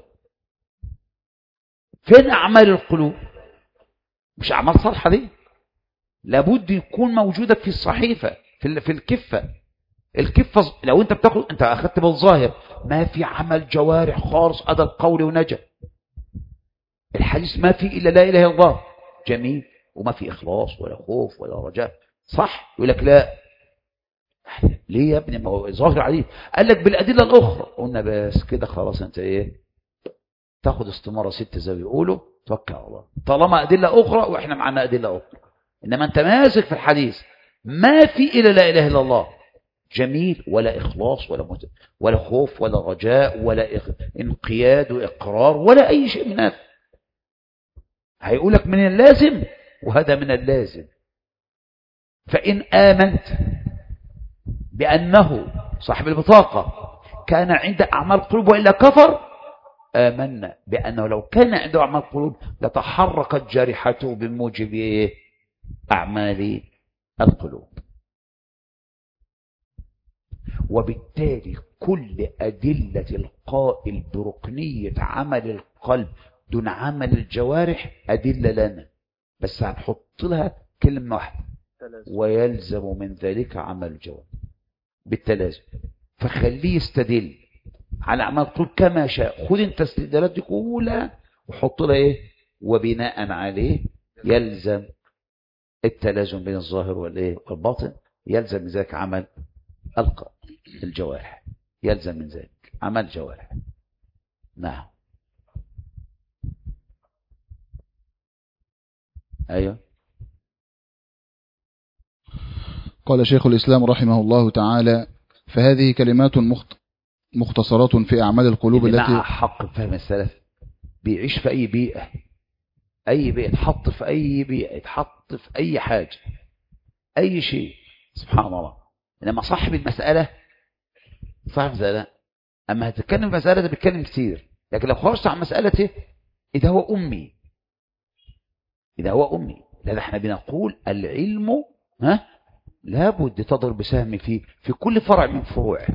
فين أعمال القلوب؟ مش أعمال صالحة دي لابد يكون موجودة في الصحيفة في الكفة. الكفة لو انت بتاخد، انت اخذت بالظاهر ما في عمل جوارح خالص أدى القول ونجا. الحديث ما في إلا لا إله إلا الله، جميل، وما في إخلاص ولا خوف ولا رجاء، صح؟ يقول لك لا. ليه يا ابني؟ ما هو ظاهر عليه. قال لك بالأدلة الأخرى. قلنا بس كده خلاص، انت ايه؟ تاخد استمارة 6 زي ما بيقولوا، توكل على الله طالما أدلة أخرى وإحنا معنا أدلة أخرى. إنما أنت ماسك في الحديث ما في إلا لا إله إلا الله، جميل، ولا إخلاص ولا خوف ولا رجاء ولا انقياد وإقرار ولا أي شيء من هذا. هيقولك من اللازم وهذا من اللازم. فإن آمنت بأنه صاحب البطاقة كان عنده أعمال قلوب وإلا كفر، آمنا بأنه لو كان عنده أعمال قلوب لتحركت جارحته بموجب أعمال القلوب. وبالتالي كل أدلة القائل بركنية عمل القلب دون عمل الجوارح أدلة لنا، بس هنحط لها كلمة واحدة: ويلزم من ذلك عمل الجوارح بالتلازم. فخليه يستدل على أعمال القلوب كما شاء. خذ انت استدلالات دي كلها وحط لها ايه؟ وبناء عليه يلزم التلازم بين الظاهر والباطن. يلزم من ذلك عمل الجوارح، يلزم من ذلك عمل الجوارح. نعم. ايوه. قال شيخ الإسلام رحمه الله تعالى: فهذه كلمات مختصرات في أعمال القلوب التي مع حق فهم السلف بيعيش في أي بيئة، أي بيئة، يتحط في أي بيئة، يتحط في أي حاجة، أي شيء، سبحان الله. إنما صاحب المسألة أما هتتكلم في مسألة بيتكلم كتير، لكن لو خرجت عن مسألته إذا هو أمي، لذا احنا بنقول العلم لابد تضرب بسهم فيه في كل فرع من فروعه،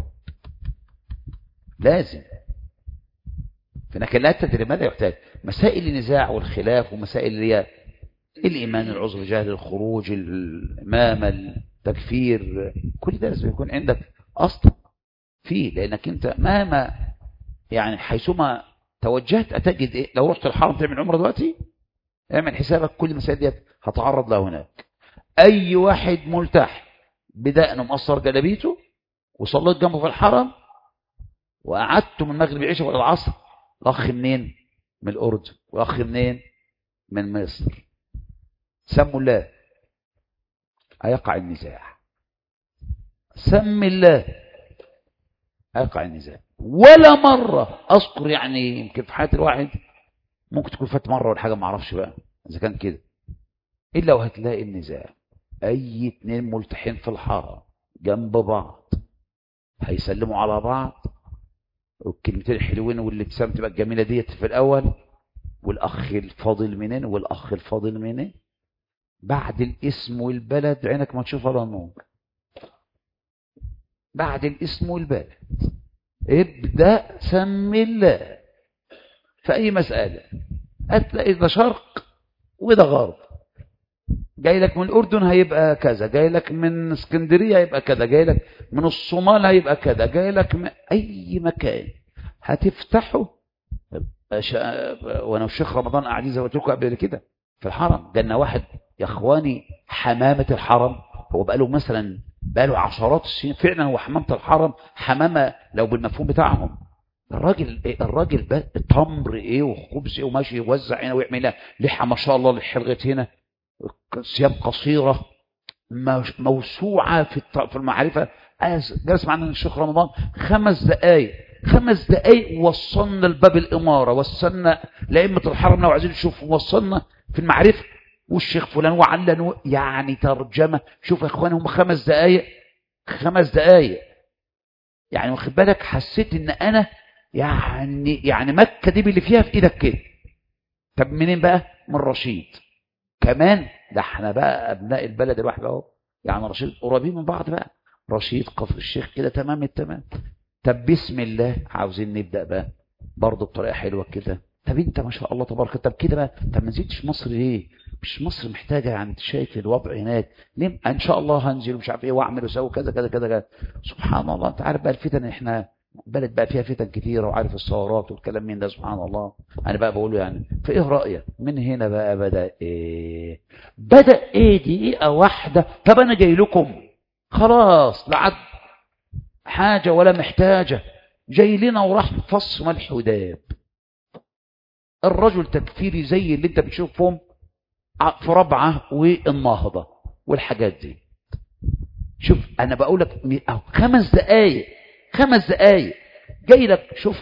لازم. فإنك لا تدري ماذا يحتاج. مسائل النزاع والخلاف ومسائل اللي هي الإيمان، العذر، جهل، الخروج، الإمامة، تكفير، كل ده لازم يكون عندك أصل فيه، لأنك أنت مهما يعني حيثما توجهت أتجد إيه؟ لو رحت الحرم تعمل عمرة دلوقتي اعمل حسابك كل المسائل دي هتعرض لها هناك. أي واحد ملتح بدأنا مقصر جلابيته وصليت جنبه في الحرم وقعدت من المغرب العشاء ولا العصر، الأخ منين؟ من الأردن، والأخ منين؟ من مصر، سموا الله هيقع النزاع، سم الله هيقع النزاع. ولا مرة أذكر، يعني يمكن في حياة الواحد ممكن تكون فات مرة ولا حاجة ما اعرفش بقى إذا كان كده، إلا وهتلاقي النزاع. أي اتنين ملتحين في الحرم جنب بعض هيسلموا على بعض، والكلمتين الحلوين والابتسامة تبقى الجميلة ديت في الأول، والأخ الفاضل منين والأخ الفاضل منين، بعد الاسم والبلد عينك ما تشوف ولا نور. بعد الاسم والبلد ابدأ سم الله في أي مسألة، هتلاقي ده شرق وده غرب، جاي لك من الأردن هيبقى كذا، جاي لك من اسكندرية هيبقى كذا، جاي لك من الصومال هيبقى كذا، جاي لك من أي مكان هتفتحه. وانا والشيخ رمضان قاعدين زي ما قلت لكم قبل كده في الحرم، جالنا واحد يا اخواني حمامة الحرم، هو بقاله عشرات السنين فعلا هو حمامة الحرم، حمامة لو بالمفهوم بتاعهم. الراجل بقى تمر ايه وخبز ايه وماشي يوزع هنا ويعمل لحى ما شاء الله للحلقة هنا، ثياب قصيرة موسوعة في المعرفة. جلس معنا الشيخ رمضان 5 دقايق وصلنا لباب الإمارة، وصلنا لأئمة الحرم لو عايزين نشوف، وصلنا في المعرفة والشيخ فلان وعلن، يعني ترجمة. شوف يا اخواني هم 5 دقايق يعني واخد بالك، حسيت ان انا يعني مكة دي اللي فيها في ايدك كده. طب منين بقى؟ من رشيد كمان، ده احنا بقى ابناء البلد الواحد اهو، يعني رشيد قريبين من بعض بقى، رشيد كفر الشيخ كده تمام التمام. طب بسم الله عاوزين نبدأ بقى برضه بطريقة حلوة كده. طب انت ما شاء الله تبارك، طب كده بقى، طب ما نزلتش مصر ليه؟ مش مصر محتاجة؟ يعني انت شايف الوضع هناك ليه؟ ان شاء الله هنزل ومش عارف ايه واعمل واسوي كذا كذا كذا. سبحان الله، انت عارف بقى الفتن، احنا بلد بقى فيها فتن كتيرة، وعارف الثورات والكلام من ده، سبحان الله. انا بقى بقوله يعني، فايه رأيك من هنا بقى بدأ ايه دقيقة واحدة. طب انا جاي لكم خلاص، لا عد حاجة ولا محتاجة، جاي لنا وراح فص ملح وداب. الرجل تكفيري زي اللي انت بتشوفهم في ربعة والنهضة والحاجات دي. شوف انا بقول لك 5 دقايق جاي لك. شوف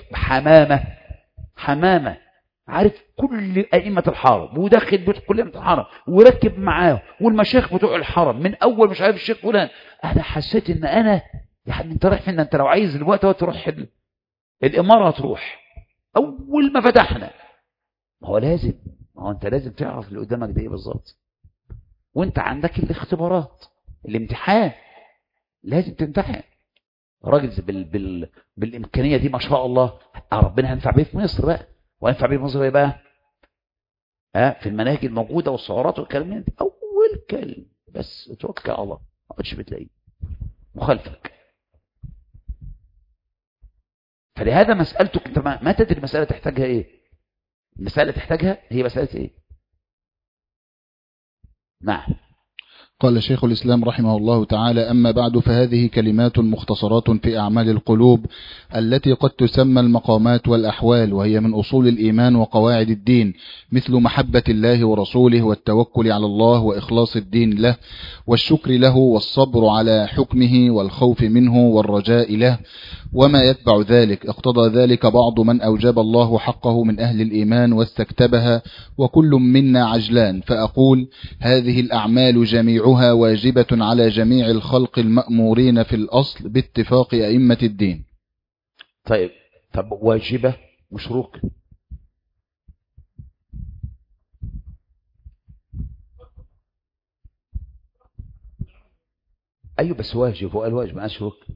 حمامة عارف كل أئمة الحرم، وداخل بيت كل أئمة الحرم وركب معاه، والمشايخ بتوع الحرم من أول مش عارف الشيخ فلان. أنا حسيت إن أنا يعني أنت رايح فين؟ أنت لو عايز الوقت تروح الإمارة تروح أول ما فتحنا. ما هو أنت لازم تعرف اللي قدامك ده إيه بالظبط، وأنت عندك الاختبارات الامتحان لازم تمتحن. راجل بالإمكانية دي ما شاء الله، ربنا هنفع بيه في مصر بقى، وهنفع بيه في مصر بقى في المناهج الموجودة والصورات والكلام ده. أول كلمة بس توكل على الله، ما قلتش بتلاقيه مخالفك. فلهذا مسألتك انت ما تدري المسألة تحتاجها ايه. المسألة تحتاجها هي مسألة ايه؟ نعم. قال شيخ الإسلام رحمه الله تعالى: أما بعد، فهذه كلمات مختصرات في أعمال القلوب التي قد تسمى المقامات والأحوال، وهي من أصول الإيمان وقواعد الدين، مثل محبة الله ورسوله، والتوكل على الله، وإخلاص الدين له، والشكر له، والصبر على حكمه، والخوف منه، والرجاء له، وما يتبع ذلك. اقتضى ذلك بعض من أوجب الله حقه من أهل الإيمان واستكتبها، وكل منا عجلان، فأقول: هذه الأعمال جميعها واجبة على جميع الخلق المأمورين في الأصل باتفاق أئمة الدين. طب واجبة مش ركن. أيوة بس واجب، هو الواجب ما ركن.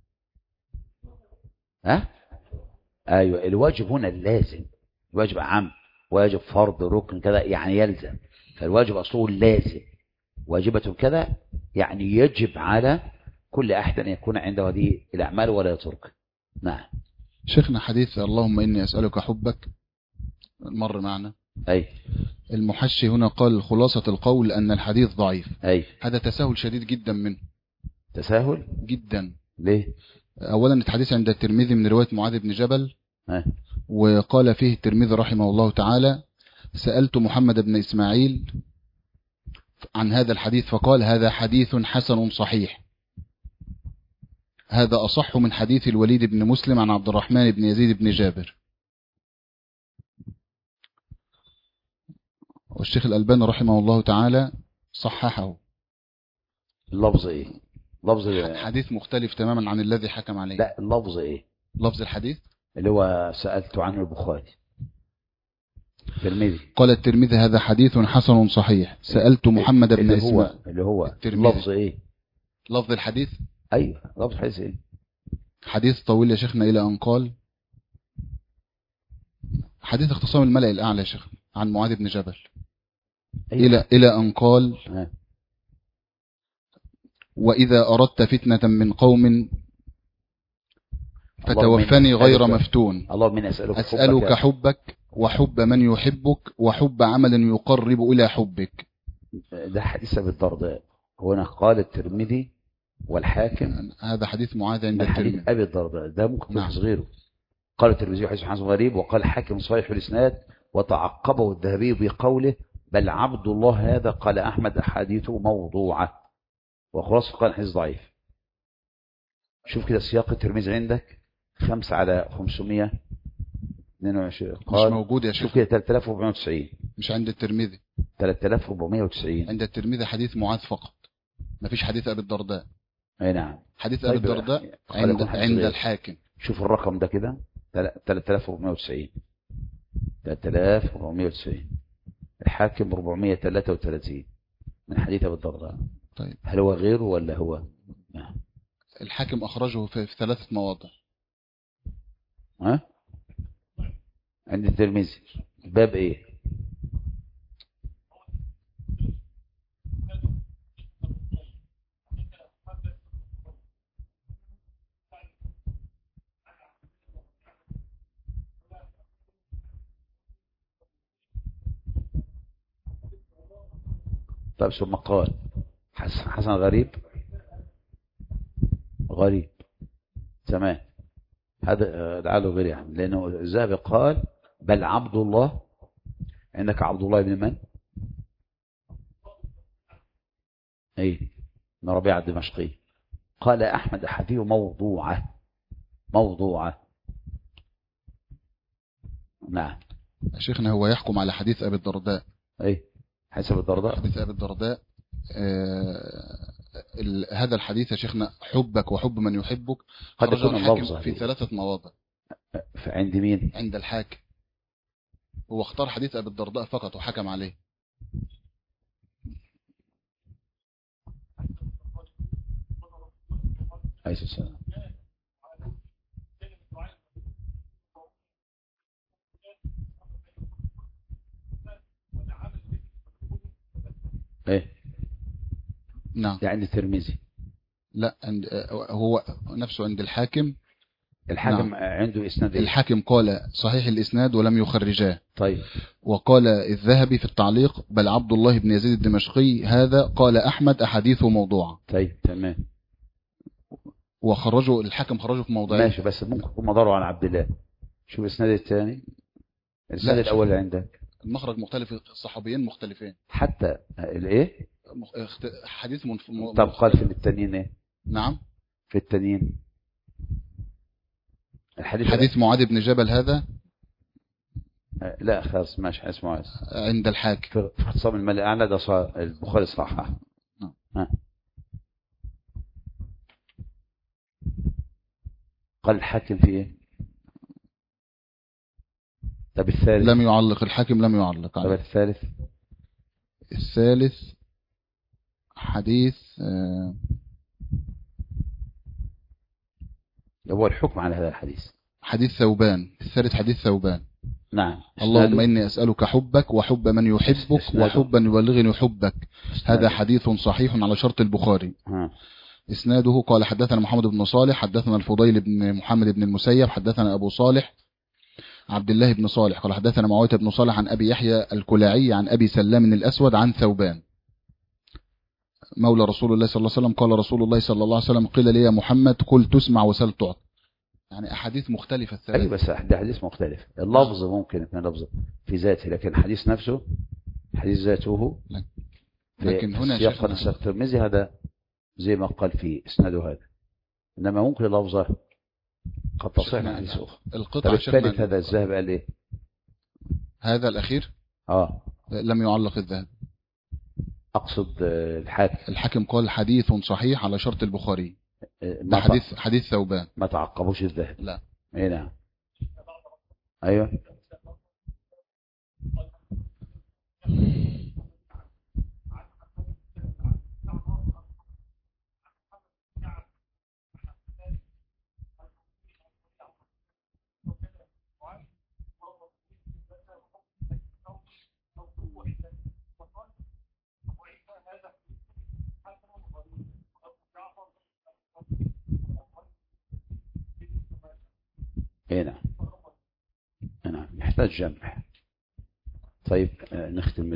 أيوة الواجب هنا اللازم، الواجب عام، واجب فرض ركن كذا يعني يلزم، فالواجب أصله لازم، واجبة كذا يعني يجب على كل أحد أن يكون عنده هذه الأعمال ولا يترك. نعم. شيخنا حديث اللهم إني أسألك حبك مر معنا. أي المحشي هنا قال خلاصة القول أن الحديث ضعيف. أي هذا تساهل شديد جدا منه. تساهل جدا. ليه؟ أولا الحديث عند الترمذي من رواية معاذ بن جبل، وقال فيه الترمذي رحمه الله تعالى سألت محمد بن إسماعيل عن هذا الحديث فقال هذا حديث حسن صحيح. هذا أصح من حديث الوليد بن مسلم عن عبد الرحمن بن يزيد بن جابر. والشيخ الألباني رحمه الله تعالى صححه. اللفظ إيه؟ لفظ حديث مختلف تماما عن الذي حكم عليه. لا اللفظ إيه؟ لفظ الحديث اللي هو سألت عنه البخاري الترمذي. قال الترمذي هذا حديث حسن صحيح. سألت محمد بن إسماعيل. اللي هو الترمذي. لفظ إيه؟ لفظ الحديث. أيوة لفظ الحديث إيه؟ حديث طويل يا شيخنا إلى أن قال حديث اختصام الملأ الأعلى يا شيخ عن معاذ بن جبل. أيوة. إلى أن قال وإذا أردت فتنة من قوم فتوفني غير مفتون. اللهم إني أسألك حبك وحب من يحبك وحب عمل يقرب إلى حبك. ده حديث أبي الدرداء. هنا قال الترمذي والحاكم هذا حديث معاذ عند الترمذي. أبي الدرداء ده ممكن تحفظ غيره. قال الترمذي حديث حسن غريب، وقال الحاكم صحيح الإسناد، وتعقبه الذهبي بقوله بل عبد الله هذا. قال أحمد أحاديثه موضوعة، وخلاص قال حديث ضعيف. شوف كده سياق الترمذي عندك 5/522 مش موجود يا شيخ. شوف كده 3490 مش عند الترمذي. 3490 عند الترمذي حديث معاذ فقط، ما فيش حديث أبي الدرداء. اي نعم. حديث أبي الدرداء عند الحاكم. شوف الرقم ده كده 3490 3490 الحاكم 433 من حديث أبي الدرداء. طيب هل هو غيره ولا هو؟ الحاكم أخرجه في 3 مواضع. عند الترمذي باب ايه؟ طيب ثم قال حسن غريب تمام. هذا لعله غير يعني، لأنه الذهبي قال بل عبد الله. عندك عبد الله بن من؟ ايه بن ربيعة الدمشقي. قال أحمد أحاديث موضوعة. نعم. شيخنا هو يحكم على حديث أبي الدرداء. ايه حديث أبي الدرداء. حديث أبي الدرداء هذا الحديث يا شيخنا حبك وحب من يحبك خرجه الحاكم في 3 مواضع. عند مين؟ عند الحاكم. هو اختار حديث أبي الدرداء فقط وحكم عليه. عليه السلام. ايه نعم. يعني الترمذي لا هو نفسه عند الحاكم. نعم. عنده اسناد. الحاكم قال صحيح الاسناد ولم يخرجاه. طيب. وقال الذهبي في التعليق بل عبد الله بن يزيد الدمشقي هذا قال احمد احاديثه موضوعه. طيب تمام. وخرجوا الحاكم خرجوا في موضعين. ماشي بس ممكن يكون مداره على عبد الله. شوف الاسناد الثاني. الاسناد الاول اللي عندك المخرج مختلف، الصحابيين مختلفين حتى الايه حديث طب قال في التانيين ايه؟ نعم في التانيين حديث معاذ بن جبل هذا لا خلاص ماشي حديث معاذ عند الحاكم في اختصام الملأ الأعلى. ده البخاري صححه. قال الحاكم في ايه؟ طب الثالث لم يعلق الحاكم، لم يعلق عليه. طب الثالث حديث هو الحكم على هذا الحديث. حديث ثوبان. الثالث حديث ثوبان. نعم. اللهم إني أسألك حبك وحب من يحبك وحب من يبلغني حبك. هذا حديث صحيح على شرط البخاري. إسناده قال حدثنا محمد بن صالح حدثنا الفضيل بن محمد بن المسيب حدثنا أبو صالح عبد الله بن صالح قال حدثنا معاوية بن صالح عن أبي يحيى الكلاعي عن أبي سلام الأسود عن ثوبان مولى رسول الله صلى الله عليه وسلم قال رسول الله صلى الله عليه وسلم قيل لي يا محمد قل تسمع وسل تعط. يعني أحاديث مختلفة الثلاثة. أي بس حديث مختلف. اللفظ ممكن يكون لفظ في ذاته لكن الحديث نفسه حديث ذاته لكن هنا سياق الترمذي هذا زي ما قال في اسناده هذا إنما ممكن لفظه قد تصح من حديث أخرى. القطعة الثالث هذا الذهب قال إيه هذا الأخير لم يعلق الذهب. أقصد الحاكم قال حديث صحيح على شرط البخاري. ده حديث ثوبان ما تعقبوش الذهب. لا ايه نعم. ايوه هنا يحتاج جمع. طيب نختم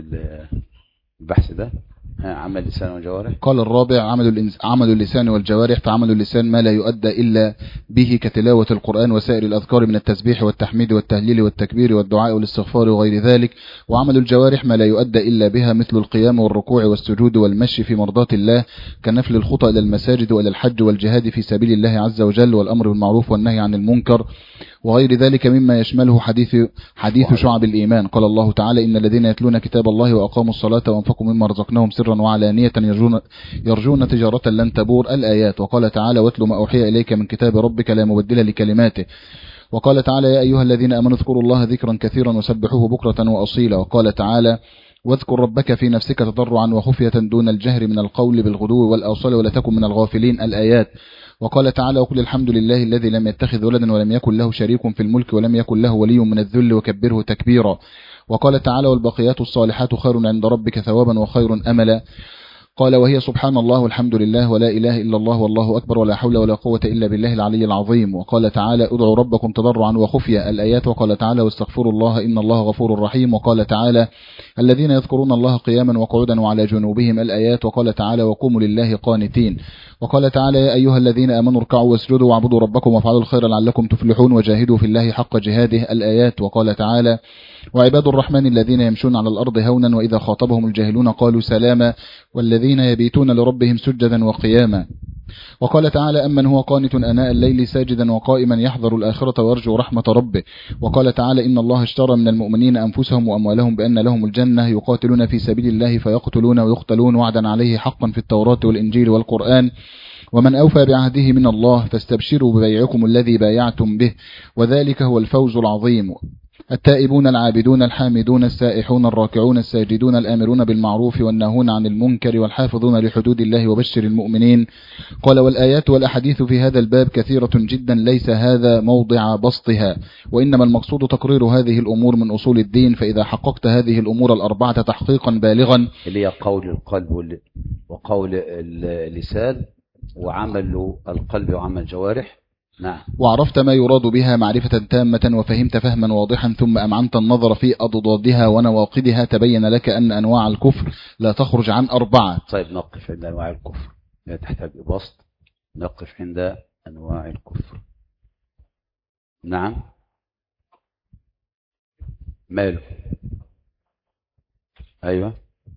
البحث ده. عمل اللسان والجوارح. قال الرابع عمل اللسان والجوارح. فعمل اللسان ما لا يؤدى إلا به كتلاوة القرآن وسائر الأذكار من التسبيح والتحميد والتهليل والتكبير والدعاء والاستغفار وغير ذلك. وعمل الجوارح ما لا يؤدى إلا بها مثل القيام والركوع والسجود والمشي في مرضات الله كنفل الخطى إلى المساجد وإلى الحج والجهاد في سبيل الله عز وجل والأمر بالمعروف والنهي عن المنكر وغير ذلك مما يشمله حديث شعب الإيمان. قال الله تعالى إن الذين يتلون كتاب الله وأقاموا الصلاة وأنفقوا مما رزقناهم سرا وعلانية يرجون تجارة لن تبور الآيات. وقال تعالى واتل ما أوحي إليك من كتاب ربك لا مبدل لكلماته. وقال تعالى يا أيها الذين آمنوا اذكروا الله ذكرا كثيرا وسبحوه بكرة وأصيلا. وقال تعالى واذكر ربك في نفسك تضرعا وخفية دون الجهر من القول بالغدو والأوصال ولا تكن من الغافلين الآيات. وقال تعالى وقل الحمد لله الذي لم يتخذ ولدا ولم يكن له شريك في الملك ولم يكن له ولي من الذل وكبره تكبيرا. وقال تعالى والباقيات الصالحات خير عند ربك ثوابا وخير أملا. قال وهي سبحان الله والحمد لله ولا إله إلا الله والله أكبر ولا حول ولا قوة إلا بالله العلي العظيم. وقال تعالى ادعوا ربكم تضرعا وخفية الآيات. وقال تعالى واستغفروا الله إن الله غفور رحيم. وقال تعالى الذين يذكرون الله قياما وقعودا وعلى جنوبهم الآيات. وقال تعالى وقوموا لله قانتين. وقال تعالى يا أيها الذين آمنوا اركعوا واسجدوا واعبدوا ربكم وافعلوا الخير لعلكم تفلحون وجاهدوا في الله حق جهاده الآيات. وقال تعالى وعباد الرحمن الذين يمشون على الأرض هونا وإذا خاطبهم الجاهلون قالوا سلاما والذين يبيتون لربهم سجدا وقياما. وقال تعالى أمن هو قانت آناء الليل ساجدا وقائما يحذر الآخرة ويرجو رحمة ربه. وقال تعالى إن الله اشترى من المؤمنين أنفسهم وأموالهم بأن لهم الجنة يقاتلون في سبيل الله فيقتلون ويقتلون وعدا عليه حقا في التوراة والإنجيل والقرآن ومن أوفى بعهده من الله فاستبشروا ببيعكم الذي بايعتم به وذلك هو الفوز العظيم. التائبون العابدون الحامدون السائحون الراكعون الساجدون الآمرون بالمعروف والناهون عن المنكر والحافظون لحدود الله وبشر المؤمنين. قال والآيات والأحاديث في هذا الباب كثيرة جدا ليس هذا موضع بسطها وإنما المقصود تقرير هذه الأمور من أصول الدين. فإذا حققت هذه الأمور الأربعة تحقيقا بالغا اللي هي قول القلب وقول اللسان وعمل القلب وعمل الجوارح. نعم. وعرفت ما يراد بها معرفة تامة وفهمت فهما واضحا ثم أمعنت النظر في أضدادها ونواقدها تبين لك أن أنواع الكفر لا تخرج عن 4. طيب نقف عند أنواع الكفر لا تحتاج بسط. نقف عند أنواع الكفر. نعم ماله. أيوة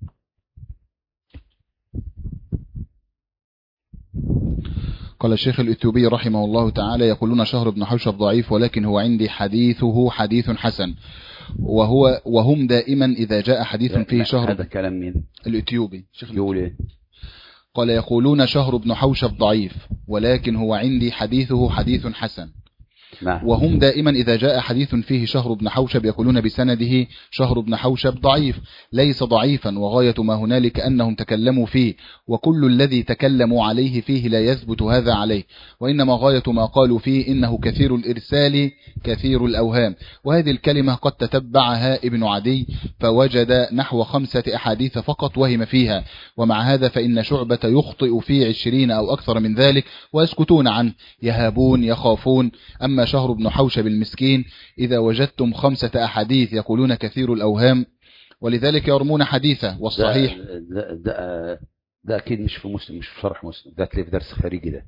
قال الشيخ الإثيوبي رحمه الله تعالى يقولون شهر بن حوشب ضعيف ولكن هو عندي حديثه حديث حسن وهم دائما إذا جاء حديث فيه شهر. هذا كلام مين؟ الإثيوبي. يقول إيه؟ قال يقولون شهر بن حوشب ضعيف ولكن هو عندي حديثه حديث حسن نعم. وهم دائما إذا جاء حديث فيه شهر بن حوشب يقولون بسنده شهر بن حوشب ضعيف، ليس ضعيفا، وغاية ما هنالك أنهم تكلموا فيه، وكل الذي تكلموا عليه فيه لا يثبت هذا عليه، وإنما غاية ما قالوا فيه إنه كثير الإرسال كثير الأوهام. وهذه الكلمة قد تتبعها ابن عدي فوجد نحو 5 أحاديث فقط وهم فيها، ومع هذا فإن شعبة يخطئ في 20 أو أكثر من ذلك ويسكتون عنه، يهابون يخافون. أما شهر بن حوشب المسكين إذا وجدتم 5 أحاديث يقولون كثير الأوهام، ولذلك يرمون حديثه. والصحيح ده أكيد مش في مسلم، مش في شرح مسلم، ده تلاقيه في درس خارجي ده،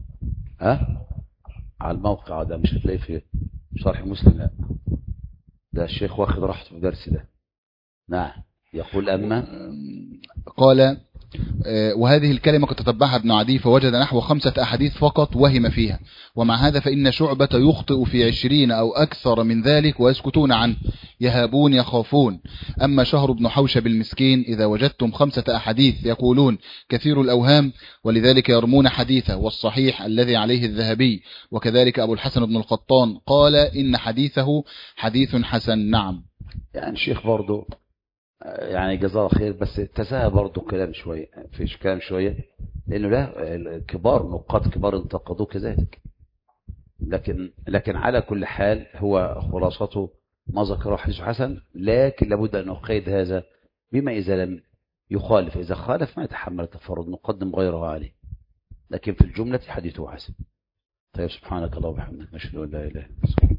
على الموقع ده، مش هتلاقيه في شرح مسلم، لا، ده الشيخ واخد راحته في درس ده. نعم. يقول أما قال وهذه الكلمة قد تتبعها ابن عدي فوجد نحو 5 أحاديث فقط وهم فيها، ومع هذا فإن شعبة يخطئ في 20 أو أكثر من ذلك ويسكتون عنه، يهابون يخافون. أما شهر بن حوشب المسكين إذا وجدتم 5 أحاديث يقولون كثير الأوهام، ولذلك يرمون حديثه. والصحيح الذي عليه الذهبي وكذلك أبو الحسن بن القطان قال إن حديثه حديث حسن. نعم. يعني الشيخ برضه يعني جزاه خير، بس تساهل برضه كلام شوية، فيش كلام شوية، لأنه لا، كبار نقاد كبار انتقدوه كذلك، لكن على كل حال هو خلاصته ما ذكره حديث حسن، لكن لابد أن نقيد هذا بما إذا لم يخالف، إذا خالف ما يتحمل التفرد نقدم غيره عليه، لكن في الجملة حديثه حسن. طيب، سبحانك اللهم وبحمدك، نشهد أن لا إله إلا أنت.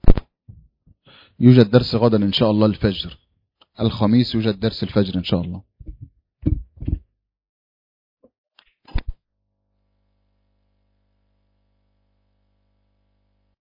يوجد درس غدا إن شاء الله الفجر، الخميس يوجد درس الفجر إن شاء الله.